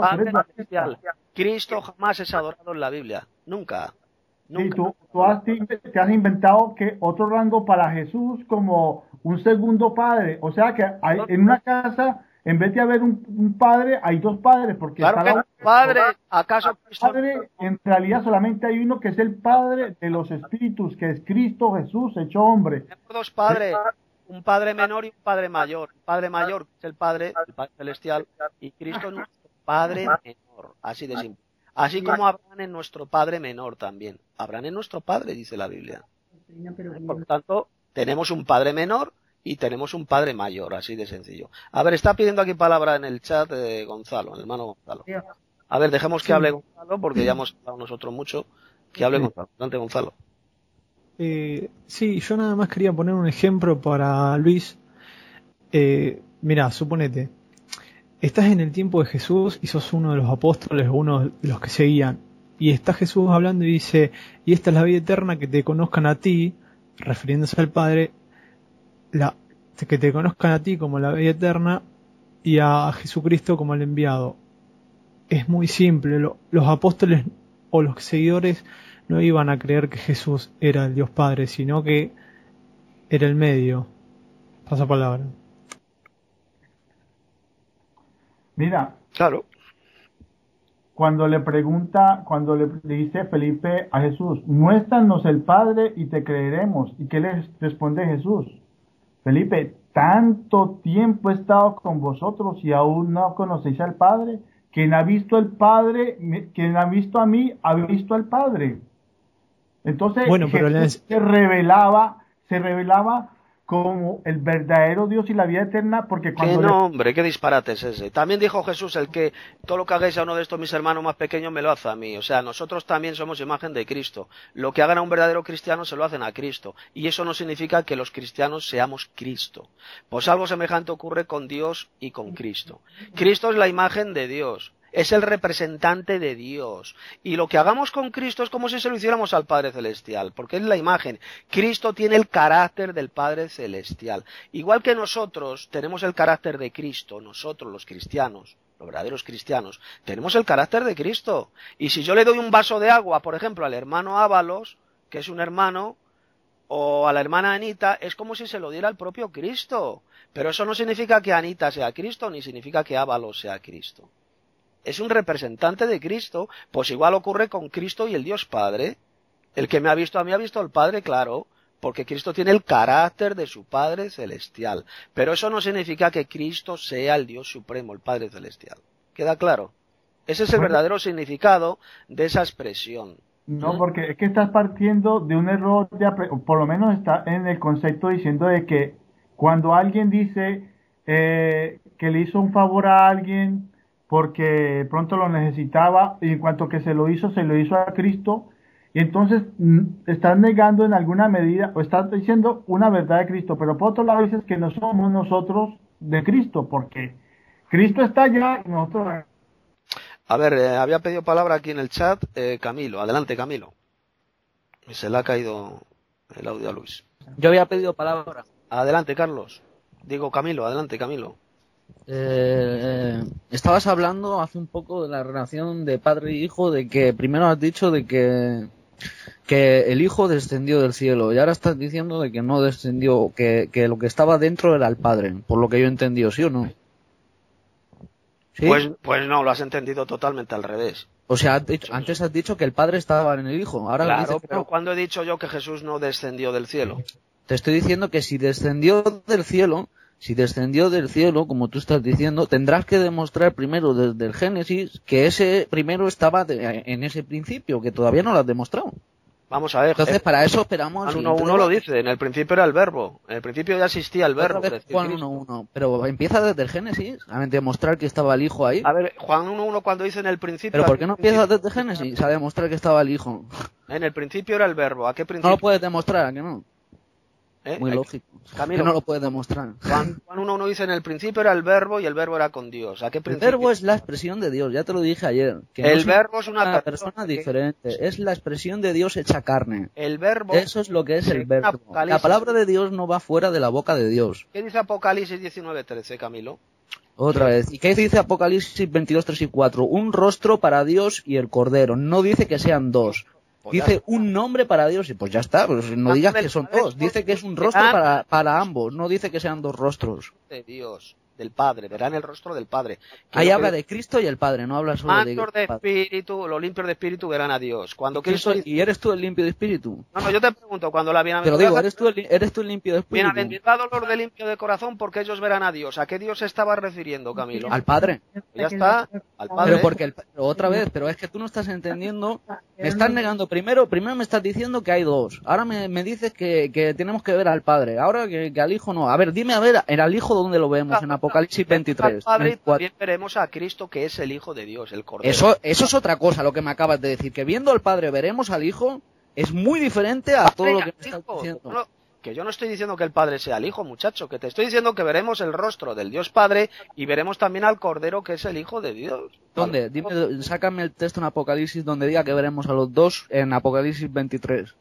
Cristo jamás es adorado en la Biblia, nunca. Sí, tú te has inventado que otro rango para Jesús como un segundo padre. O sea que hay, en una casa, en vez de haber un padre, hay dos padres. Porque claro que un padre, ¿acaso Cristo? Padre, en realidad solamente hay uno que es el Padre de los espíritus, que es Cristo Jesús hecho hombre. Tenemos dos padres, un padre menor y un padre mayor. El padre mayor es el Padre celestial, y Cristo es nuestro Padre menor, así de simple. Así como Abraham es nuestro padre menor también. Abraham es nuestro padre, dice la Biblia. Por lo tanto, tenemos un padre menor y tenemos un Padre mayor, así de sencillo. A ver, está pidiendo aquí palabra en el chat Gonzalo, el hermano Gonzalo. A ver, dejemos que hable Gonzalo, porque ya hemos hablado nosotros mucho. Que hable Gonzalo. Adelante, Gonzalo. Sí, yo nada más quería poner un ejemplo para Luis. Mirá, suponete, estás en el tiempo de Jesús y sos uno de los apóstoles, uno de los que seguían, y está Jesús hablando y dice, y esta es la vida eterna, que te conozcan a ti, refiriéndose al Padre, que te conozcan a ti como la vida eterna y a Jesucristo como el enviado. Es muy simple, los apóstoles o los seguidores no iban a creer que Jesús era el Dios Padre, sino que era el medio. Pasa palabra. Mira, claro. Cuando le dice Felipe a Jesús, muéstranos el Padre y te creeremos. ¿Y qué le responde Jesús? Felipe, tanto tiempo he estado con vosotros y aún no conocéis al Padre. Quien ha visto el Padre, quien ha visto a mí, ha visto al Padre. Entonces, bueno, pero Jesús se revelaba como el verdadero Dios y la vida eterna, porque cuando... hombre, qué disparate es ese. También dijo Jesús, el que todo lo que hagáis a uno de estos mis hermanos más pequeños me lo hace a mí. O sea, nosotros también somos imagen de Cristo. Lo que hagan a un verdadero cristiano se lo hacen a Cristo. Y eso no significa que los cristianos seamos Cristo. Pues algo semejante ocurre con Dios y con Cristo. Cristo es la imagen de Dios. Es el representante de Dios. Y lo que hagamos con Cristo es como si se lo hiciéramos al Padre Celestial, porque es la imagen. Cristo tiene el carácter del Padre Celestial. Igual que nosotros tenemos el carácter de Cristo, nosotros los cristianos, los verdaderos cristianos, tenemos el carácter de Cristo. Y si yo le doy un vaso de agua, por ejemplo, al hermano Ábalos, que es un hermano, o a la hermana Anita, es como si se lo diera al propio Cristo. Pero eso no significa que Anita sea Cristo, ni significa que Ábalos sea Cristo. Es un representante de Cristo, pues igual ocurre con Cristo y el Dios Padre. El que me ha visto a mí ha visto al Padre, claro, porque Cristo tiene el carácter de su Padre Celestial. Pero eso no significa que Cristo sea el Dios Supremo, el Padre Celestial. ¿Queda claro? Ese es el verdadero significado de esa expresión. No, porque es que estás partiendo de un error, por lo menos está en el concepto diciendo de que cuando alguien dice que le hizo un favor a alguien porque pronto lo necesitaba, y en cuanto que se lo hizo a Cristo, y entonces estás negando en alguna medida, o estás diciendo una verdad de Cristo, pero por otro lado dices que no somos nosotros de Cristo, porque Cristo está allá y nosotros... A ver, había pedido palabra aquí en el chat Camilo. Adelante, Camilo. Se le ha caído el audio a Luis. Yo había pedido palabra. Adelante, Carlos. Digo, Camilo, adelante, Camilo. Estabas hablando hace un poco de la relación de padre y hijo, de que primero has dicho de que el hijo descendió del cielo, y ahora estás diciendo de que no descendió, que lo que estaba dentro era el padre, por lo que yo he entendido, ¿sí o no? ¿Sí? Pues no, lo has entendido totalmente al revés. O sea, antes has dicho que el padre estaba en el hijo, ahora claro, dices que pero no. ¿cuándo he dicho yo que Jesús no descendió del cielo? Te estoy diciendo que si descendió del cielo, como tú estás diciendo, tendrás que demostrar primero desde el Génesis que ese primero estaba en ese principio, que todavía no lo has demostrado. Vamos a ver. Entonces, para eso esperamos... Juan 1.1 lo dice, en el principio era el verbo, en el principio ya existía el verbo. Juan 1.1, pero empieza desde el Génesis, a demostrar que estaba el hijo ahí. A ver, Juan 1.1 cuando dice en el principio... ¿Pero por qué no empieza desde el Génesis a demostrar que estaba el hijo? En el principio era el verbo, ¿a qué principio? No lo puedes demostrar, ¿a que no? Muy lógico. Camilo, que no lo puedes demostrar. Juan 1.1 dice en el principio era el verbo y el verbo era con Dios. ¿A qué principio? El verbo es la expresión de Dios, ya te lo dije ayer. Que el no verbo es una persona diferente, es la expresión de Dios hecha carne. El verbo... Eso es lo que es el verbo. La palabra de Dios no va fuera de la boca de Dios. ¿Qué dice Apocalipsis 19:13, Camilo? Otra vez. ¿Y qué dice Apocalipsis 22, 3 y 4? Un rostro para Dios y el Cordero. No dice que sean dos. Dice un nombre para Dios y pues ya está, pues no digas que son dos. Dice que es un rostro para ambos, no dice que sean dos rostros. De Dios. del Padre, verán el rostro del Padre. Ahí habla de Cristo y el Padre, no habla solo de mansos de espíritu, los limpios de espíritu verán a Dios. Cuando Cristo dice... ¿Y eres tú el limpio de espíritu? No, yo te pregunto, cuando la Pero bienaventuranza... digo, eres tú el limpio de espíritu. Bienaventurados los de limpio de corazón, porque ellos verán a Dios. ¿A qué Dios se estaba refiriendo, Camilo? Al Padre. Ya está, al Padre. Pero porque otra vez, pero es que tú no estás entendiendo, me estás negando primero me estás diciendo que hay dos, ahora me dices que tenemos que ver al Padre, ahora que al Hijo no. A ver, dime a ver, al Hijo ¿dónde lo vemos? En Apocalipsis 23. Al Padre, también veremos a Cristo, que es el Hijo de Dios, el Cordero. Eso es otra cosa, lo que me acabas de decir, que viendo al Padre veremos al Hijo, es muy diferente a todo lo que me estás diciendo. No, que yo no estoy diciendo que el Padre sea el Hijo, muchacho, que te estoy diciendo que veremos el rostro del Dios Padre y veremos también al Cordero, que es el Hijo de Dios. ¿Dónde? Dime, sácame el texto en Apocalipsis donde diga que veremos a los dos en Apocalipsis 23.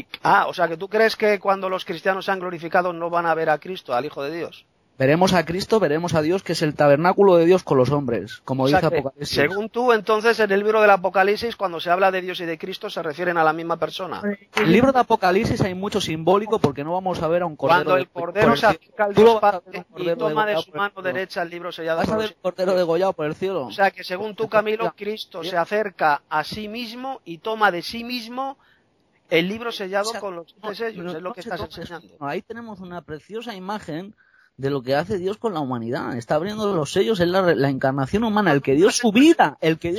O sea, que tú crees que cuando los cristianos sean glorificados no van a ver a Cristo, al Hijo de Dios. Veremos a Cristo, veremos a Dios, que es el tabernáculo de Dios con los hombres, como dice Apocalipsis. Según tú, entonces, en el libro del Apocalipsis, cuando se habla de Dios y de Cristo, se refieren a la misma persona. En el libro de Apocalipsis hay mucho simbólico, porque no vamos a ver a un cordero. Cuando el cordero se acerca al Dios Padre y toma de su mano derecha el libro sellado. ¿Vas a ver el cordero degollado por el cielo? O sea, que según tú, Camilo, Cristo se acerca a sí mismo y toma de sí mismo el libro sellado con los 7 sellos. Es lo que estás enseñando. Ahí tenemos una preciosa imagen de lo que hace Dios con la humanidad. Está abriendo los sellos, es la encarnación humana, el que dio su vida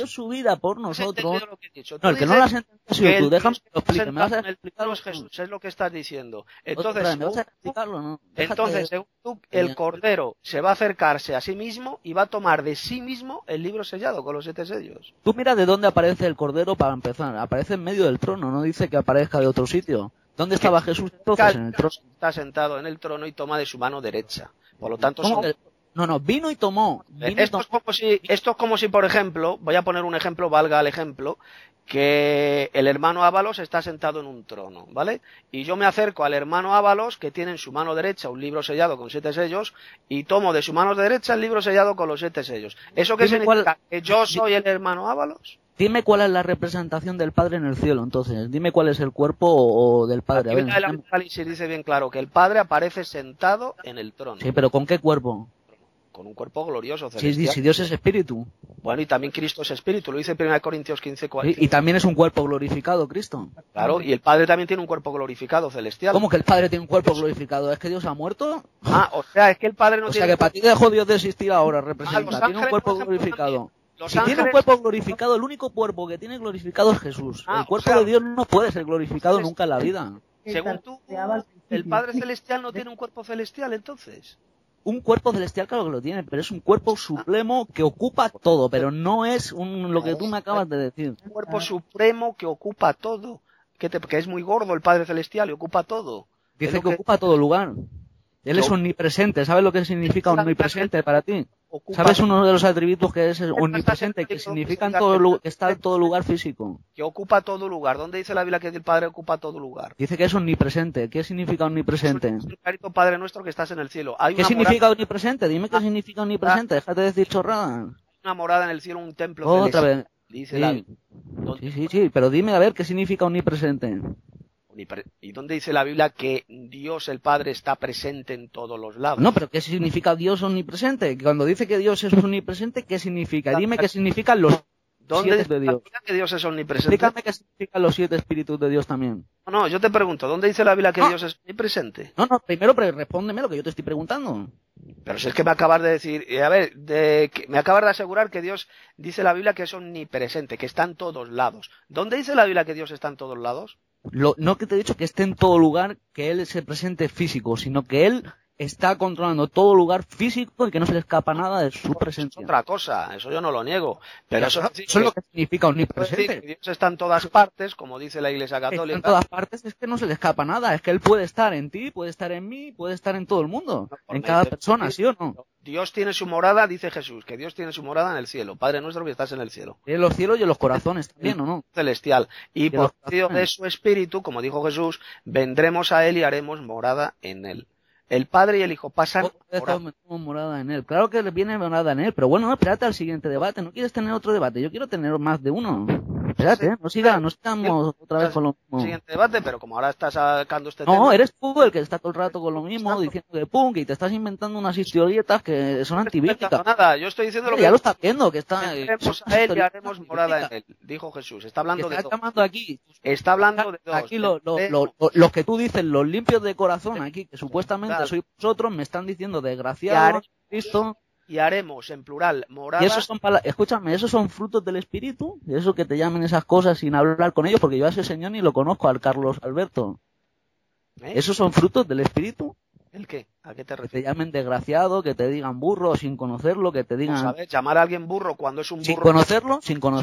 por nosotros. No, el que no lo has entendido tú, déjame que lo explique. ¿Me vas a explicarlo? Jesús, es lo que estás diciendo. Entonces, ¿me vas a explicarlo, no? Entonces, según tú, el Cordero se va a acercarse a sí mismo y va a tomar de sí mismo el libro sellado con los 7 sellos. Tú mira de dónde aparece el Cordero para empezar. Aparece en medio del trono, no dice que aparezca de otro sitio. ¿Dónde estaba Jesús entonces? En el trono. Está sentado en el trono y toma de su mano derecha. Por lo tanto, vino y tomó. Esto es como si, por ejemplo, voy a poner un ejemplo, valga el ejemplo, que el hermano Ábalos está sentado en un trono, ¿vale? Y yo me acerco al hermano Ábalos, que tiene en su mano derecha un libro sellado con 7 sellos, y tomo de su mano derecha el libro sellado con los 7 sellos. ¿Eso qué significa? ¿Que yo soy el hermano Ábalos? Dime cuál es la representación del Padre en el cielo, entonces. Dime cuál es el cuerpo del Padre. Aquí el Apocalipsis dice bien claro que el Padre aparece sentado en el trono. Sí, pero ¿con qué cuerpo? Con un cuerpo glorioso, celestial. Sí, si Dios es espíritu. Bueno, y también Cristo es espíritu, lo dice 1 Corintios 15, 4. Sí, y también es un cuerpo glorificado, Cristo. Claro, y el Padre también tiene un cuerpo glorificado, celestial. ¿Cómo que el Padre tiene un cuerpo glorificado? ¿Es que Dios ha muerto? O sea, es que el Padre no tiene... O sea, que para ti dejó Dios de existir ahora, representa. Tiene un cuerpo glorificado. Si tiene un cuerpo glorificado, el único cuerpo que tiene glorificado es Jesús. El cuerpo de Dios no puede ser glorificado nunca en la vida. Según tú, el Padre Celestial no tiene un cuerpo celestial, entonces. Un cuerpo celestial, claro que lo tiene, pero es un cuerpo supremo que ocupa todo, pero no es lo que tú me acabas de decir. Un cuerpo supremo que ocupa todo. Que es muy gordo el Padre Celestial y ocupa todo. Dice que ocupa todo lugar. Él es omnipresente. ¿Sabes lo que significa omnipresente para ti? ¿Sabes uno de los atributos que es omnipresente? Que significa que está en todo lugar físico. Que ocupa todo lugar. ¿Dónde dice la Biblia que el Padre ocupa todo lugar? Dice que es omnipresente. ¿Qué significa omnipresente? Es un clarito Padre nuestro que estás en el cielo. ¿Qué significa omnipresente? Dime qué significa omnipresente. Déjate de decir chorrada. Una morada en el cielo, un templo. Otra vez. Dice la... Sí, pero dime a ver qué significa omnipresente. ¿Y dónde dice la Biblia que Dios el Padre está presente en todos los lados? No, pero ¿qué significa Dios omnipresente? Cuando dice que Dios es omnipresente, ¿qué significa? Dime qué significan los 7 de Dios. Que Dios es omnipresente? Explícame qué significan los 7 espíritus de Dios también. No, yo te pregunto, ¿dónde dice la Biblia que Dios es omnipresente? No, primero respóndeme lo que yo te estoy preguntando. Pero si es que me acabas de decir, me acabas de asegurar que Dios dice la Biblia que es omnipresente, que está en todos lados. ¿Dónde dice la Biblia que Dios está en todos lados? No que te he dicho que esté en todo lugar, que Él se presente físico, sino que Él está controlando todo lugar físico y que no se le escapa nada de su presencia. Es otra cosa, eso yo no lo niego. Pero eso es lo que significa omnipresente. Que Dios está en todas partes, como dice la Iglesia Católica. En todas partes es que no se le escapa nada, es que Él puede estar en ti, puede estar en mí, puede estar en todo el mundo, en cada persona, ¿sí o no? Dios tiene su morada, dice Jesús, que Dios tiene su morada en el cielo. Padre nuestro que estás en el cielo. En los cielos y en los corazones también, ¿o no? Celestial. Y por medio de su espíritu, como dijo Jesús, vendremos a Él y haremos morada en Él. El Padre y el Hijo pasan morada en Él. Claro que viene morada en Él, pero bueno, espérate al siguiente debate. ¿No quieres tener otro debate? Yo quiero tener más de uno. Espérate, no sigamos otra vez con lo mismo. Siguiente debate, pero como ahora estás sacando este No, tema... eres tú el que está todo el rato con lo mismo, diciendo de punk, y te estás inventando unas historietas que son antibíblicas. Nada, yo estoy diciendo lo que... Ya lo estás viendo, que está... Tendremos a él y haremos morada en él, dijo Jesús. Está hablando de Está dos. llamando aquí. Está hablando de dos. Aquí los que tú dices, los limpios de corazón, aquí, que supuestamente sois vosotros, me están diciendo desgraciados, Cristo... Y haremos, en plural, morada... Y esos son escúchame, esos son frutos del espíritu, y eso que te llamen esas cosas sin hablar con ellos, porque yo a ese señor ni lo conozco, al Carlos Alberto. ¿Esos son frutos del espíritu? ¿El qué? ¿A qué te Que te refieres? llamen desgraciado, que te digan burro sin conocerlo, que te digan... ¿Sabes? Llamar a alguien burro cuando es un burro... Sin conocerlo.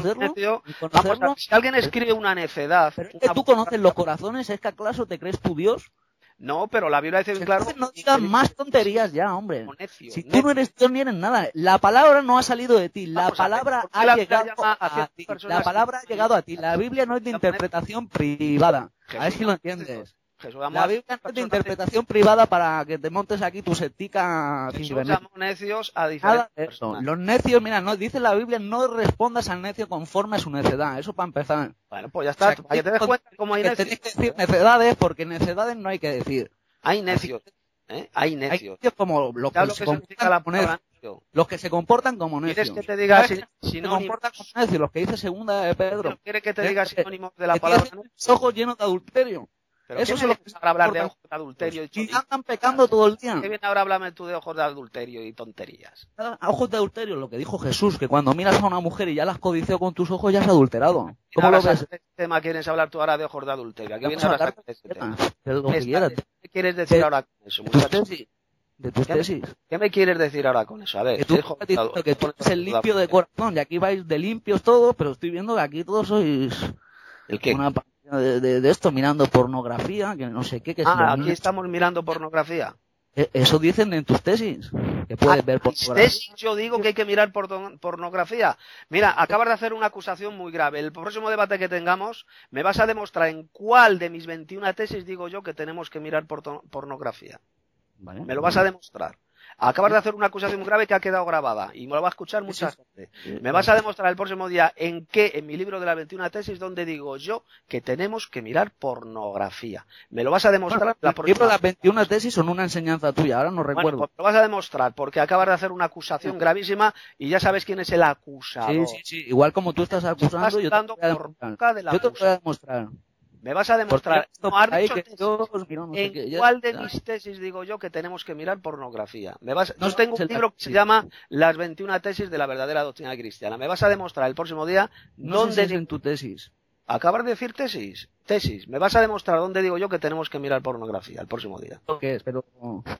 Vamos a ver, si alguien escribe una necedad... Pero es que tú conoces los corazones, ¿es que acaso te crees tu Dios? No, pero la Biblia dice bien claro... Entonces no digas más tonterías ya, hombre. Necio, Si tú no eres Dios ni eres nada, la palabra no ha salido de ti, la Vamos a ver, palabra ¿por qué ha la llegado llama a a ciertas ti. personas La palabra ha llegado a ti. La Biblia no es de interpretación privada. A ver si lo entiendes. Jesús La Biblia no es de interpretación privada para que te montes aquí tu sectica Jesús cibernética. llamó necios a Nada diferentes de eso. personas. Los necios, mira, no dice la Biblia, no respondas al necio conforme a su necedad. Eso para empezar. Bueno, pues ya está. O sea, Para que te des cuenta cómo hay que necios. tenéis que decir necedades, porque necedades no hay que decir. Hay necios. Hay Hay necios. necios como los ¿Sabes que, lo que significa la palabra necio? los que se comportan como necios. ¿Quieres que te diga ¿Sabes que se comportan como necios? Los que dice segunda de Pedro. ¿Quieres que te diga sinónimos de la Que palabra tienen los ojos llenos de adulterio. Pero Eso ¿qué es lo que me para hablar de comportan. ojos de adulterio Y andan pecando todo el día. ¿Qué viene ahora a hablarme tú de ojos de adulterio y tonterías? A ojos de adulterio, lo que dijo Jesús, que cuando miras a una mujer y ya la has codiciado con tus ojos, ya has adulterado. ¿Cómo lo ves? ¿Qué tema quieres hablar tú ahora de ojos de adulterio? ¿Qué Vamos vienes a a hablar hablar de este tema? de lo que quieras. ¿Qué quieres decir ahora con eso, De tus muchacho? tesis. De tus tesis. ¿Qué me quieres decir ahora con eso? A ver, Que tú, ojos de adulterio. que tú eres el limpio de corazón, y aquí vais de limpios todos, pero estoy viendo que aquí todos sois ¿El qué? una página de esto, mirando pornografía, que no sé qué. Que si los aquí niños- estamos mirando pornografía. Eso dicen en tus tesis, que puedes ver Mis pornografía. tesis, yo digo que hay que mirar pornografía. Mira, acabas de hacer una acusación muy grave. El próximo debate que tengamos, me vas a demostrar en cuál de mis 21 tesis digo yo que tenemos que mirar pornografía. Vale. Me lo vas a demostrar. Acabas de hacer una acusación muy grave que ha quedado grabada y me lo va a escuchar mucha gente. Me vas a demostrar el próximo día en mi libro de las 21 tesis, donde digo yo que tenemos que mirar pornografía. Me lo vas a demostrar la Los próxima. libros de las 21 tesis son una enseñanza tuya, ahora no Bueno, recuerdo. pues lo vas a demostrar porque acabas de hacer una acusación gravísima y ya sabes quién es el acusador. Sí. Igual como tú estás acusando, Estás yo te dando voy a por demostrar. boca del Yo te voy a acusador. demostrar. Me vas a demostrar. Porque No, has ahí dicho que tesis. yo, mira, no sé ¿En qué, ya- cuál de mis tesis digo yo que tenemos que mirar pornografía? No, Yo tengo es un el- libro que se llama Las 21 tesis de la verdadera doctrina cristiana. Me vas a demostrar el próximo día No sé dónde... si es en tu tesis. Acabas de decir tesis. Tesis. Me vas a demostrar dónde digo yo que tenemos que mirar pornografía el próximo día. ¿Qué es? Pero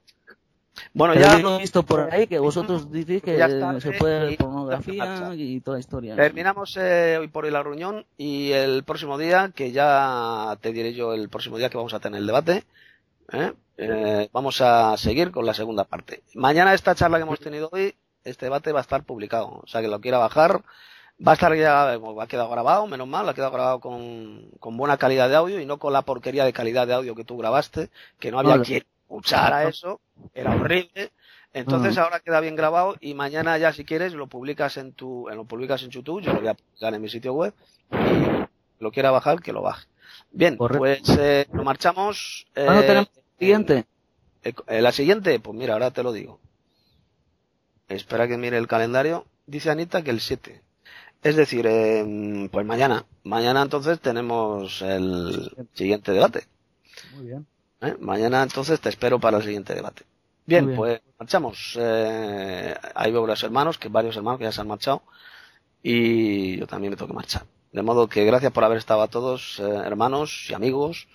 Bueno, Pero ya... yo lo he visto por ahí, que vosotros decís que Ya está, se puede ver y- pornografía y toda la historia. Terminamos hoy por hoy la reunión y el próximo día, que ya te diré yo el próximo día que vamos a tener el debate, vamos a seguir con la segunda parte. Mañana esta charla que hemos tenido hoy, este debate va a estar publicado, o sea que lo quiera bajar, va a estar ya, ha quedado grabado, menos mal, ha quedado grabado con buena calidad de audio y no con la porquería de calidad de audio que tú grabaste, que no había Vale. quien escuchara eso, era horrible. Entonces ahora queda bien grabado y mañana ya si quieres lo publicas en YouTube, yo lo voy a publicar en mi sitio web y lo quiera bajar que lo baje. Bien, Correcto. pues nos marchamos. ¿Cuándo tenemos el siguiente? La siguiente, pues mira, ahora te lo digo. Espera que mire el calendario. Dice Anita que el 7. Es decir, pues mañana. Mañana entonces tenemos el siguiente debate. Muy bien. Mañana entonces te espero para el siguiente debate. Bien, Muy bien. pues marchamos. Hay varios hermanos que ya se han marchado y yo también me tengo que marchar. De modo que gracias por haber estado a todos, hermanos y amigos,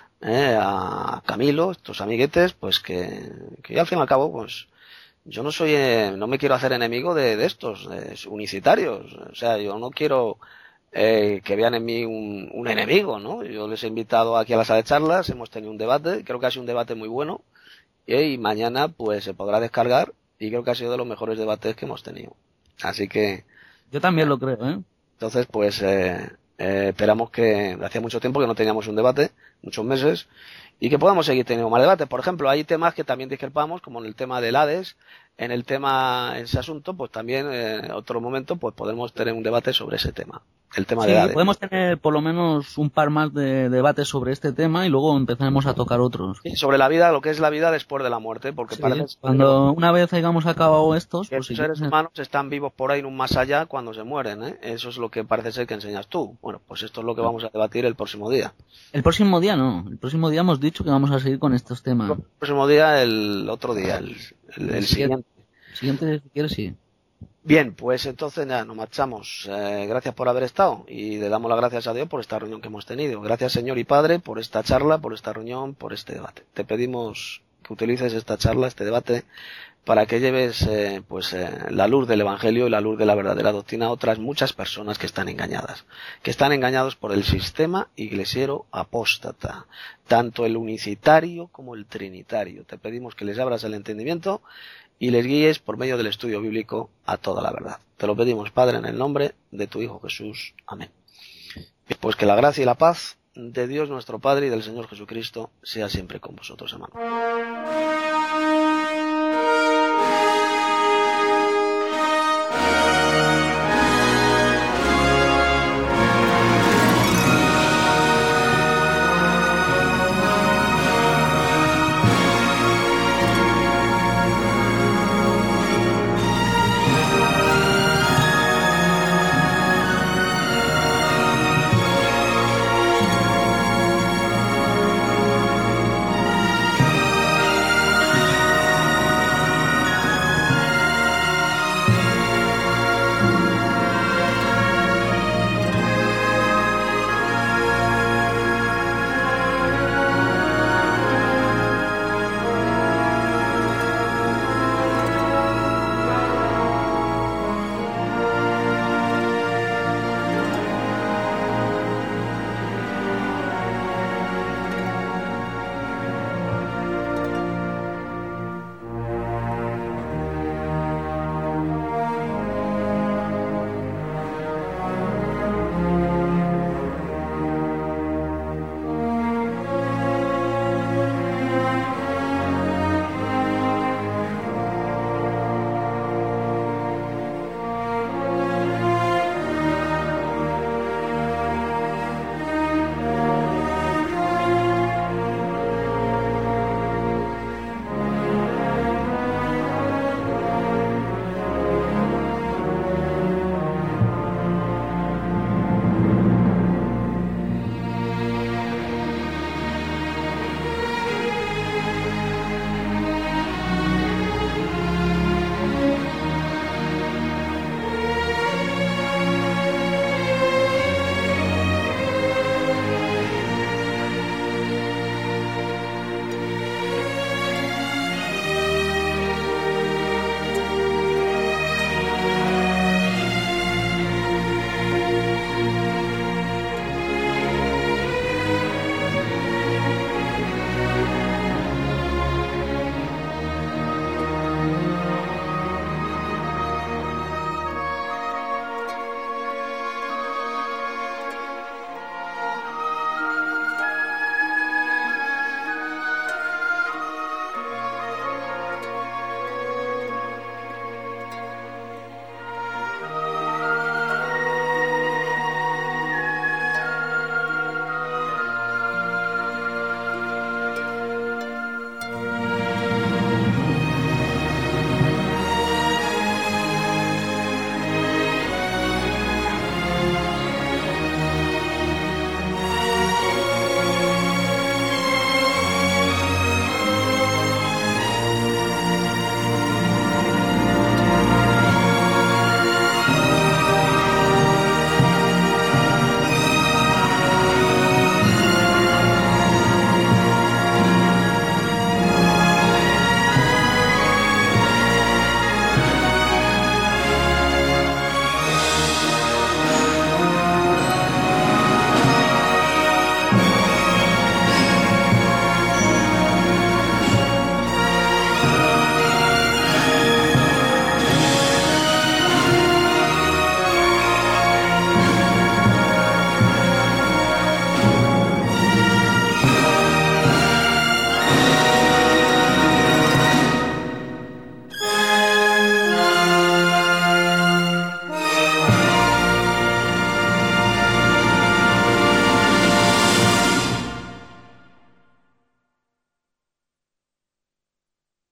a Camilo, estos amiguetes, pues que al fin y al cabo, pues yo no soy, no me quiero hacer enemigo de estos unicitarios. O sea, yo no quiero que vean en mí un enemigo, ¿no? Yo les he invitado aquí a la sala de charlas, hemos tenido un debate, creo que ha sido un debate muy bueno y mañana pues se podrá descargar y creo que ha sido de los mejores debates que hemos tenido. Así que Yo también lo creo, ¿eh? entonces pues esperamos que hacía mucho tiempo que no teníamos un debate, muchos meses, y que podamos seguir teniendo más debates. Por ejemplo, hay temas que también discrepamos, como en el tema del Hades, en el tema, en ese asunto, pues también en otro momento pues podemos tener un debate sobre ese tema. El tema Sí, de podemos tener por lo menos un par más de debates sobre este tema y luego empezaremos a tocar otros. y sobre la vida, lo que es la vida después de la muerte, porque Sí, parece cuando una vez hayamos acabado estos, que pues los si seres quieres, humanos están vivos por ahí en un más allá cuando se mueren, ¿eh? Eso es lo que parece ser que enseñas tú. Bueno, pues esto es lo que vamos a debatir el próximo día. el próximo día no, el próximo día hemos dicho que vamos a seguir con estos temas. El próximo día, el otro día, el siguiente. El siguiente, si quieres, sí. Bien, pues entonces ya nos marchamos. Gracias por haber estado y le damos las gracias a Dios por esta reunión que hemos tenido. Gracias, Señor y Padre, por esta charla, por esta reunión, por este debate. Te pedimos que utilices esta charla, este debate, para que lleves la luz del Evangelio y la luz de la verdadera doctrina a otras muchas personas que están engañadas, que están engañados por el sistema iglesiero apóstata, tanto el unicitario como el trinitario. Te pedimos que les abras el entendimiento y les guíes por medio del estudio bíblico a toda la verdad. Te lo pedimos, Padre, en el nombre de tu Hijo Jesús. Amén. Pues que la gracia y la paz de Dios nuestro Padre y del Señor Jesucristo sea siempre con vosotros, hermanos.